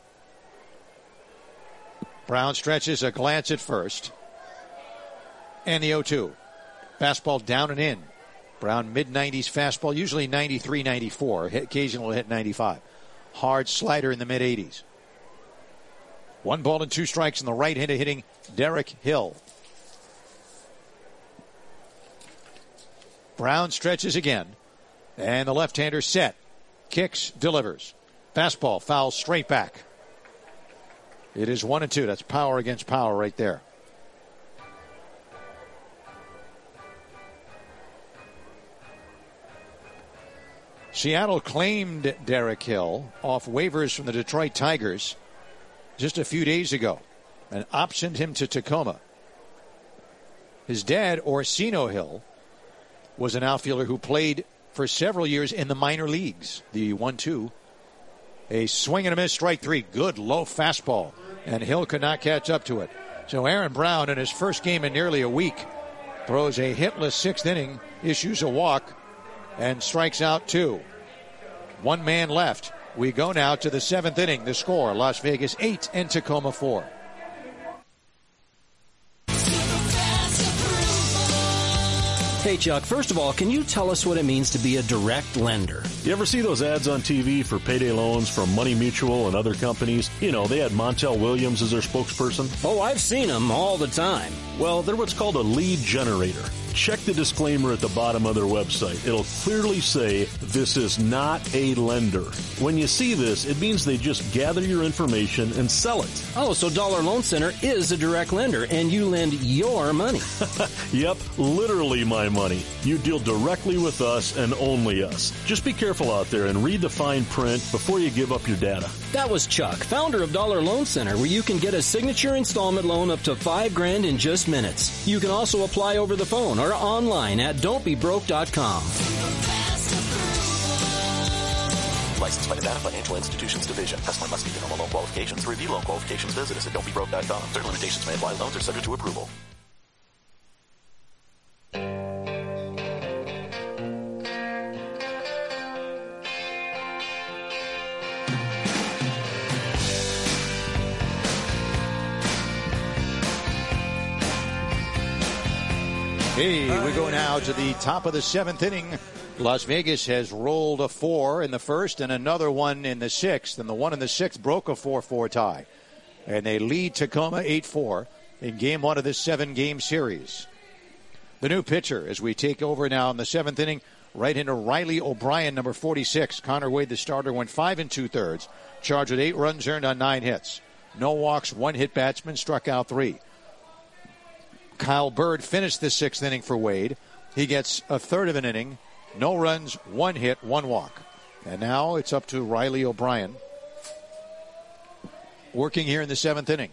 S7: Brown stretches a glance at first. And the 0-2. Fastball down and in. Brown mid-90s fastball, usually 93, 94. Occasionally will hit 95. Hard slider in the mid-80s. 1 ball and 2 strikes, and the right-hander hitting Derek Hill. Brown stretches again. And the left-hander set. Kicks, delivers. Fastball, foul straight back. It is 1-2. That's power against power right there. Seattle claimed Derek Hill off waivers from the Detroit Tigers just a few days ago and optioned him to Tacoma. His dad, Orsino Hill, was an outfielder who played for several years in the minor leagues. The 1-2. A swing and a miss, strike 3. Good low fastball. And Hill could not catch up to it. So Aaron Brown, in his first game in nearly a week, throws a hitless 6th inning, issues a walk, and strikes out 2. 1 man left. We go now to the 7th inning. The score, Las Vegas 8 and Tacoma 4.
S15: Hey, Chuck, first of all, can you tell us what it means to be a direct lender?
S18: You ever see those ads on TV for payday loans from Money Mutual and other companies? You know, they had Montel Williams as their spokesperson.
S15: Oh, I've seen them all the time.
S18: Well, they're what's called a lead generator. Check the disclaimer at the bottom of their website. It'll clearly say, this is not a lender. When you see this, it means they just gather your information and sell it.
S15: Oh, so Dollar Loan Center is a direct lender, and you lend your money.
S18: Yep, literally my money. You deal directly with us and only us. Just be careful out there and read the fine print before you give up your data.
S15: That was Chuck, founder of Dollar Loan Center, where you can get a signature installment loan up to $5,000 in just minutes. You can also apply over the phone or online at don'tbebroke.com.
S19: Licensed by Nevada Financial Institutions Division. Customer must meet minimum loan qualifications. To review loan qualifications, visit us at don'tbebroke.com. Certain limitations may apply. Loans are subject to approval.
S7: Hey, we go now to the top of the 7th inning. Las Vegas has rolled a 4 in the first and another one in the 6th. And the one in the 6th broke a 4-4 tie. And they lead Tacoma 8-4 in game 1 of this 7-game series. The new pitcher as we take over now in the 7th inning. Right-hander Riley O'Brien, number 46. Connor Wade, the starter, went 5 2/3. Charged with 8 runs earned on 9 hits. No walks, 1 hit batsman, struck out 3. Kyle Bird finished the 6th inning for Wade. He gets a third of an inning, no runs, 1 hit, 1 walk. And now it's up to Riley O'Brien, working here in the 7th inning.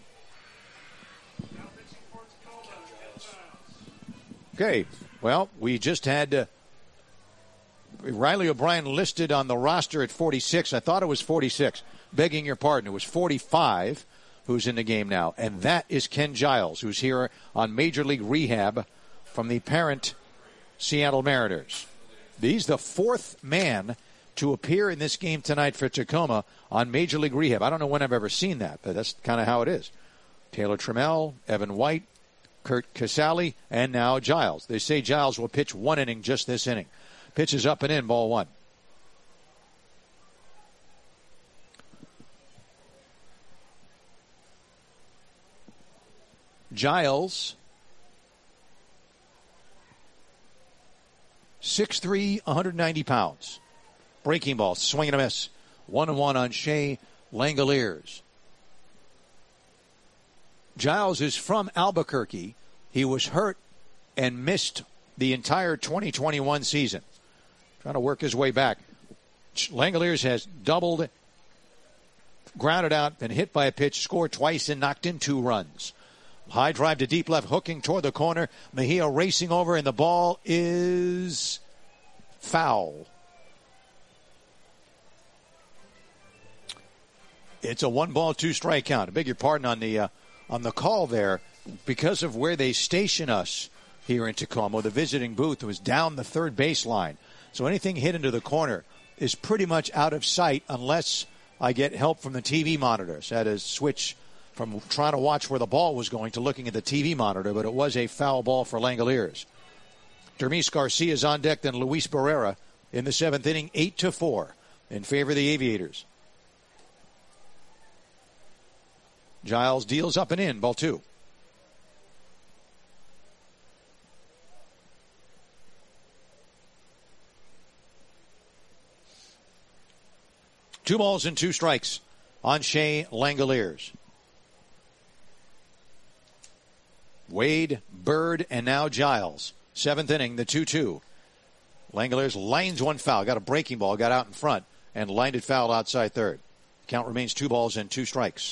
S7: Okay, well, we just had Riley O'Brien listed on the roster at 46. I thought it was 46. Begging your pardon, it was 45 who's in the game now. And that is Ken Giles, who's here on Major League Rehab from the parent Seattle Mariners. He's the 4th man to appear in this game tonight for Tacoma on Major League Rehab. I don't know when I've ever seen that, but that's kind of how it is. Taylor Trammell, Evan White, Kurt Casale, and now Giles. They say Giles will pitch 1 inning just this inning. Pitch is up and in, ball 1. Giles, 6'3", 190 pounds. Breaking ball, swing and a miss. 1-1 on Shea Langoliers. Giles is from Albuquerque. He was hurt and missed the entire 2021 season. Trying to work his way back. Langoliers has doubled, grounded out, been hit by a pitch, scored twice, and knocked in 2 runs. High drive to deep left, hooking toward the corner. Mejia racing over, and the ball is foul. It's a 1-ball, 2-strike count. I beg your pardon on the call there. Because of where they station us here in Tacoma, the visiting booth was down the third baseline. So anything hit into the corner is pretty much out of sight unless I get help from the TV monitors. That is switch from trying to watch where the ball was going to looking at the TV monitor, but it was a foul ball for Langoliers. Dermis Garcia is on deck, then Luis Barrera in the 7th inning, 8-4 in favor of the Aviators. Giles deals up and in, ball 2. Two balls and 2 strikes on Shea Langoliers. Wade, Bird, and now Giles. 7th inning, the 2-2. Langoliers lines one foul. Got a breaking ball, got out in front, and lined it foul outside third. Count remains 2 balls and 2 strikes.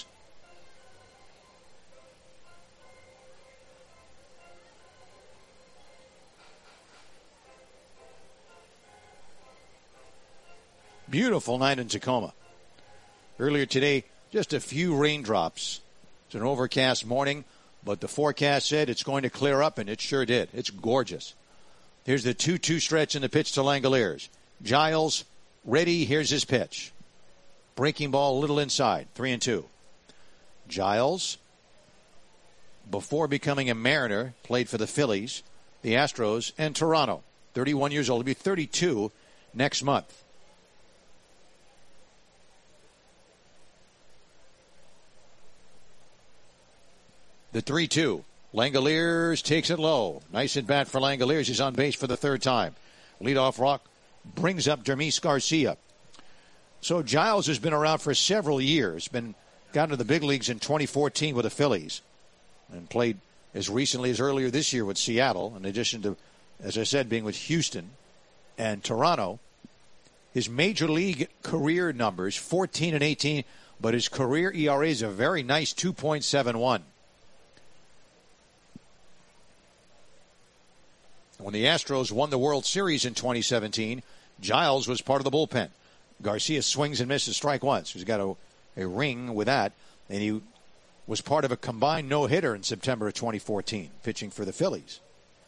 S7: Beautiful night in Tacoma. Earlier today, just a few raindrops. It's an overcast morning, but the forecast said it's going to clear up, and it sure did. It's gorgeous. Here's the 2-2 stretch in the pitch to Langoliers. Giles, ready. Here's his pitch. Breaking ball a little inside, 3-2. Giles, before becoming a Mariner, played for the Phillies, the Astros, and Toronto. 31 years old. He'll be 32 next month. The 3-2. Langoliers takes it low. Nice at bat for Langoliers. He's on base for the 3rd time. Leadoff rock brings up Dermis Garcia. So Giles has been around for several years. Got into the big leagues in 2014 with the Phillies. And played as recently as earlier this year with Seattle. In addition to, as I said, being with Houston and Toronto. His major league career numbers, 14-18. But his career ERA is a very nice 2.71. When the Astros won the World Series in 2017, Giles was part of the bullpen. Garcia swings and misses strike 1. So he's got a ring with that. And he was part of a combined no-hitter in September of 2014, pitching for the Phillies.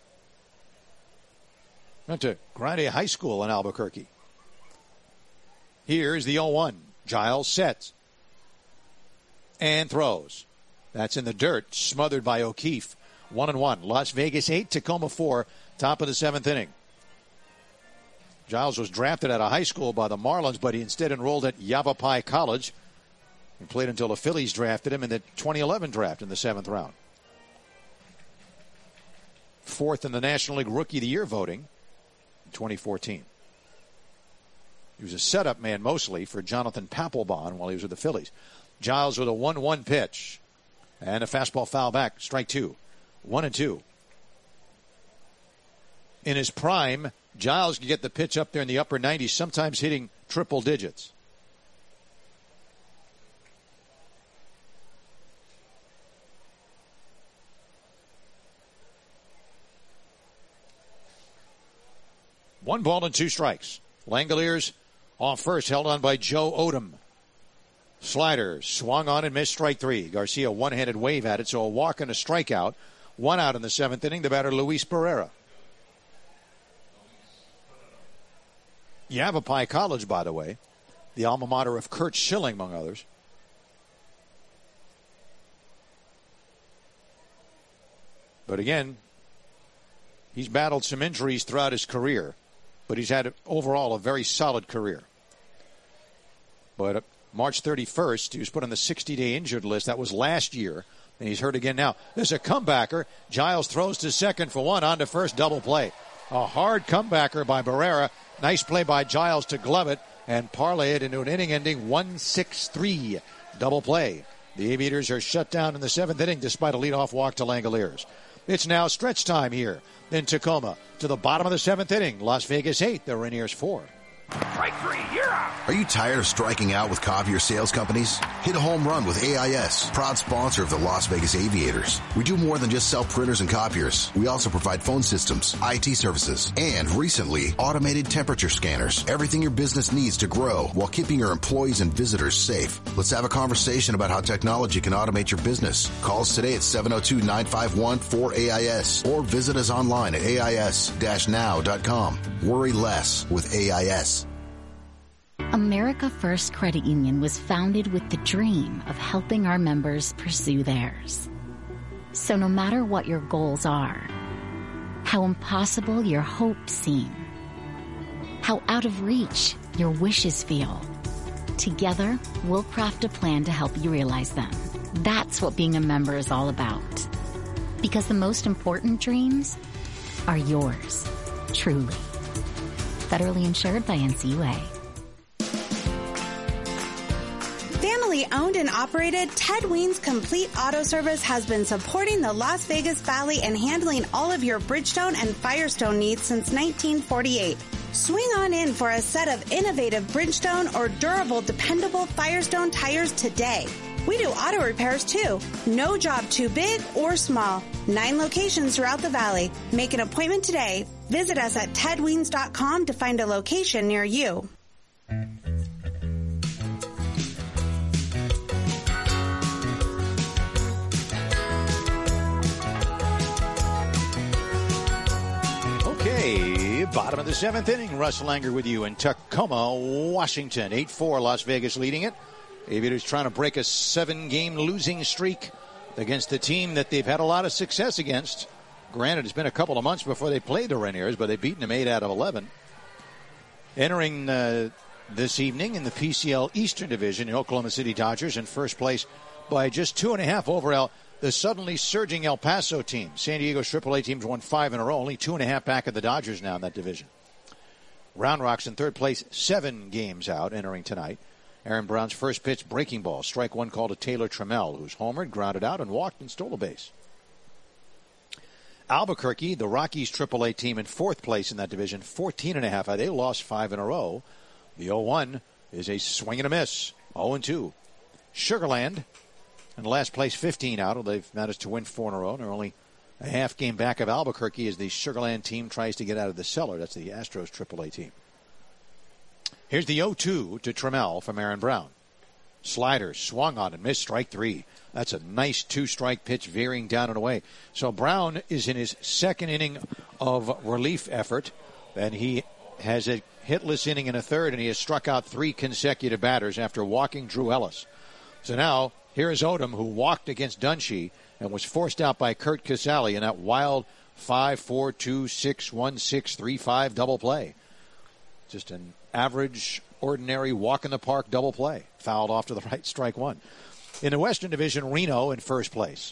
S7: Went to Grande High School in Albuquerque. Here's the 0-1. Giles sets and throws. That's in the dirt, smothered by O'Keefe. 1-1. Las Vegas 8, Tacoma 4. Top of the 7th inning. Giles was drafted out of high school by the Marlins, but he instead enrolled at Yavapai College. He played until the Phillies drafted him in the 2011 draft in the 7th round. 4th in the National League Rookie of the Year voting in 2014. He was a setup man mostly for Jonathan Papelbon while he was with the Phillies. Giles with a 1-1 pitch. And a fastball foul back. Strike 2. 1-2. in his prime, Giles can get the pitch up there in the upper 90s, sometimes hitting triple digits. One ball and two strikes. Langoliers off first, held on by Joe Odom. Slider swung on and missed, strike three. Garcia one-handed wave at it, so a walk and a strikeout. One out in the seventh inning, the batter Luis Barrera. Yavapai College, by the way, the alma mater of Curt Schilling, among others. But again, he's battled some injuries throughout his career, but he's had overall a very solid career. But March 31st, he was put on the 60-day injured list. That was last year, and he's hurt again now. There's a comebacker. Giles throws to second for one, on to first, double play. A hard comebacker by Barrera. Nice play by Giles to glove it and parlay it into an inning-ending 1-6-3 double play. The Aviators are shut down in the seventh inning despite a leadoff walk to Langoliers. It's now stretch time here in Tacoma. To the bottom of the seventh inning, Las Vegas 8, the Rainiers 4.
S1: Strike three, you're out.
S5: Are you tired of striking out with copier sales companies? Hit a home run with AIS, proud sponsor of the Las Vegas Aviators. We do more than just sell printers and copiers. We also provide phone systems, IT services, and recently, automated temperature scanners. Everything your business needs to grow while keeping your employees and visitors safe. Let's have a conversation about how technology can automate your business. Call us today at 702-951-4AIS or visit us online at AIS-now.com. Worry less with AIS.
S4: America First Credit Union was founded with the dream of helping our members pursue theirs. So no matter what your goals are, how impossible your hopes seem, how out of reach your wishes feel, together we'll craft a plan to help you realize them. That's what being a member is all about. Because the most important dreams are yours, truly. Federally insured by NCUA.
S2: Family-owned and operated, Ted Weens Complete Auto Service has been supporting the Las Vegas Valley and handling all of your Bridgestone and Firestone needs since 1948. Swing on in for a set of innovative Bridgestone or durable, dependable Firestone tires today. We do auto repairs too. No job too big or small. 9 locations throughout the valley. Make an appointment today. Visit us at tedweens.com to find a location near you.
S7: Okay, bottom of the seventh inning. Russ Langer with you in Tacoma, Washington. 8-4, Las Vegas leading it. Aviators trying to break a 7-game losing streak against the team that they've had a lot of success against. Granted, it's been a couple of months before they played the Rainiers, but they've beaten them 8 out of 11. Entering this evening in the PCL Eastern Division, the Oklahoma City Dodgers in first place by just 2.5 over the suddenly surging El Paso team. San Diego's AAA teams won 5 in a row, only 2.5 back of the Dodgers now in that division. Round Rock's in third place, 7 games out entering tonight. Aaron Brown's first pitch, breaking ball. Strike one called to Taylor Trammell, who's homered, grounded out, and walked and stole a base. Albuquerque, the Rockies AAA team in fourth place in that division, 14.5. They lost 5 in a row. The 0-1 is a swing and a miss, 0-2. Sugarland in last place, 15 out. They've managed to win 4 in a row. They're only a half game back of Albuquerque as the Sugarland team tries to get out of the cellar. That's the Astros AAA team. Here's the 0-2 to Trammell from Aaron Brown. Slider swung on and missed, strike 3. That's a nice 2-strike pitch veering down and away. So Brown is in his second inning of relief effort, and he has a hitless inning in a third, and he has struck out 3 consecutive batters after walking Drew Ellis. So now here is Odom, who walked against Dunshee and was forced out by Curt Casali in that wild 5-4-2-6-1-6-3-5 double play. Just an average, ordinary walk-in-the-park double play. Fouled off to the right, strike 1. In the Western Division, Reno in first place.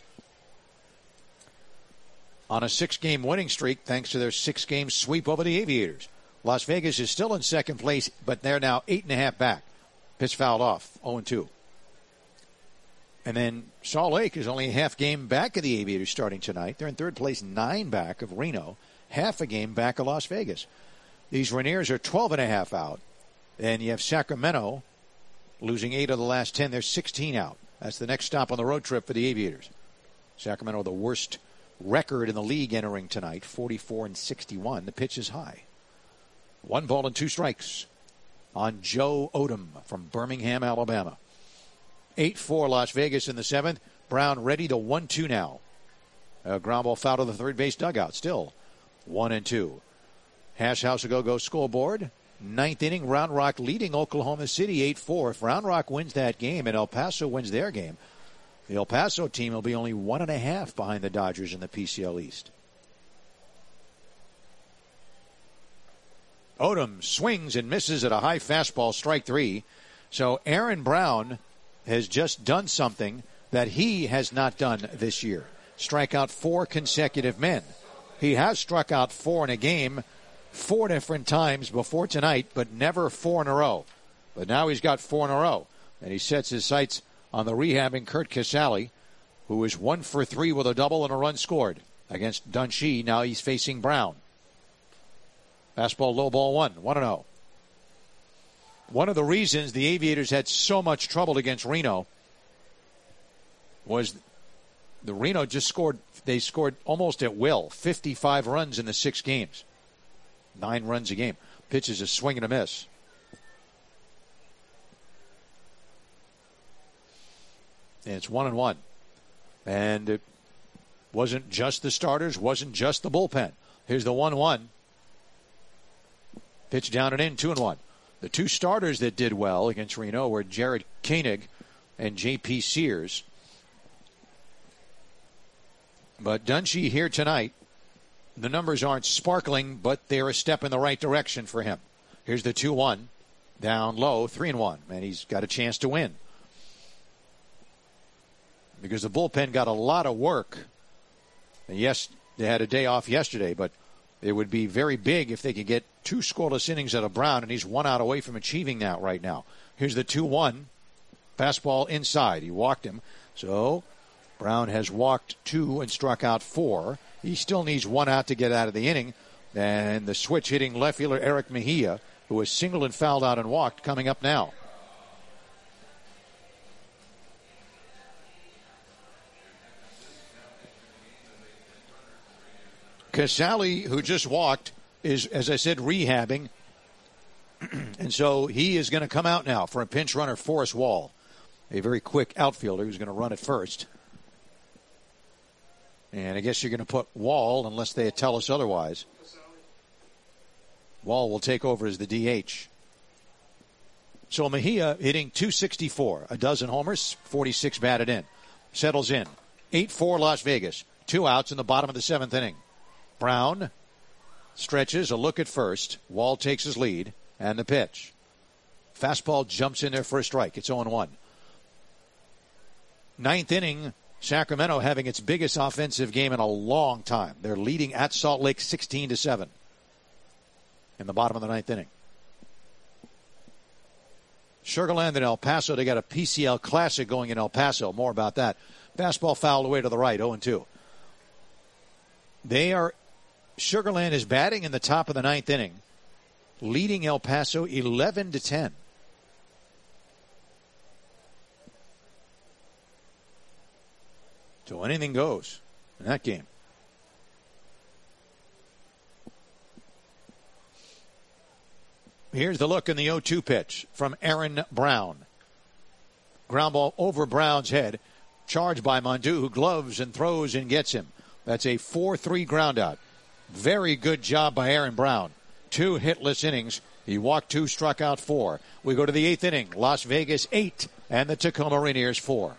S7: On a 6-game winning streak thanks to their 6-game sweep over the Aviators. Las Vegas is still in second place, but they're now 8.5 back. Pitch fouled off, 0-2. And then Salt Lake is only a half game back of the Aviators starting tonight. They're in third place, 9 back of Reno. half a game back of Las Vegas. These Rainiers are 12.5 out. And you have Sacramento losing 8 of the last 10. They're 16 out. That's the next stop on the road trip for the Aviators. Sacramento, the worst record in the league entering tonight, 44-61. The pitch is high. 1 ball and 2 strikes on Joe Odom from Birmingham, Alabama. 8-4 Las Vegas in the 7th. Brown ready to 1-2 now. A ground ball foul to the third base dugout. Still 1-2. Hash House a go scoreboard. 9th inning, Round Rock leading Oklahoma City 8-4. If Round Rock wins that game and El Paso wins their game, the El Paso team will be only 1.5 behind the Dodgers in the PCL East. Odom swings and misses at a high fastball, strike 3. So Aaron Brown has just done something that he has not done this year. Strike out 4 consecutive men. He has struck out 4 in a game 4 different times before tonight, but never 4 in a row. But now he's got 4 in a row. And he sets his sights on the rehabbing Curt Casali, who is 1 for 3 with a double and a run scored against Dunshee. Now he's facing Brown. Fastball, low ball 1-0. One of the reasons the Aviators had so much trouble against Reno was the Reno just scored. They scored almost at will, 55 runs in the 6 games. 9 runs a game. Pitch is a swing and a miss. And it's 1-1. And it wasn't just the starters, wasn't just the bullpen. Here's the 1-1. Pitch down and in, 2-1. The 2 starters that did well against Reno were Jared Koenig and J.P. Sears. But Dunshee here tonight, the numbers aren't sparkling, but they're a step in the right direction for him. Here's the 2-1. Down low, 3-1. And he's got a chance to win. Because the bullpen got a lot of work. And yes, they had a day off yesterday, but it would be very big if they could get 2 scoreless innings out of Brown, and he's 1 out away from achieving that right now. Here's the 2-1. Fastball inside. He walked him. So Brown has walked 2 and struck out 4. He still needs 1 out to get out of the inning. And the switch hitting left fielder Eric Mejia, who was singled and fouled out and walked, coming up now. Casali, who just walked, is, as I said, rehabbing. And so he is going to come out now for a pinch runner, Forrest Wall, a very quick outfielder who's going to run at first. And I guess you're going to put Wall, unless they tell us otherwise. Wall will take over as the DH. So Mejia hitting .264, a dozen homers, 46 batted in. Settles in. 8-4 Las Vegas. 2 outs in the bottom of the 7th inning. Brown stretches, a look at first. Wall takes his lead, and the pitch. Fastball jumps in there for a strike. It's 0-1. 9th inning, Sacramento having its biggest offensive game in a long time. They're leading at Salt Lake 16-7 in the bottom of the 9th inning. Sugar Land and El Paso, they got a PCL Classic going in El Paso. More about that. Fastball fouled away to the right, 0-2. Sugar Land is batting in the top of the 9th inning, leading El Paso 11-10. So anything goes in that game. Here's the look in the 0-2 pitch from Aaron Brown. Ground ball over Brown's head. Charged by Mondu, who gloves and throws and gets him. That's a 4-3 ground out. Very good job by Aaron Brown. 2 hitless innings. He walked 2, struck out 4. We go to the 8th inning. Las Vegas 8 and the Tacoma Rainiers 4.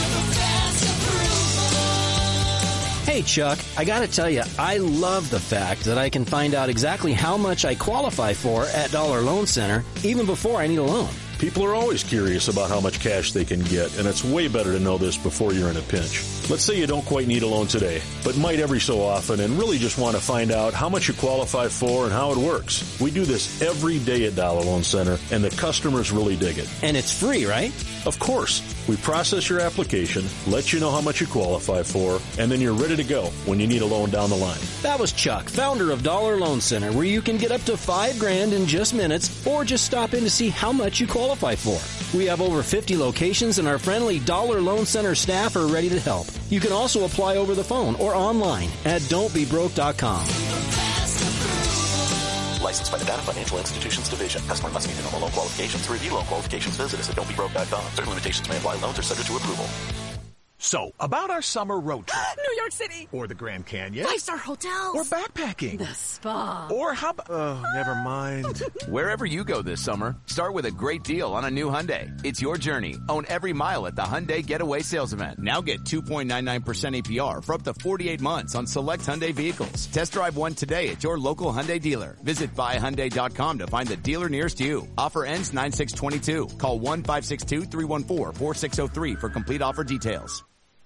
S15: Hey, Chuck, I gotta tell you, I love the fact that I can find out exactly how much I qualify for at Dollar Loan Center even before I need a loan.
S18: People are always curious about how much cash they can get, and it's way better to know this before you're in a pinch. Let's say you don't quite need a loan today, but might every so often and really just want to find out how much you qualify for and how it works. We do this every day at Dollar Loan Center, and the customers really dig it.
S15: And it's free, right?
S18: Of course. We process your application, let you know how much you qualify for, and then you're ready to go when you need a loan down the line.
S15: That was Chuck, founder of Dollar Loan Center, where you can get up to $5,000 in just minutes, or just stop in to see how much you qualify for. We have over 50 locations, and our friendly Dollar Loan Center staff are ready to help. You can also apply over the phone or online at don'tbebroke.com.
S19: Licensed by the Nevada Financial Institutions Division. Customer must meet the normal loan qualifications. To review loan qualifications, visit us at don'tbebroke.com. Certain limitations may apply. Loans are subject to approval.
S1: So, about our summer road trip.
S6: New York City.
S1: Or the Grand Canyon.
S6: 5-star hotels.
S1: Or backpacking.
S6: The spa.
S1: Or how about... Oh, never mind.
S12: Wherever you go this summer, start with a great deal on a new Hyundai. It's your journey. Own every mile at the Hyundai Getaway Sales Event. Now get 2.99% APR for up to 48 months on select Hyundai vehicles. Test drive one today at your local Hyundai dealer. Visit buyhyundai.com to find the dealer nearest you. Offer ends 9/6/22. Call 1-562-314-4603 for complete offer details.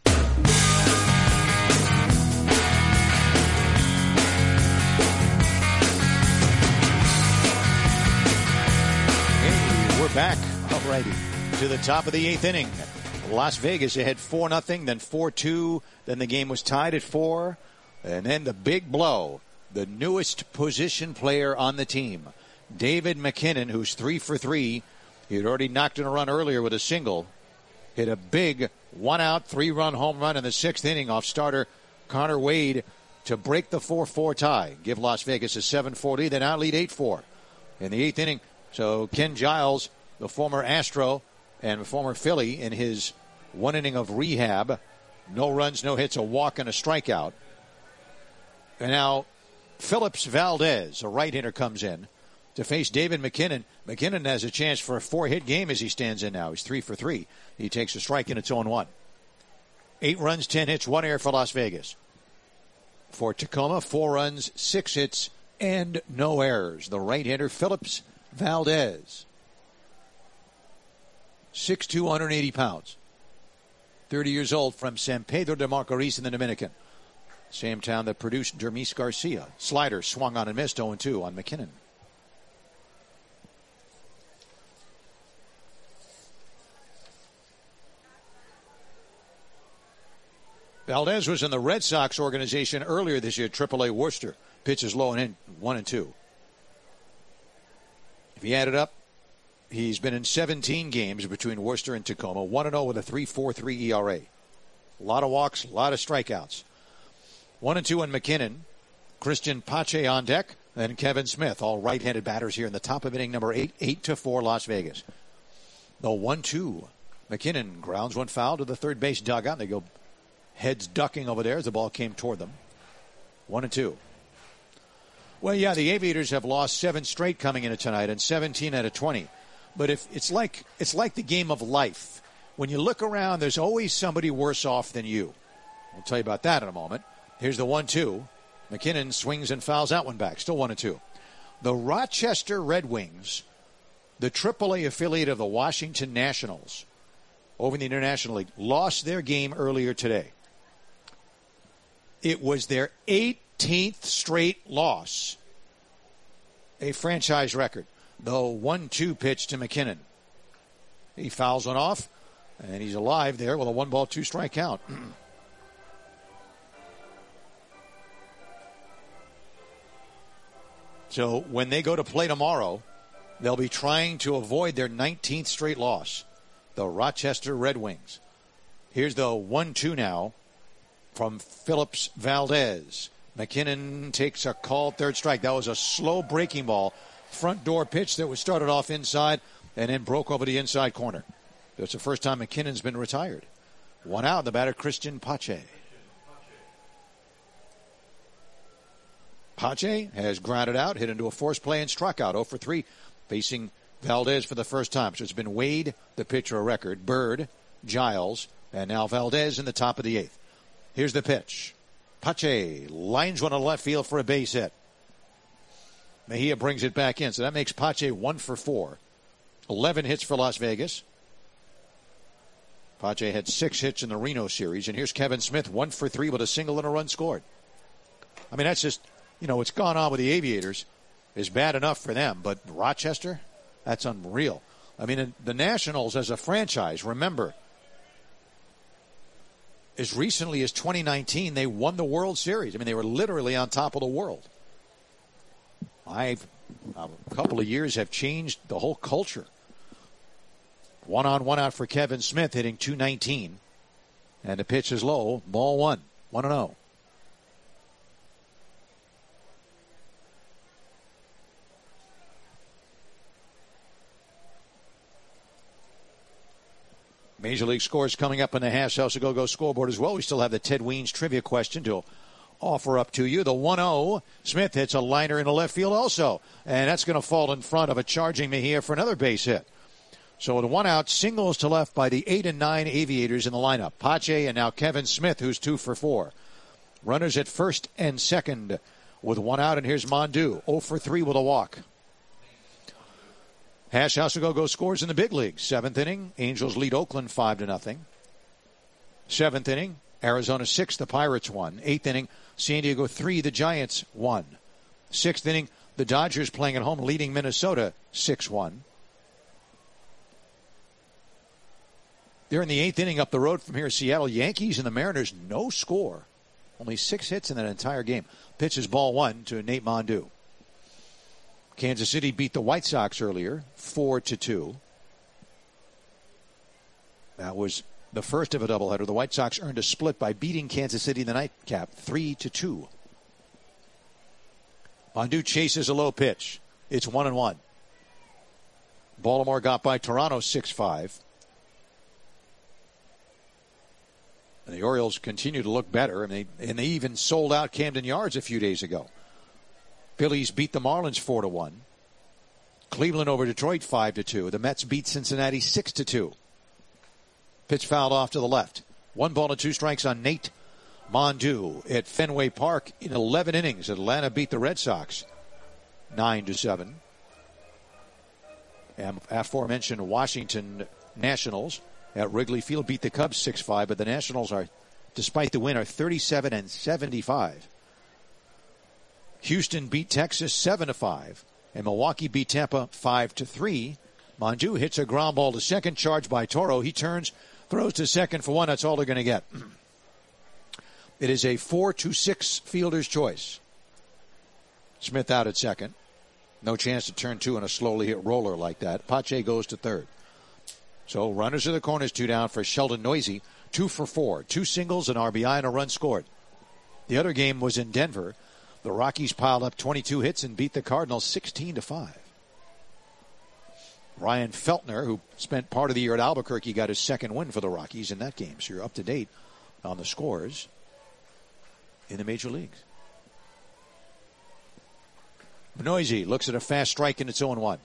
S7: We're back. Alrighty. To the top of the 8th inning. Las Vegas ahead 4-0, then 4-2. Then the game was tied at 4. And then the big blow. The newest position player on the team. David McKinnon, who's 3 for 3. He had already knocked in a run earlier with a single. Hit a big 1-out, 3-run home run in the 6th inning off starter Connor Wade to break the 4-4 tie. Give Las Vegas a 7-4 lead. They now lead 8-4 in the 8th inning. So Ken Giles, the former Astro and former Philly, in his 1 inning of rehab, no runs, no hits, a walk, and a strikeout. And now Phillips Valdez, a right-hander, comes in to face David McKinnon. McKinnon has a chance for a 4-hit game as he stands in now. He's 3 for 3. He takes a strike and it's 0-1. 8 runs, 10 hits, 1 error for Las Vegas. For Tacoma, 4 runs, 6 hits, and no errors. The right-hander Phillips Valdez. 6'2", 180 pounds. 30 years old, from San Pedro de Macorís in the Dominican. Same town that produced Dermis Garcia. Slider swung on and missed, 0-2 on McKinnon. Valdez was in the Red Sox organization earlier this year, AAA Worcester. Pitches low and in, 1-2. If you add it up, he's been in 17 games between Worcester and Tacoma, 1-0 with a 3.43 ERA. A lot of walks, a lot of strikeouts. 1-2 on McKinnon. Christian Pache on deck, and Kevin Smith, all right-handed batters here in the top of inning number 8, 8-4 Las Vegas. The 1-2. McKinnon grounds one foul to the third base dugout. They go heads ducking over there as the ball came toward them. 1-2. Well, yeah, the Aviators have lost 7 straight coming into tonight and 17 out of 20. But if it's like the game of life. When you look around, there's always somebody worse off than you. I'll tell you about that in a moment. Here's the 1-2. McKinnon swings and fouls that one back. Still 1-2. The Rochester Red Wings, the AAA affiliate of the Washington Nationals, over in the International League, lost their game earlier today. It was their 18th straight loss, a franchise record. The 1-2 pitch to McKinnon. He fouls one off, and he's alive there with a 1-ball, 2-strike count. So when they go to play tomorrow, they'll be trying to avoid their 19th straight loss, the Rochester Red Wings. Here's the 1-2 now from Phillips Valdez. McKinnon takes a called third strike. That was a slow breaking ball. Front door pitch that was started off inside and then broke over the inside corner. That's the first time McKinnon's been retired. 1 out, the batter Christian Pache. Pache has grounded out, hit into a forced play, and struck out 0 for 3, facing Valdez for the first time. So it's been Wade, the pitcher, a record, Bird, Giles, and now Valdez in the top of the 8th. Here's the pitch. Pache lines one to left field for a base hit. Mejia brings it back in, so that makes Pache 1 for 4. 11 hits for Las Vegas. Pache had 6 hits in the Reno series. And here's Kevin Smith, 1 for 3 with a single and a run scored. I mean, that's just, what's gone on with the Aviators is bad enough for them. But Rochester, that's unreal. I mean, the Nationals as a franchise, remember, as recently as 2019, they won the World Series. I mean, they were literally on top of the world. A couple of years have changed the whole culture. 1 on, 1 out for Kevin Smith, hitting .219. And the pitch is low. Ball 1. 1-0. Major League scores coming up on the Hash House of Go-Go scoreboard as well. We still have the Ted Weens trivia question to offer up to you. The 1-0. Smith hits a liner in the left field also. And that's going to fall in front of a charging Mejia for another base hit. So with 1 out, singles to left by the 8 and 9 Aviators in the lineup. Pache and now Kevin Smith, who's 2 for 4. Runners at first and second with 1 out. And here's Mondu, 0 for 3 with a walk. Hash House of Go-Go scores in the big league. 7th inning, Angels lead Oakland 5-0. 7th inning, Arizona 6, the Pirates 1. 8th inning, San Diego 3, the Giants 1. 6th inning, the Dodgers playing at home leading Minnesota 6-1. They're in the 8th inning up the road from here. Seattle Yankees and the Mariners, no score. Only 6 hits in that entire game. Pitches ball 1 to Nate Mondu. Kansas City beat the White Sox earlier, 4-2. That was the first of a doubleheader. The White Sox earned a split by beating Kansas City in the nightcap, 3-2. Mondu chases a low pitch. It's 1-1. Baltimore got by Toronto 6-5. And the Orioles continue to look better, and they even sold out Camden Yards a few days ago. Phillies beat the Marlins 4-1. Cleveland over Detroit 5-2. The Mets beat Cincinnati 6-2. Pitch fouled off to the left. 1 ball and 2 strikes on Nate Mondu at Fenway Park in 11 innings. Atlanta beat the Red Sox 9-7. And aforementioned Washington Nationals at Wrigley Field beat the Cubs 6-5, but the Nationals are, despite the win, are 37-75. Houston beat Texas 7-5, and Milwaukee beat Tampa 5-3. Mondu hits a ground ball to second, charged by Toro. He turns, throws to second for 1. That's all they're going to get. It is a 4-6 fielder's choice. Smith out at second. No chance to turn 2 on a slowly hit roller like that. Pache goes to third. So runners in the corners, 2 down for Sheldon Noisy. 2 for 4. 2 singles, an RBI, and a run scored. The other game was in Denver. The Rockies piled up 22 hits and beat the Cardinals 16-5. Ryan Feltner, who spent part of the year at Albuquerque, got his second win for the Rockies in that game. So you're up to date on the scores in the major leagues. Noisy looks at a fast strike, and it's 0-1.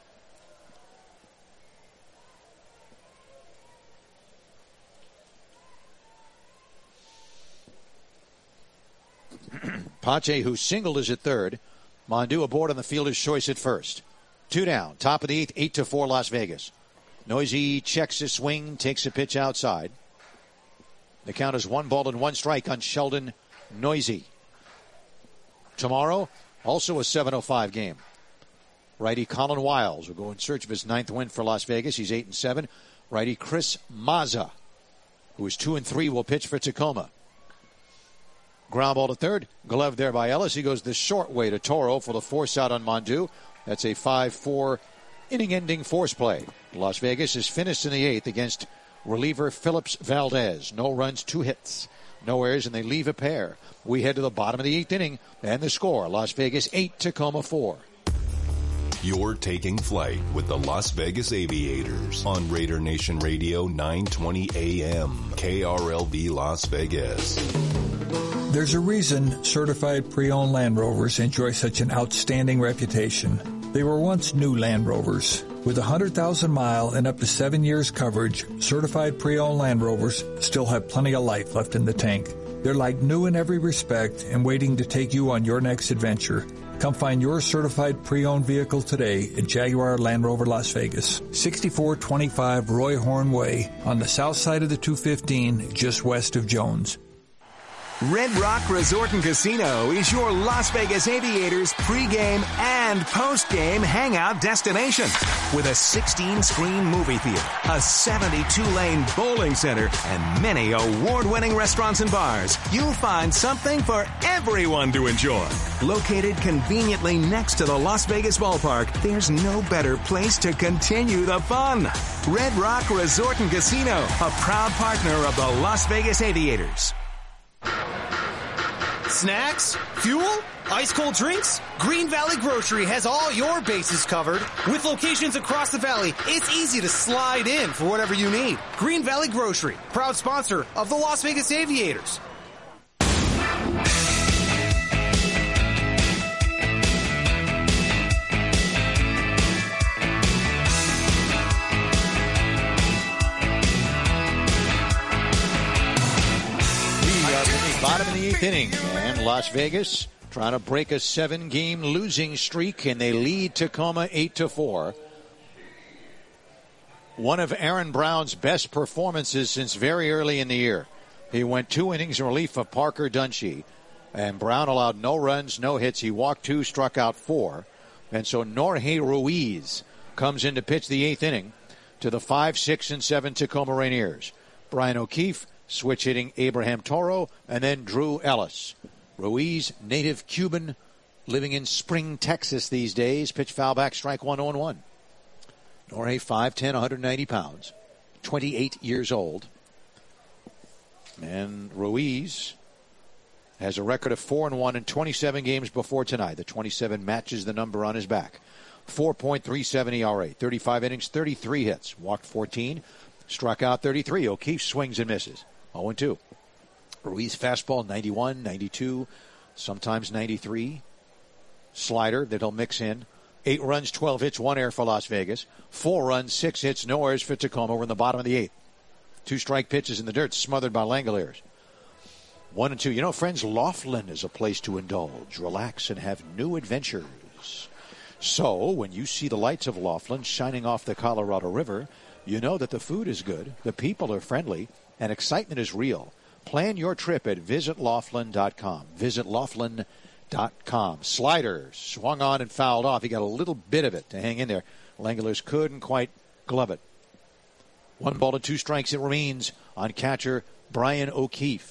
S7: Pache, who singled, is at third. Mondu aboard on the fielder's choice at first. 2 down. Top of the 8th, 8-4 Las Vegas. Noisy checks his swing, takes a pitch outside. The count is 1 ball and 1 strike on Sheldon Noisy. Tomorrow, also a 7:05 game. Righty Colin Wiles will go in search of his 9th win for Las Vegas. He's 8-7. Righty Chris Mazza, who is 2-3, will pitch for Tacoma. Ground ball to third. Glove there by Ellis. He goes the short way to Toro for the force out on Mondu. That's a 5-4 inning-ending force play. Las Vegas is finished in the 8th against reliever Phillips Valdez. No runs, 2 hits. No errors, and they leave a pair. We head to the bottom of the 8th inning, and the score, Las Vegas 8, Tacoma 4.
S11: You're taking flight with the Las Vegas Aviators on Raider Nation Radio 920 AM, KRLV Las Vegas.
S13: There's a reason certified pre-owned Land Rovers enjoy such an outstanding reputation. They were once new Land Rovers. With 100,000 mile and up to 7 years coverage, certified pre-owned Land Rovers still have plenty of life left in the tank. They're like new in every respect and waiting to take you on your next adventure. Come find your certified pre-owned vehicle today at Jaguar Land Rover Las Vegas, 6425 Roy Horn Way on the south side of the 215, just west of Jones.
S16: Red Rock Resort and Casino is your Las Vegas Aviators pregame and postgame hangout destination. With a 16-screen movie theater, a 72-lane bowling center, and many award-winning restaurants and bars, you'll find something for everyone to enjoy. Located conveniently next to the Las Vegas ballpark, there's no better place to continue the fun. Red Rock Resort and Casino, a proud partner of the Las Vegas Aviators.
S9: Snacks? Fuel? Ice-cold drinks? Green Valley Grocery has all your bases covered. With locations across the valley, it's easy to slide in for whatever you need. Green Valley Grocery, proud sponsor of the Las Vegas Aviators.
S7: Bottom of the 8th inning, and Las Vegas trying to break a 7-game losing streak, and they lead Tacoma 8-4. One of Aaron Brown's best performances since very early in the year. He went 2 innings in relief of Parker Dunshee, and Brown allowed no runs, no hits. He walked 2, struck out 4, and so Jorge Ruiz comes in to pitch the 8th inning to the 5, 6, and 7 Tacoma Rainiers. Brian O'Keefe switch hitting Abraham Toro, and then Drew Ellis. Ruiz, native Cuban, living in Spring, Texas these days. Pitch foul back, strike 1, 0-1. Jorge, 5'10", 190 pounds, 28 years old. And Ruiz has a record of 4-1 in 27 games before tonight. The 27 matches the number on his back. 4.37 ERA, 35 innings, 33 hits, walked 14, struck out 33. O'Keefe swings and misses. 0-2. Ruiz fastball 91, 92, sometimes 93. Slider that he'll mix in. 8 runs, 12 hits, 1 error for Las Vegas. 4 runs, 6 hits, no errors for Tacoma. We're in the bottom of the 8th. 2 strike pitches in the dirt, smothered by Langoliers. 1-2. You know, friends, Laughlin is a place to indulge, relax, and have new adventures. So, when you see the lights of Laughlin shining off the Colorado River, you know that the food is good, the people are friendly, and excitement is real. Plan your trip at visitlaughlin.com. Visitlaughlin.com. Slider swung on and fouled off. He got a little bit of it to hang in there. Langoliers couldn't quite glove it. 1 ball to 2 strikes it remains on catcher Brian O'Keefe.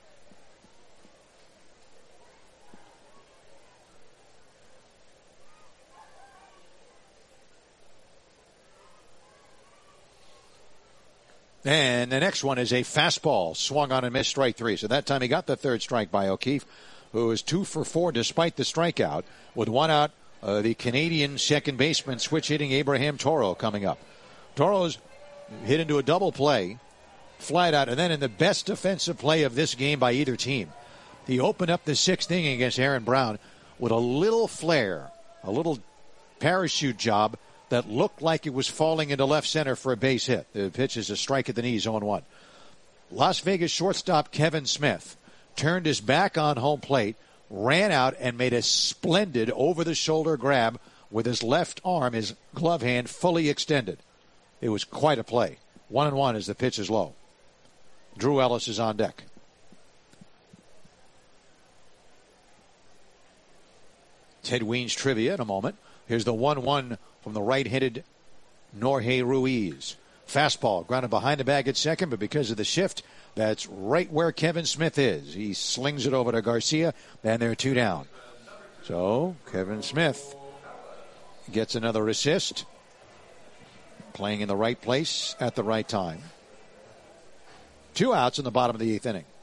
S7: And the next one is a fastball swung on and missed, strike 3. So that time he got the 3rd strike by O'Keefe, who is 2 for 4 despite the strikeout. With 1 out, the Canadian second baseman switch hitting Abraham Toro coming up. Toro's hit into a double play, flat out, and then in the best defensive play of this game by either team, he opened up the 6th inning against Aaron Brown with a little flare, a little parachute job that looked like it was falling into left center for a base hit. The pitch is a strike at the knees, 0-1. Las Vegas shortstop Kevin Smith turned his back on home plate, ran out, and made a splendid over-the-shoulder grab with his left arm, his glove hand fully extended. It was quite a play. 1-1 as the pitch is low. Drew Ellis is on deck. Ted Weens trivia in a moment. Here's the 1-1 from the right-handed Jorge Ruiz. Fastball grounded behind the bag at second, but because of the shift, that's right where Kevin Smith is. He slings it over to Garcia, and they're 2 down. So Kevin Smith gets another assist, playing in the right place at the right time. 2 outs in the bottom of the 8th inning.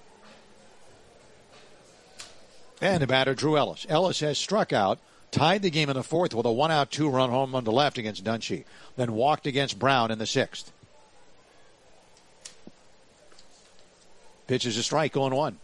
S7: And the batter, Drew Ellis. Ellis has struck out, tied the game in the 4th with a 1-out, 2-run home run to left against Dunshee, then walked against Brown in the 6th. Pitch is a strike, 0-1.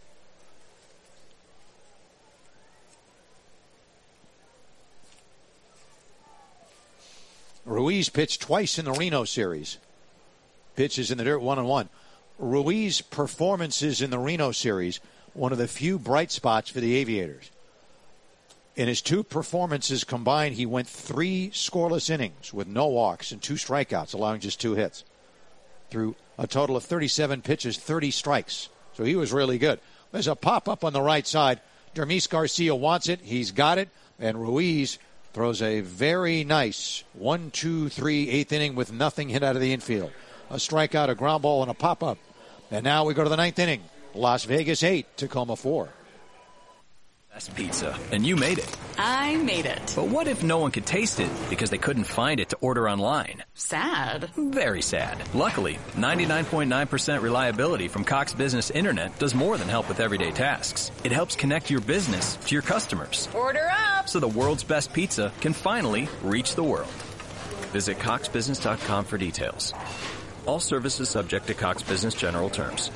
S7: Ruiz pitched twice in the Reno series. Pitches in the dirt, 1-1. Ruiz performances in the Reno series, one of the few bright spots for the Aviators. In his 2 performances combined, he went 3 scoreless innings with no walks and 2 strikeouts, allowing just 2 hits. Through a total of 37 pitches, 30 strikes. So he was really good. There's a pop-up on the right side. Dermis Garcia wants it. He's got it. And Ruiz throws a very nice 1-2-3 8th inning with nothing hit out of the infield. A strikeout, a ground ball, and a pop-up. And now we go to the 9th inning. Las Vegas 8, Tacoma 4.
S20: Best pizza, and you made it.
S6: I made it.
S20: But what if no one could taste it because they couldn't find it to order online?
S6: Sad.
S20: Very sad. Luckily, 99.9% reliability from Cox Business Internet does more than help with everyday tasks. It helps connect your business to your customers.
S6: Order up!
S20: So the world's best pizza can finally reach the world. Visit coxbusiness.com for details. All services subject to Cox Business General terms.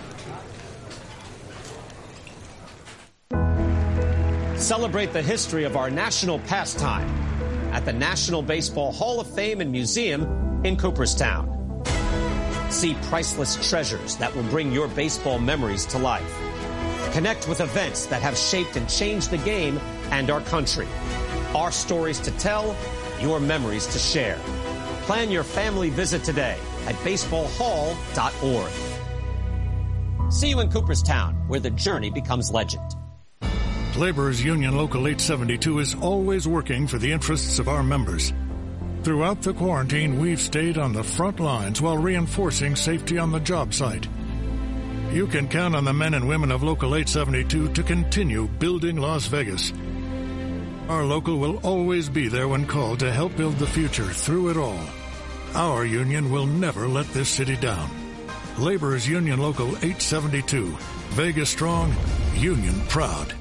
S21: Celebrate the history of our national pastime at the National Baseball Hall of Fame and Museum in Cooperstown. See priceless treasures that will bring your baseball memories to life. Connect with events that have shaped and changed the game and our country. Our stories to tell, your memories to share. Plan your family visit today at baseballhall.org. See you in Cooperstown, where the journey becomes legend.
S14: Laborers Union Local 872 is always working for the interests of our members. Throughout the quarantine, we've stayed on the front lines while reinforcing safety on the job site. You can count on the men and women of Local 872 to continue building Las Vegas. Our local will always be there when called to help build the future through it all. Our union will never let this city down. Laborers Union Local 872. Vegas strong, union proud.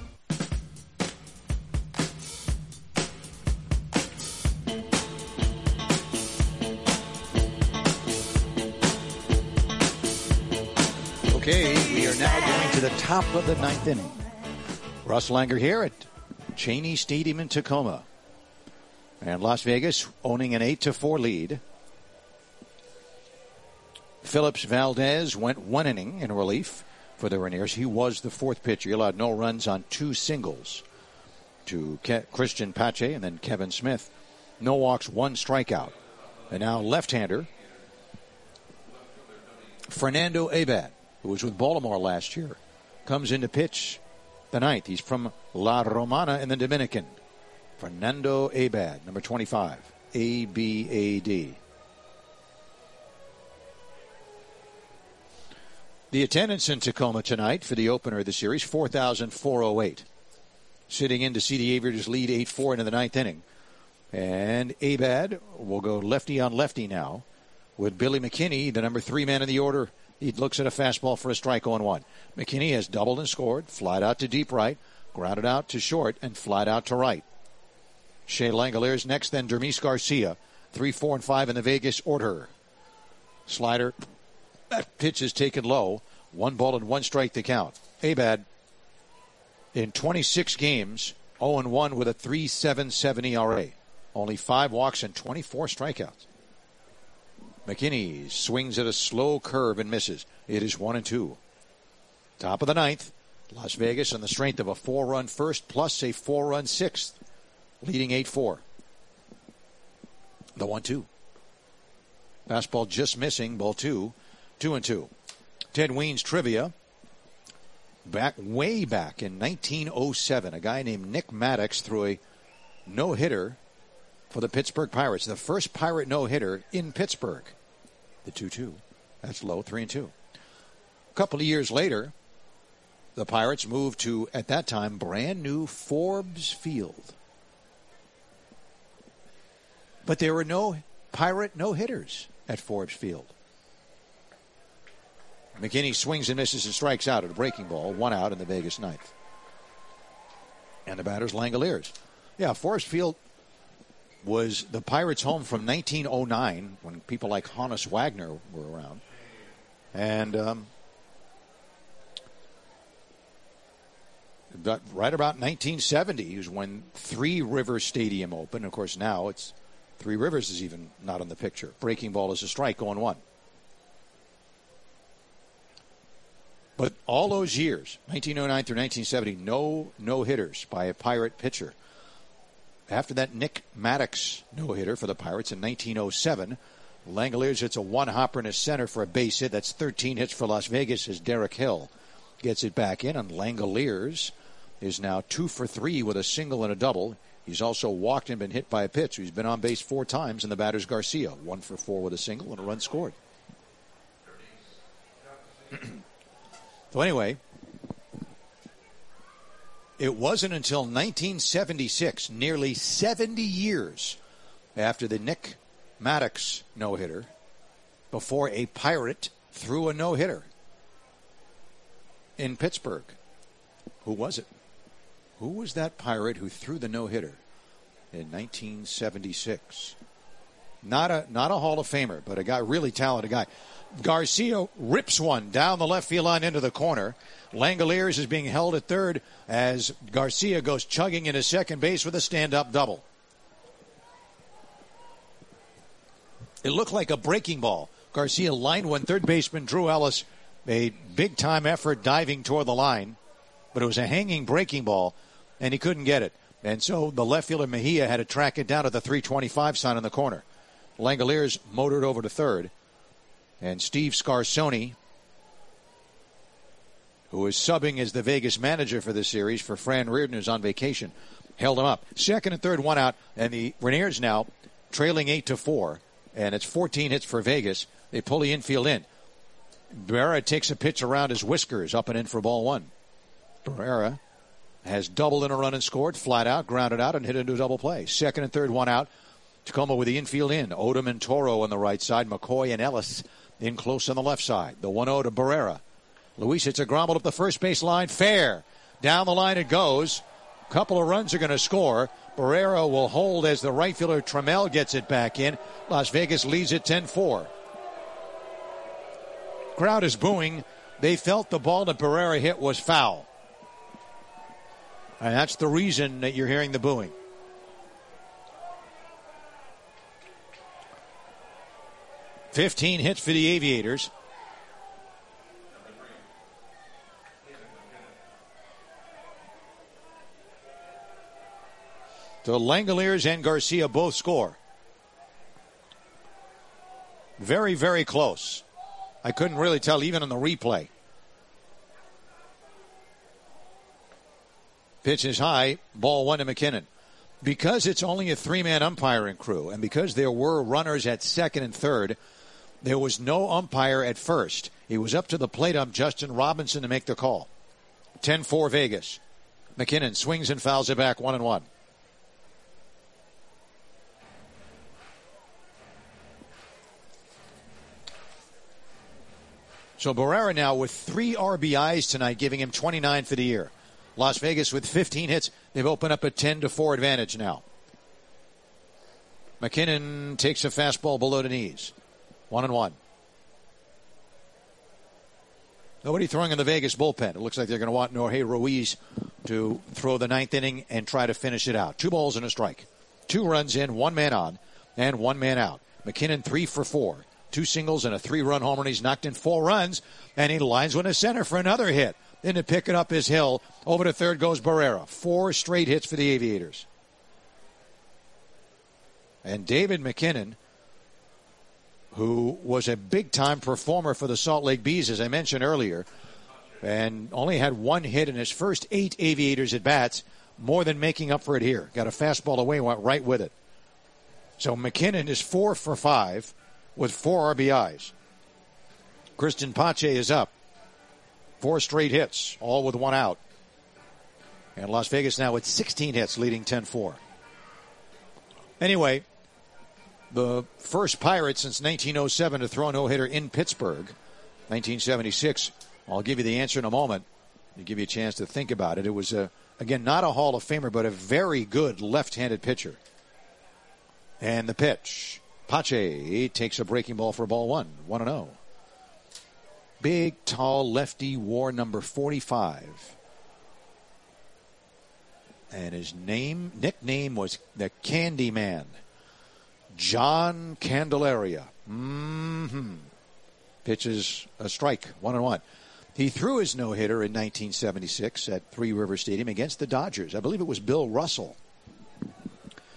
S7: Okay, we are now going to the top of the 9th inning. Russ Langer here at Cheney Stadium in Tacoma. And Las Vegas owning an 8-4 lead. Phillips Valdez went 1 inning in relief for the Rainiers. He was the 4th pitcher. He allowed no runs on 2 singles to Christian Pache and then Kevin Smith. No walks, 1 strikeout. And now left-hander Fernando Abad, who was with Baltimore last year, comes in to pitch the 9th. He's from La Romana in the Dominican. Fernando Abad, number 25. A-B-A-D. The attendance in Tacoma tonight for the opener of the series, 4,408. Sitting in to see the Aviators lead 8-4 into the 9th inning. And Abad will go lefty on lefty now with Billy McKinney, the number 3 man in the order. He looks at a fastball for a strike 0-1. McKinney has doubled and scored, flied out to deep right, grounded out to short, and flied out to right. Shea Langoliers next, then Dermis Garcia. 3, 4, and 5 in the Vegas order. Slider. That pitch is taken low. 1 ball and 1 strike to count. Abad, in 26 games, 0-1 with a 3.77 ERA. Only 5 walks and 24 strikeouts. McKinney swings at a slow curve and misses. It is 1-2. Top of the 9th. Las Vegas on the strength of a 4-run first plus a 4-run 6th. Leading 8-4. The 1-2. Fastball just missing. Ball 2. 2-2. Ted Weens trivia. Way back in 1907, a guy named Nick Maddox threw a no-hitter for the Pittsburgh Pirates. The first Pirate no-hitter in Pittsburgh. The 2-2. That's low, 3-2. A couple of years later, the Pirates moved to, at that time, brand new Forbes Field. But there were no Pirate no-hitters at Forbes Field. McKinney swings and misses and strikes out at a breaking ball. 1 out in the Vegas 9th. And the batter's Langoliers. Yeah, Forbes Field was the Pirates' home from 1909 when people like Honus Wagner were around. And right about 1970 was when Three Rivers Stadium opened. Of course, now it's Three Rivers is even not on the picture. Breaking ball is a strike, 0-1. But all those years, 1909 through 1970, no hitters by a Pirate pitcher. after that Nick Maddox no-hitter for the Pirates in 1907. Langoliers hits a one-hopper in his center for a base hit. That's 13 hits for Las Vegas as Derek Hill gets it back in. And Langoliers is now 2 for 3 with a single and a double. He's also walked and been hit by a pitch. He's been on base 4 times, and the batter's Garcia. 1 for 4 with a single and a run scored. So anyway, it wasn't until 1976, nearly 70 years after the Nick Maddox no-hitter, before a Pirate threw a no-hitter in Pittsburgh. Who was it? Who was that Pirate who threw the no-hitter in 1976? Not a Hall of Famer, but a guy, really talented guy. Garcia rips one down the left field line into the corner. Langoliers is being held at third as Garcia goes chugging into second base with a stand-up double. It looked like a breaking ball. Garcia lined one. Third baseman Drew Ellis made big-time effort diving toward the line, but it was a hanging breaking ball, and he couldn't get it. And so the left fielder Mejia had to track it down to the 325 sign in the corner. Langoliers motored over to third, and Steve Scarsoni, who is subbing as the Vegas manager for this series for Fran Reardon, who's on vacation, held him up. Second and third, one out, and the Rainiers now trailing 8-4, and it's 14 hits for Vegas. They pull the infield in. Barrera takes a pitch around his whiskers, up and in for ball one. Barrera has doubled in a run and scored, flat out, grounded out, and hit into a double play. Second and third, one out. Tacoma with the infield in. Odom and Toro on the right side. McCoy and Ellis in close on the left side. The 1-0 to Barrera. Luis hits a ground up the first base line. Fair. Down the line it goes. A couple of runs are going to score. Barrera will hold as the right fielder Trammell gets it back in. Las Vegas leads it 10-4. Crowd is booing. They felt the ball that Barrera hit was foul. And that's the reason that you're hearing the booing. $15 hits for the Aviators. So Langoliers and Garcia both score. Very, very close. I couldn't really tell even on the replay. Pitch is high, ball one to McKinnon. Because it's only a three-man umpiring crew, and because there were runners at second and third, there was no umpire at first. It was up to the plate ump, Justin Robinson, to make the call. 10-4 Vegas. McKinnon swings and fouls it back 1-1. So Barrera now with 3 RBIs tonight, giving him 29 for the year. Las Vegas with 15 hits. They've opened up a 10-4 advantage now. McKinnon takes a fastball below the knees. 1-1. Nobody throwing in the Vegas bullpen. It looks like they're going to want Jorge Ruiz to throw the ninth inning and try to finish it out. 2 balls and a strike. 2 runs in, 1 man on, and 1 man out. McKinnon 3 for 4. 2 singles and a 3-run homer, and he's knocked in 4 runs, and he lines one to center for another hit. Then to pick it up is Hill. Over to third goes Barrera. 4 straight hits for the Aviators. And David McKinnon, who was a big-time performer for the Salt Lake Bees, as I mentioned earlier, and only had 1 hit in his first 8 Aviators at-bats, more than making up for it here. Got a fastball away, went right with it. So McKinnon is 4 for 5 with 4 RBIs. Christian Pache is up. 4 straight hits, all with 1 out. And Las Vegas now with 16 hits, leading 10-4. Anyway, the first Pirates since 1907 to throw a no-hitter in Pittsburgh, 1976. I'll give you the answer in a moment. To give you a chance to think about it. It was, again, not a Hall of Famer, but a very good left-handed pitcher. And the pitch. Pache takes a breaking ball for ball 1, 1-0. Big, tall lefty wore number 45. And his nickname was the Candy Man. John Candelaria. Pitches a strike, 1-1. He threw his no-hitter in 1976 at Three River Stadium against the Dodgers. I believe it was Bill Russell.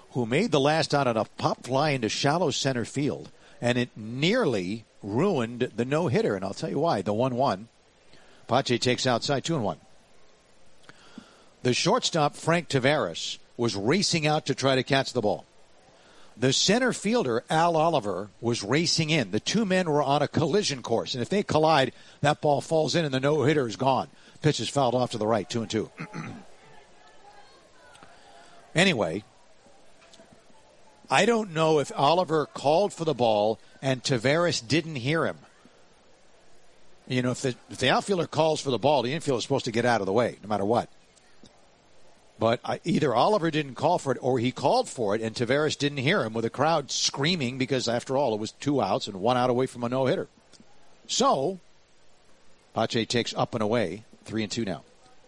S7: who made the last out on a pop fly into shallow center field, and it nearly ruined the no-hitter, and I'll tell you why. The 1-1. Pache takes outside, 2-1. The shortstop, Frank Taveras, was racing out to try to catch the ball. The center fielder, Al Oliver, was racing in. The two men were on a collision course, and if they collide, that ball falls in and the no-hitter is gone. Pitch is fouled off to the right, 2-2. Anyway, I don't know if Oliver called for the ball and Taveras didn't hear him. You know, if the outfielder calls for the ball, the infielder is supposed to get out of the way, no matter what. But either Oliver didn't call for it or he called for it and Taveras didn't hear him with the crowd screaming because, after all, it was 2 outs and 1 out away from a no-hitter. So, Pache takes up and away, 3-2 now.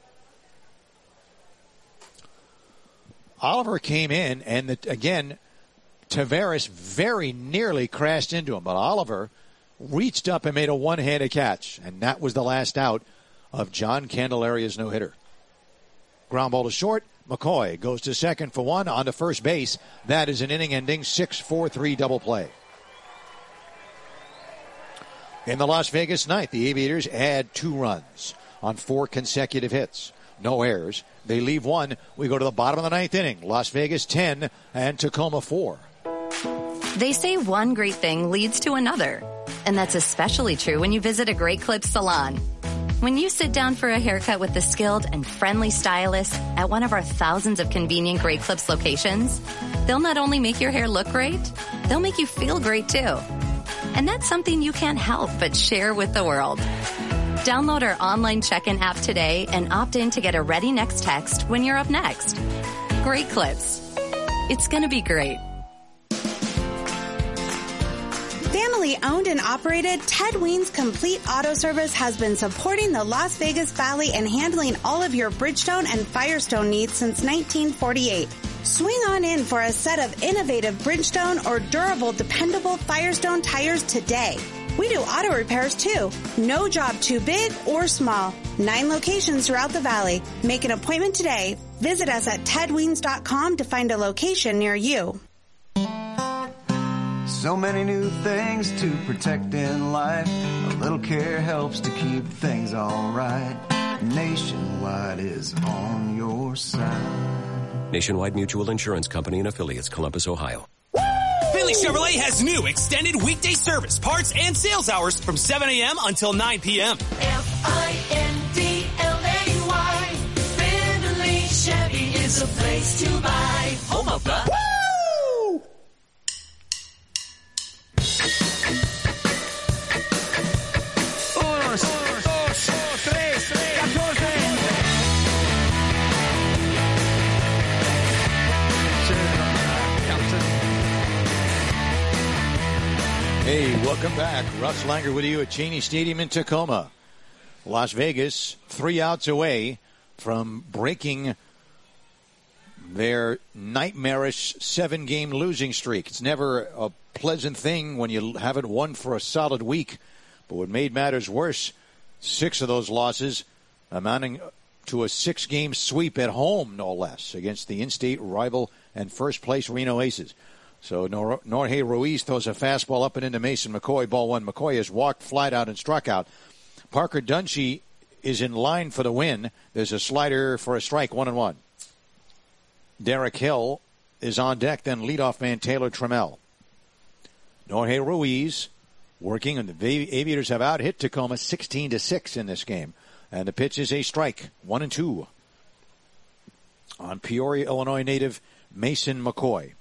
S7: Oliver came in and, again, Taveras very nearly crashed into him. But Oliver reached up and made a one-handed catch. And that was the last out of John Candelaria's no-hitter. Ground ball to short. McCoy goes to second for 1 on to first base. That is an inning-ending 6-4-3 double play. In the Las Vegas ninth, the Aviators add 2 runs on 4 consecutive hits. No errors. They leave 1. We go to the bottom of the 9th inning. Las Vegas 10 and Tacoma 4.
S10: They say one great thing leads to another. And that's especially true when you visit a Great Clips salon. When you sit down for a haircut with the skilled and friendly stylist at one of our thousands of convenient Great Clips locations, they'll not only make your hair look great, they'll make you feel great too. And that's something you can't help but share with the world. Download our online check-in app today and opt in to get a Ready Next text when you're up next. Great Clips. It's gonna be great.
S2: Family owned and operated, Ted Weens Complete Auto Service has been supporting the Las Vegas Valley and handling all of your Bridgestone and Firestone needs since 1948. Swing on in for a set of innovative Bridgestone or durable, dependable Firestone tires today. We do auto repairs too. No job too big or small. 9 locations throughout the valley. Make an appointment today. Visit us at tedweens.com to find a location near you.
S22: So many new things to protect in life. A little care helps to keep things all right. Nationwide is on your side.
S23: Nationwide Mutual Insurance Company and affiliates, Columbus, Ohio.
S24: Finley Chevrolet has new extended weekday service, parts, and sales hours from 7 a.m. until 9 p.m.
S25: Findlay. Finley Chevy is a place to buy. Home of the... Woo!
S7: Hey, welcome back. Russ Langer with you at Cheney Stadium in Tacoma. Las Vegas, 3 outs away from breaking their nightmarish 7-game losing streak. It's never a pleasant thing when you haven't won for a solid week. But what made matters worse, 6 of those losses amounting to a 6-game sweep at home, no less, against the in-state rival and first-place Reno Aces. So Jorge Ruiz throws a fastball up and into Mason McCoy. Ball 1. McCoy has walked, flied out, and struck out. Parker Dunshee is in line for the win. There's a slider for a strike, 1-1. Derek Hill is on deck, then leadoff man Taylor Trammell. Jorge Ruiz working, and the Aviators have out-hit Tacoma 16-6 in this game. And the pitch is a strike, 1-2 on Peoria, Illinois native Mason McCoy.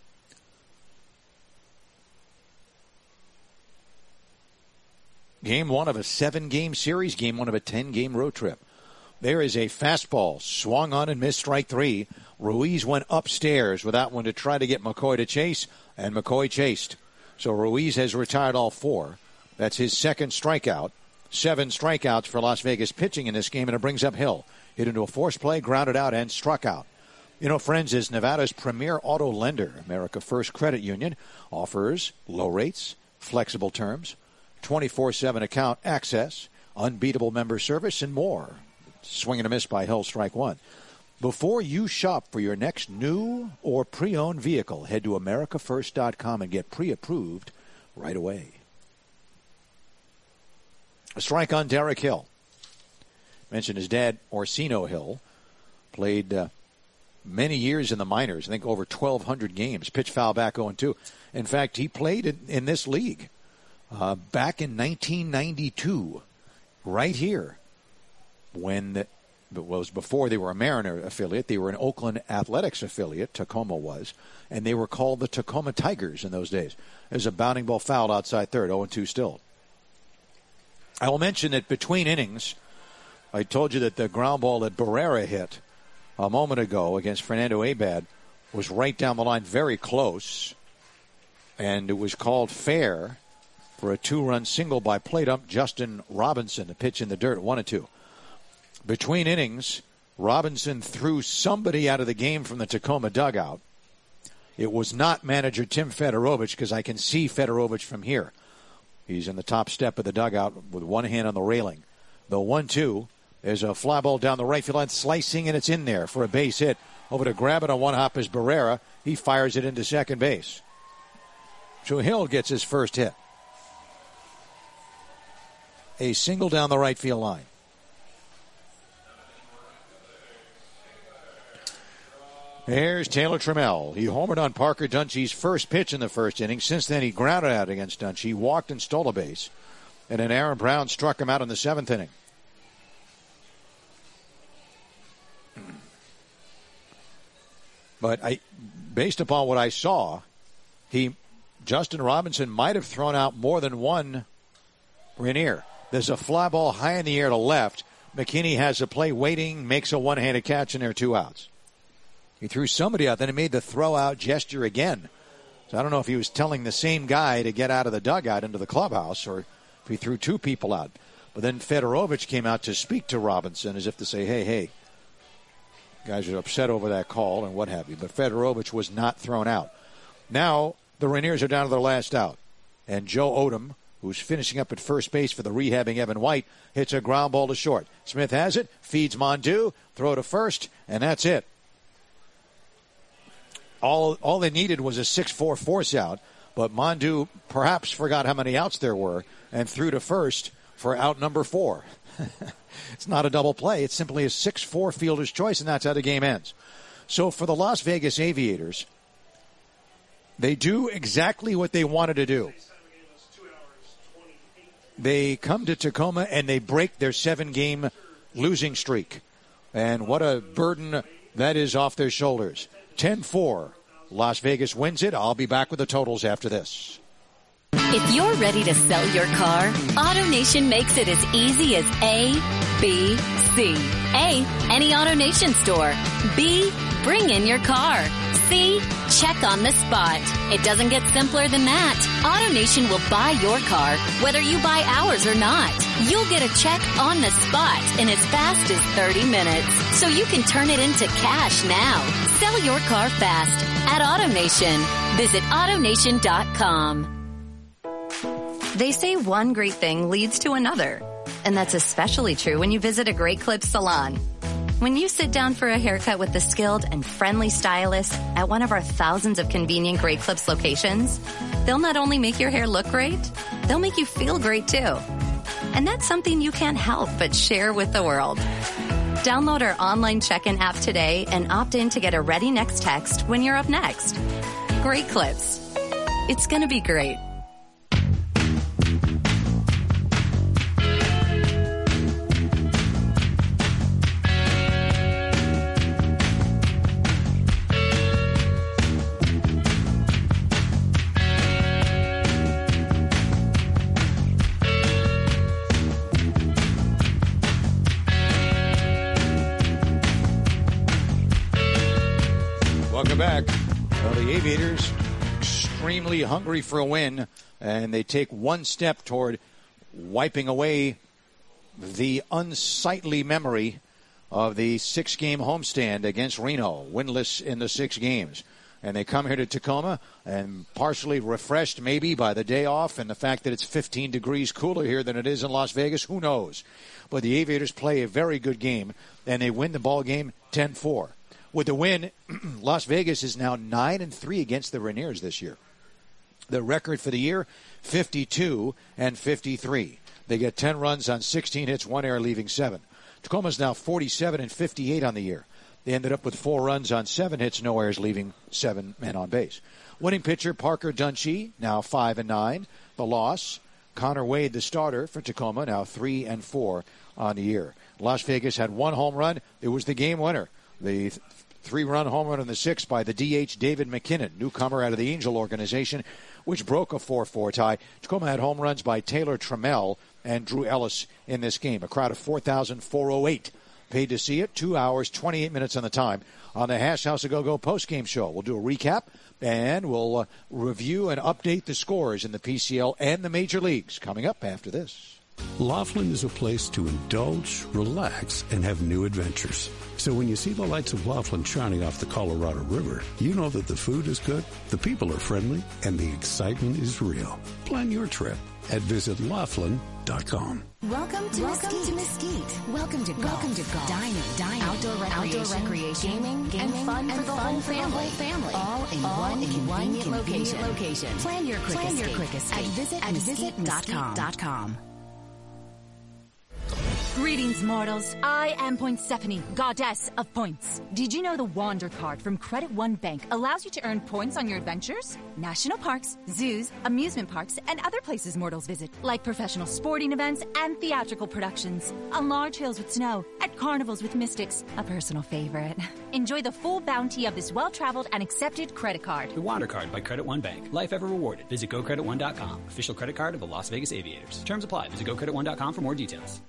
S7: Game 1 of a 7-game series, game 1 of a 10-game road trip. There is a fastball swung on and missed, strike 3. Ruiz went upstairs with that one to try to get McCoy to chase, and McCoy chased. So Ruiz has retired all 4. That's his second strikeout. 7 strikeouts for Las Vegas pitching in this game, and it brings up Hill. Hit into a forced play, grounded out, and struck out. You know, Friends is Nevada's premier auto lender. America First Credit Union offers low rates, flexible terms, 24/7 account access, unbeatable member service, and more. Swing and a miss by Hill, strike 1. Before you shop for your next new or pre-owned vehicle, head to AmericaFirst.com and get pre-approved right away. A strike on Derek Hill. Mentioned his dad, Orsino Hill, played many years in the minors. I think over 1,200 games. Pitch foul back 0-2. In fact, he played in this league back in 1992, right here, when it was before they were a Mariner affiliate. They were an Oakland Athletics affiliate, Tacoma was, and they were called the Tacoma Tigers in those days. There's a bounding ball foul outside third, 0-2 still. I will mention that between innings, I told you that the ground ball that Barrera hit a moment ago against Fernando Abad was right down the line, very close, and it was called fair for a 2-run single by plate ump Justin Robinson, the pitch in the dirt, 1-2. Between innings, Robinson threw somebody out of the game from the Tacoma dugout. It was not manager Tim Fedorovich, because I can see Fedorovich from here. He's in the top step of the dugout with one hand on the railing. The 1-2 is a fly ball down the right field line, slicing, and it's in there for a base hit. Over to grab it on one hop is Barrera. He fires it into second base. So Hill gets his first hit. A single down the right field line. Here's Taylor Trammell. He homered on Parker Dunshie's first pitch in the first inning. Since then, he grounded out against Dunshie, walked and stole a base. And then Aaron Brown struck him out in the seventh inning. But based upon what I saw, Justin Robinson might have thrown out more than one Rainier. There's a fly ball high in the air to left. McKinney has a play waiting, makes a one-handed catch, and there are 2 outs. He threw somebody out, then he made the throw-out gesture again. So I don't know if he was telling the same guy to get out of the dugout into the clubhouse or if he threw 2 people out. But then Fedorovich came out to speak to Robinson as if to say, hey, guys are upset over that call and what have you. But Fedorovich was not thrown out. Now the Rainiers are down to their last out. And Joe Odom, who's finishing up at first base for the rehabbing Evan White, hits a ground ball to short. Smith has it, feeds Mondu, throw to first, and that's it. All they needed was a 6-4 force out, but Mondu perhaps forgot how many outs there were and threw to first for out number 4. It's not a double play. It's simply a 6-4 fielder's choice, and that's how the game ends. So for the Las Vegas Aviators, they do exactly what they wanted to do. They come to Tacoma and they break their 7-game losing streak. And what a burden that is off their shoulders. 10-4. Las Vegas wins it. I'll be back with the totals after this.
S10: If you're ready to sell your car, AutoNation makes it as easy as A, B, C. A, any AutoNation store. B, bring in your car. C, check on the spot. It doesn't get simpler than that. AutoNation will buy your car, whether you buy ours or not. You'll get a check on the spot in as fast as 30 minutes, so you can turn it into cash now. Sell your car fast at AutoNation. Visit AutoNation.com. They say one great thing leads to another, and that's especially true when you visit a Great Clips salon. When you sit down for a haircut with the skilled and friendly stylist at one of our thousands of convenient Great Clips locations, they'll not only make your hair look great, they'll make you feel great too. And that's something you can't help but share with the world. Download our online check-in app today and opt in to get a Ready Next text when you're up next. Great Clips. It's going to be great.
S7: Back. Well, the Aviators extremely hungry for a win, and they take one step toward wiping away the unsightly memory of the 6-game homestand against Reno, winless in the 6 games. And they come here to Tacoma and partially refreshed maybe by the day off and the fact that it's 15 degrees cooler here than it is in Las Vegas. Who knows? But the Aviators play a very good game, and they win the ball game 10-4. With the win, Las Vegas is now 9-3 against the Rainiers this year. The record for the year, 52-53. They get 10 runs on 16 hits, 1 error, leaving 7. Tacoma's now 47-58 on the year. They ended up with 4 runs on 7 hits, no errors, leaving 7 men on base. Winning pitcher Parker Dunshee, now 5-9. The loss, Connor Wade, the starter for Tacoma, now 3-4 on the year. Las Vegas had 1 home run. It was the game winner. The 3-run home run in the 6th by the DH David McKinnon, newcomer out of the Angel organization, which broke a 4-4 tie. Tacoma had home runs by Taylor Trammell and Drew Ellis in this game. A crowd of 4,408 paid to see it. 2 hours, 28 minutes on the time on the Hash House of Go-Go postgame show. We'll do a recap, and we'll review and update the scores in the PCL and the major leagues coming up after this.
S3: Laughlin is a place to indulge, relax, and have new adventures. So when you see the lights of Laughlin shining off the Colorado River, you know that the food is good, the people are friendly, and the excitement is real. Plan your trip at visitlaughlin.com.
S4: Welcome to Mesquite. Welcome to golf. Dining, outdoor recreation, gaming, and fun for the whole family. All in one convenient location. Plan your quick escape at visitmesquite.com.
S5: Greetings, mortals. I am Poinsephone, goddess of points. Did you know the Wander card from Credit One Bank allows you to earn points on your adventures? National parks, zoos, amusement parks, and other places mortals visit, like professional sporting events and theatrical productions, on large hills with snow, at carnivals with mystics, a personal favorite. Enjoy the full bounty of this well-traveled and accepted credit card.
S8: The Wander card by Credit One Bank. Life ever rewarded. Visit GoCreditOne.com. Official credit card of the Las Vegas Aviators. Terms apply. Visit GoCreditOne.com for more details.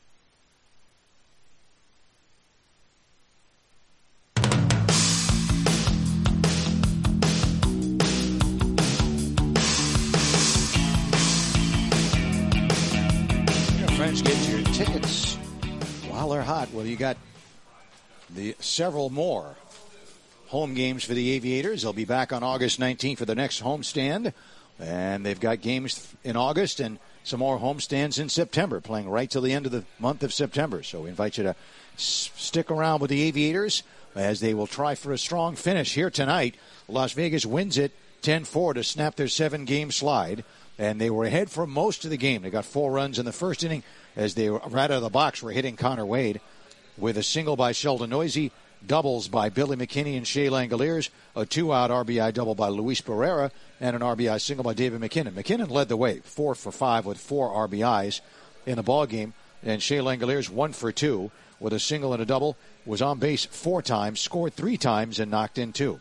S7: Friends, get your tickets while they're hot. Well, you got the several more home games for the Aviators. They'll be back on August 19th for the next homestand, and they've got games in August and some more homestands in September, playing right till the end of the month of September. So we invite you to stick around with the Aviators as they will try for a strong finish here tonight. Las Vegas wins it 10-4 to snap their 7-game slide. And they were ahead for most of the game. They got 4 runs in the first inning as they were right out of the box were hitting Connor Wade with a single by Sheldon Noisy, doubles by Billy McKinney and Shea Langoliers, a 2-out RBI double by Luis Barrera, and an RBI single by David McKinnon. McKinnon led the way, 4 for 5 with 4 RBIs in the ballgame, and Shea Langoliers 1 for 2 with a single and a double, was on base 4 times, scored 3 times, and knocked in 2.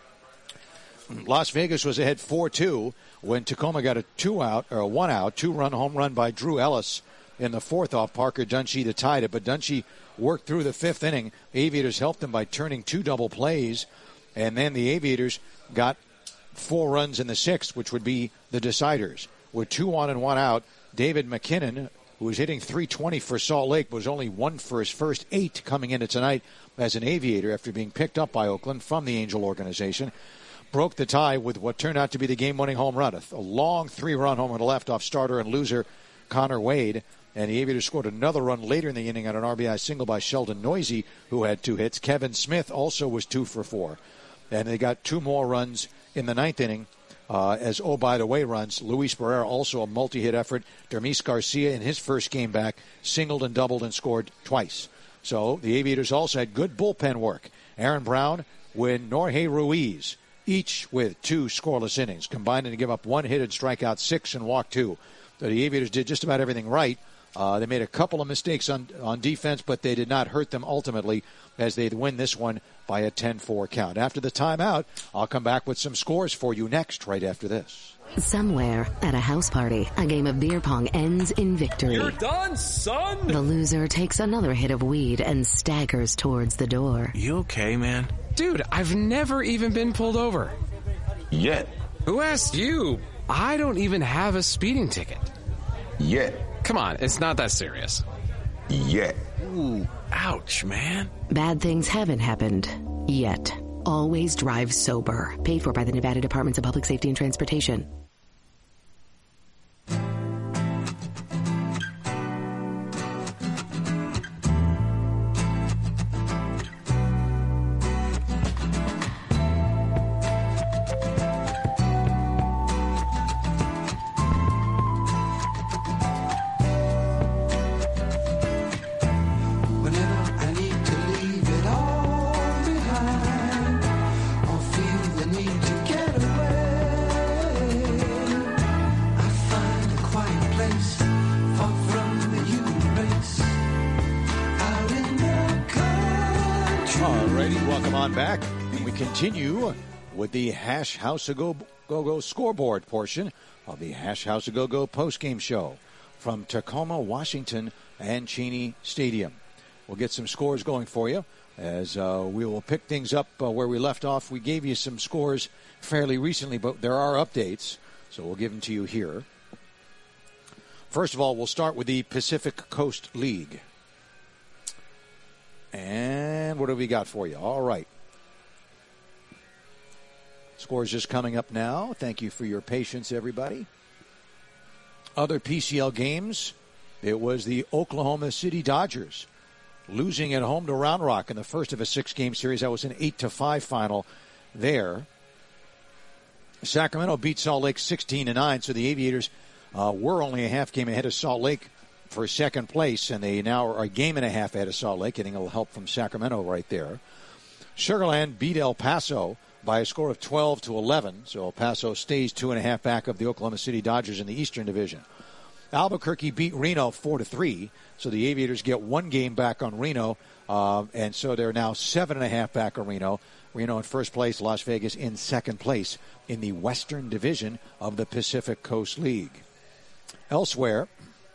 S7: Las Vegas was ahead 4-2 when Tacoma got a 1-out, 2-run home run by Drew Ellis in the 4th off Parker Dunshee to tie it. But Dunshee worked through the 5th inning. Aviators helped him by turning 2 double plays. And then the Aviators got 4 runs in the 6th, which would be the deciders. With 2 on and 1 out, David McKinnon, who was hitting .320 for Salt Lake, was only 1 for his first 8 coming into tonight as an Aviator after being picked up by Oakland from the Angel organization. Broke the tie with what turned out to be the game-winning home run, a long 3-run home run left off starter and loser Connor Wade. And the Aviators scored another run later in the inning on an RBI single by Sheldon Noisy, who had 2 hits. Kevin Smith also was 2 for 4. And they got 2 more runs in the 9th inning as by-the-way runs. Luis Barrera also a multi-hit effort. Dermis Garcia in his first game back singled and doubled and scored twice. So the Aviators also had good bullpen work. Aaron Brown with Jorge Ruiz, each with 2 scoreless innings, combining to give up 1 hit and strike out 6 and walk 2. So the Aviators did just about everything right. They made a couple of mistakes on defense, but they did not hurt them ultimately as they win this one by a 10-4 count. After the timeout, I'll come back with some scores for you next, right after this.
S17: Somewhere at a house party, a game of beer pong ends in victory.
S26: You're done, son!
S17: The loser takes another hit of weed and staggers towards the door.
S26: You okay, man? Dude, I've never even been pulled over.
S27: Yet.
S26: Who asked you? I don't even have a speeding ticket.
S27: Yet.
S26: Come on, it's not that serious.
S27: Yet.
S26: Ooh, ouch, man.
S17: Bad things haven't happened yet. always drive sober. Paid for by the Nevada Departments of Public Safety and Transportation.
S7: Continue with the Hash House of Go-Go scoreboard portion of the Hash House of Go-Go postgame show from Tacoma, Washington, and Cheney Stadium. We'll get some scores going for you as we will pick things up where we left off. We gave you some scores fairly recently, but there are updates, so we'll give them to you here. First of all, we'll start with the Pacific Coast League. And what do we got for you? All right. Scores just coming up now. Thank you for your patience, everybody. Other PCL games, it was the Oklahoma City Dodgers losing at home to Round Rock in the first of a 6-game series. That was an 8-5 final there. Sacramento beat Salt Lake 16-9, so the Aviators were only a half game ahead of Salt Lake for second place, and they now are a game and a half ahead of Salt Lake, getting a little help from Sacramento right there. Sugar Land beat El Paso by a score of 12-11, so El Paso stays 2.5 back of the Oklahoma City Dodgers in the Eastern Division. Albuquerque beat Reno 4-3, so the Aviators get 1 game back on Reno, and so they're now 7.5 back on Reno. Reno in first place, Las Vegas in second place in the Western Division of the Pacific Coast League. Elsewhere,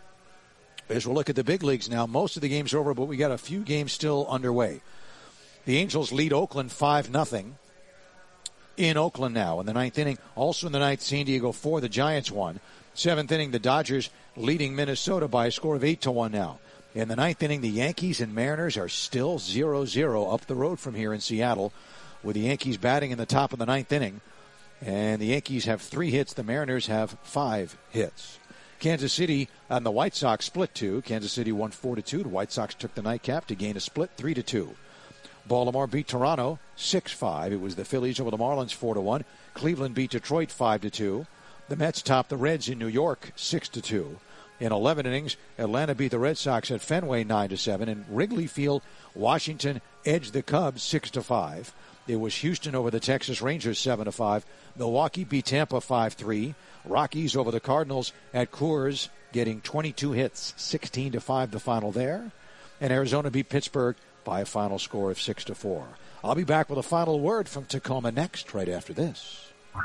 S7: as we'll look at the big leagues now, most of the games are over, but we got a few games still underway. The Angels lead Oakland 5-0. In Oakland now in the 9th inning. Also in the 9th, San Diego 4, the Giants 1. 7th inning, the Dodgers leading Minnesota by a score of 8-1 now. In the 9th inning, the Yankees and Mariners are still 0-0 up the road from here in Seattle, with the Yankees batting in the top of the 9th inning. And the Yankees have 3 hits. The Mariners have 5 hits. Kansas City and the White Sox split 2. Kansas City won 4-2. The White Sox took the nightcap to gain a split 3-2. Baltimore beat Toronto 6-5. It was the Phillies over the Marlins 4-1. Cleveland beat Detroit 5-2. The Mets topped the Reds in New York 6-2. In 11 innings, Atlanta beat the Red Sox at Fenway 9-7. In Wrigley Field, Washington edged the Cubs 6-5. It was Houston over the Texas Rangers 7-5. Milwaukee beat Tampa 5-3. Rockies over the Cardinals at Coors, getting 22 hits, 16-5 the final there. And Arizona beat Pittsburgh by a final score of 6-4. I'll be back with a final word from Tacoma next, right after this.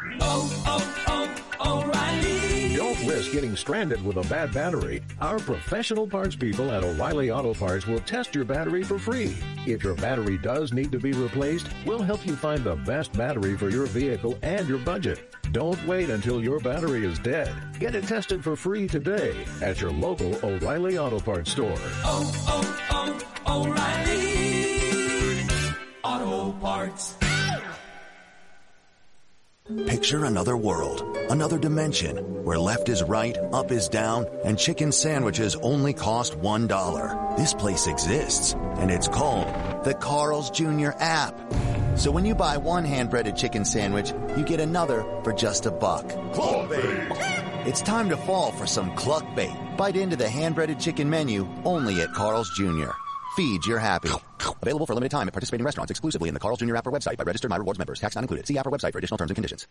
S1: O'Reilly. Don't risk getting stranded with a bad battery. Our professional parts people at O'Reilly Auto Parts will test your battery for free. If your battery does need to be replaced, we'll help you find the best battery for your vehicle and your budget. Don't wait until your battery is dead. Get it tested for free today at your local O'Reilly Auto Parts store.
S25: O'Reilly Auto Parts.
S11: Picture another world, another dimension, where left is right, up is down, and chicken sandwiches only cost $1. This place exists, and it's called the Carl's Jr. app. So when you buy one hand-breaded chicken sandwich, you get another for just $1. Cluckbait! It's time to fall for some cluckbait. Bite into the hand-breaded chicken menu only at Carl's Jr. Feed your happy. Available for a limited time at participating restaurants exclusively in the Carl's Jr. app or website by registered My Rewards members. Tax not included. See app or website for additional terms and conditions.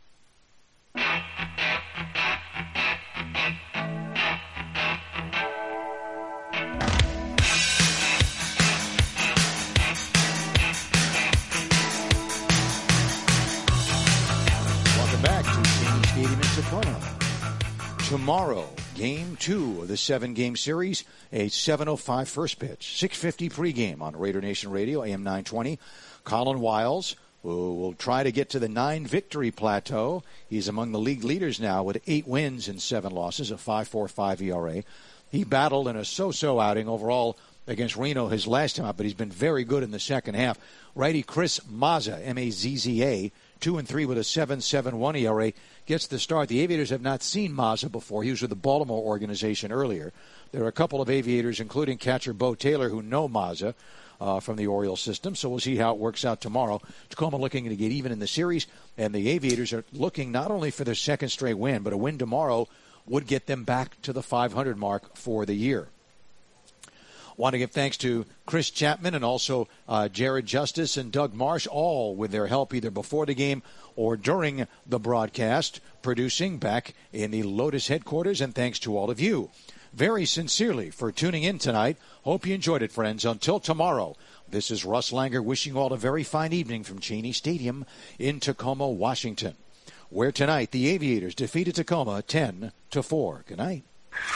S7: Welcome back to Cheney Stadium in Tacoma. Tomorrow, Game 2 of the 7-game series, a 7:05 first pitch, 6:50 pregame on Raider Nation Radio, AM 920. Colin Wiles will try to get to the 9-victory plateau. He's among the league leaders now with 8 wins and 7 losses, a 5.45 ERA. He battled in a so-so outing overall against Reno his last time out, but he's been very good in the second half. Righty Chris Mazza, M-A-Z-Z-A, 2-3 with a 7.71 ERA, gets the start. The Aviators have not seen Mazza before. He was with the Baltimore organization earlier. There are a couple of Aviators, including catcher Bo Taylor, who know Mazza from the Orioles system, so we'll see how it works out tomorrow. Tacoma looking to get even in the series, and the Aviators are looking not only for their second straight win, but a win tomorrow would get them back to the 500 mark for the year. Want to give thanks to Chris Chapman and also Jared Justice and Doug Marsh, all with their help either before the game or during the broadcast, producing back in the Lotus headquarters, and thanks to all of you very sincerely for tuning in tonight. Hope you enjoyed it, friends. Until tomorrow, this is Russ Langer wishing you all a very fine evening from Cheney Stadium in Tacoma, Washington, where tonight the Aviators defeated Tacoma 10-4. Good night.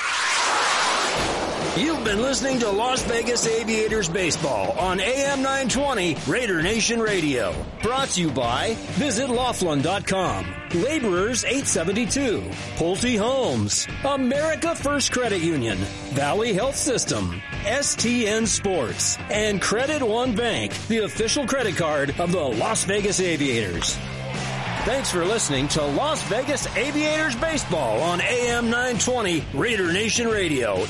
S9: You've been listening to Las Vegas Aviators Baseball on AM 920 Raider Nation Radio. Brought to you by Visit Laughlin.com, Laborers 872, Pulte Homes, America First Credit Union, Valley Health System, STN Sports, and Credit One Bank, the official credit card of the Las Vegas Aviators. Thanks for listening to Las Vegas Aviators Baseball on AM 920 Raider Nation Radio.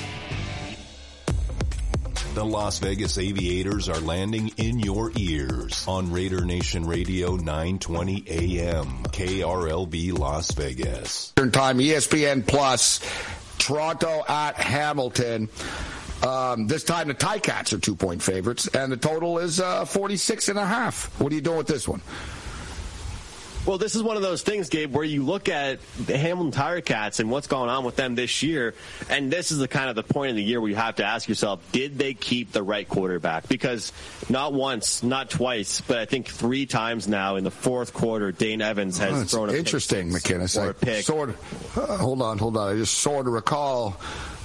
S12: The Las Vegas Aviators are landing in your ears on Raider Nation Radio 920 AM, KRLB Las Vegas.
S13: Time, ESPN Plus, Toronto at Hamilton. This time the Ticats are 2-point favorites, and the total is 46.5. What are you doing with this one?
S15: Well, this is one of those things, Gabe, where you look at the Hamilton Ticats and what's going on with them this year, and this is the kind of the point of the year where you have to ask yourself, did they keep the right quarterback? Because not once, not twice, but I think 3 times now in the fourth quarter, Dane Evans has thrown a
S13: interesting,
S15: pick
S13: McInnes.
S15: or a pick.
S13: Hold on. I just sort of recall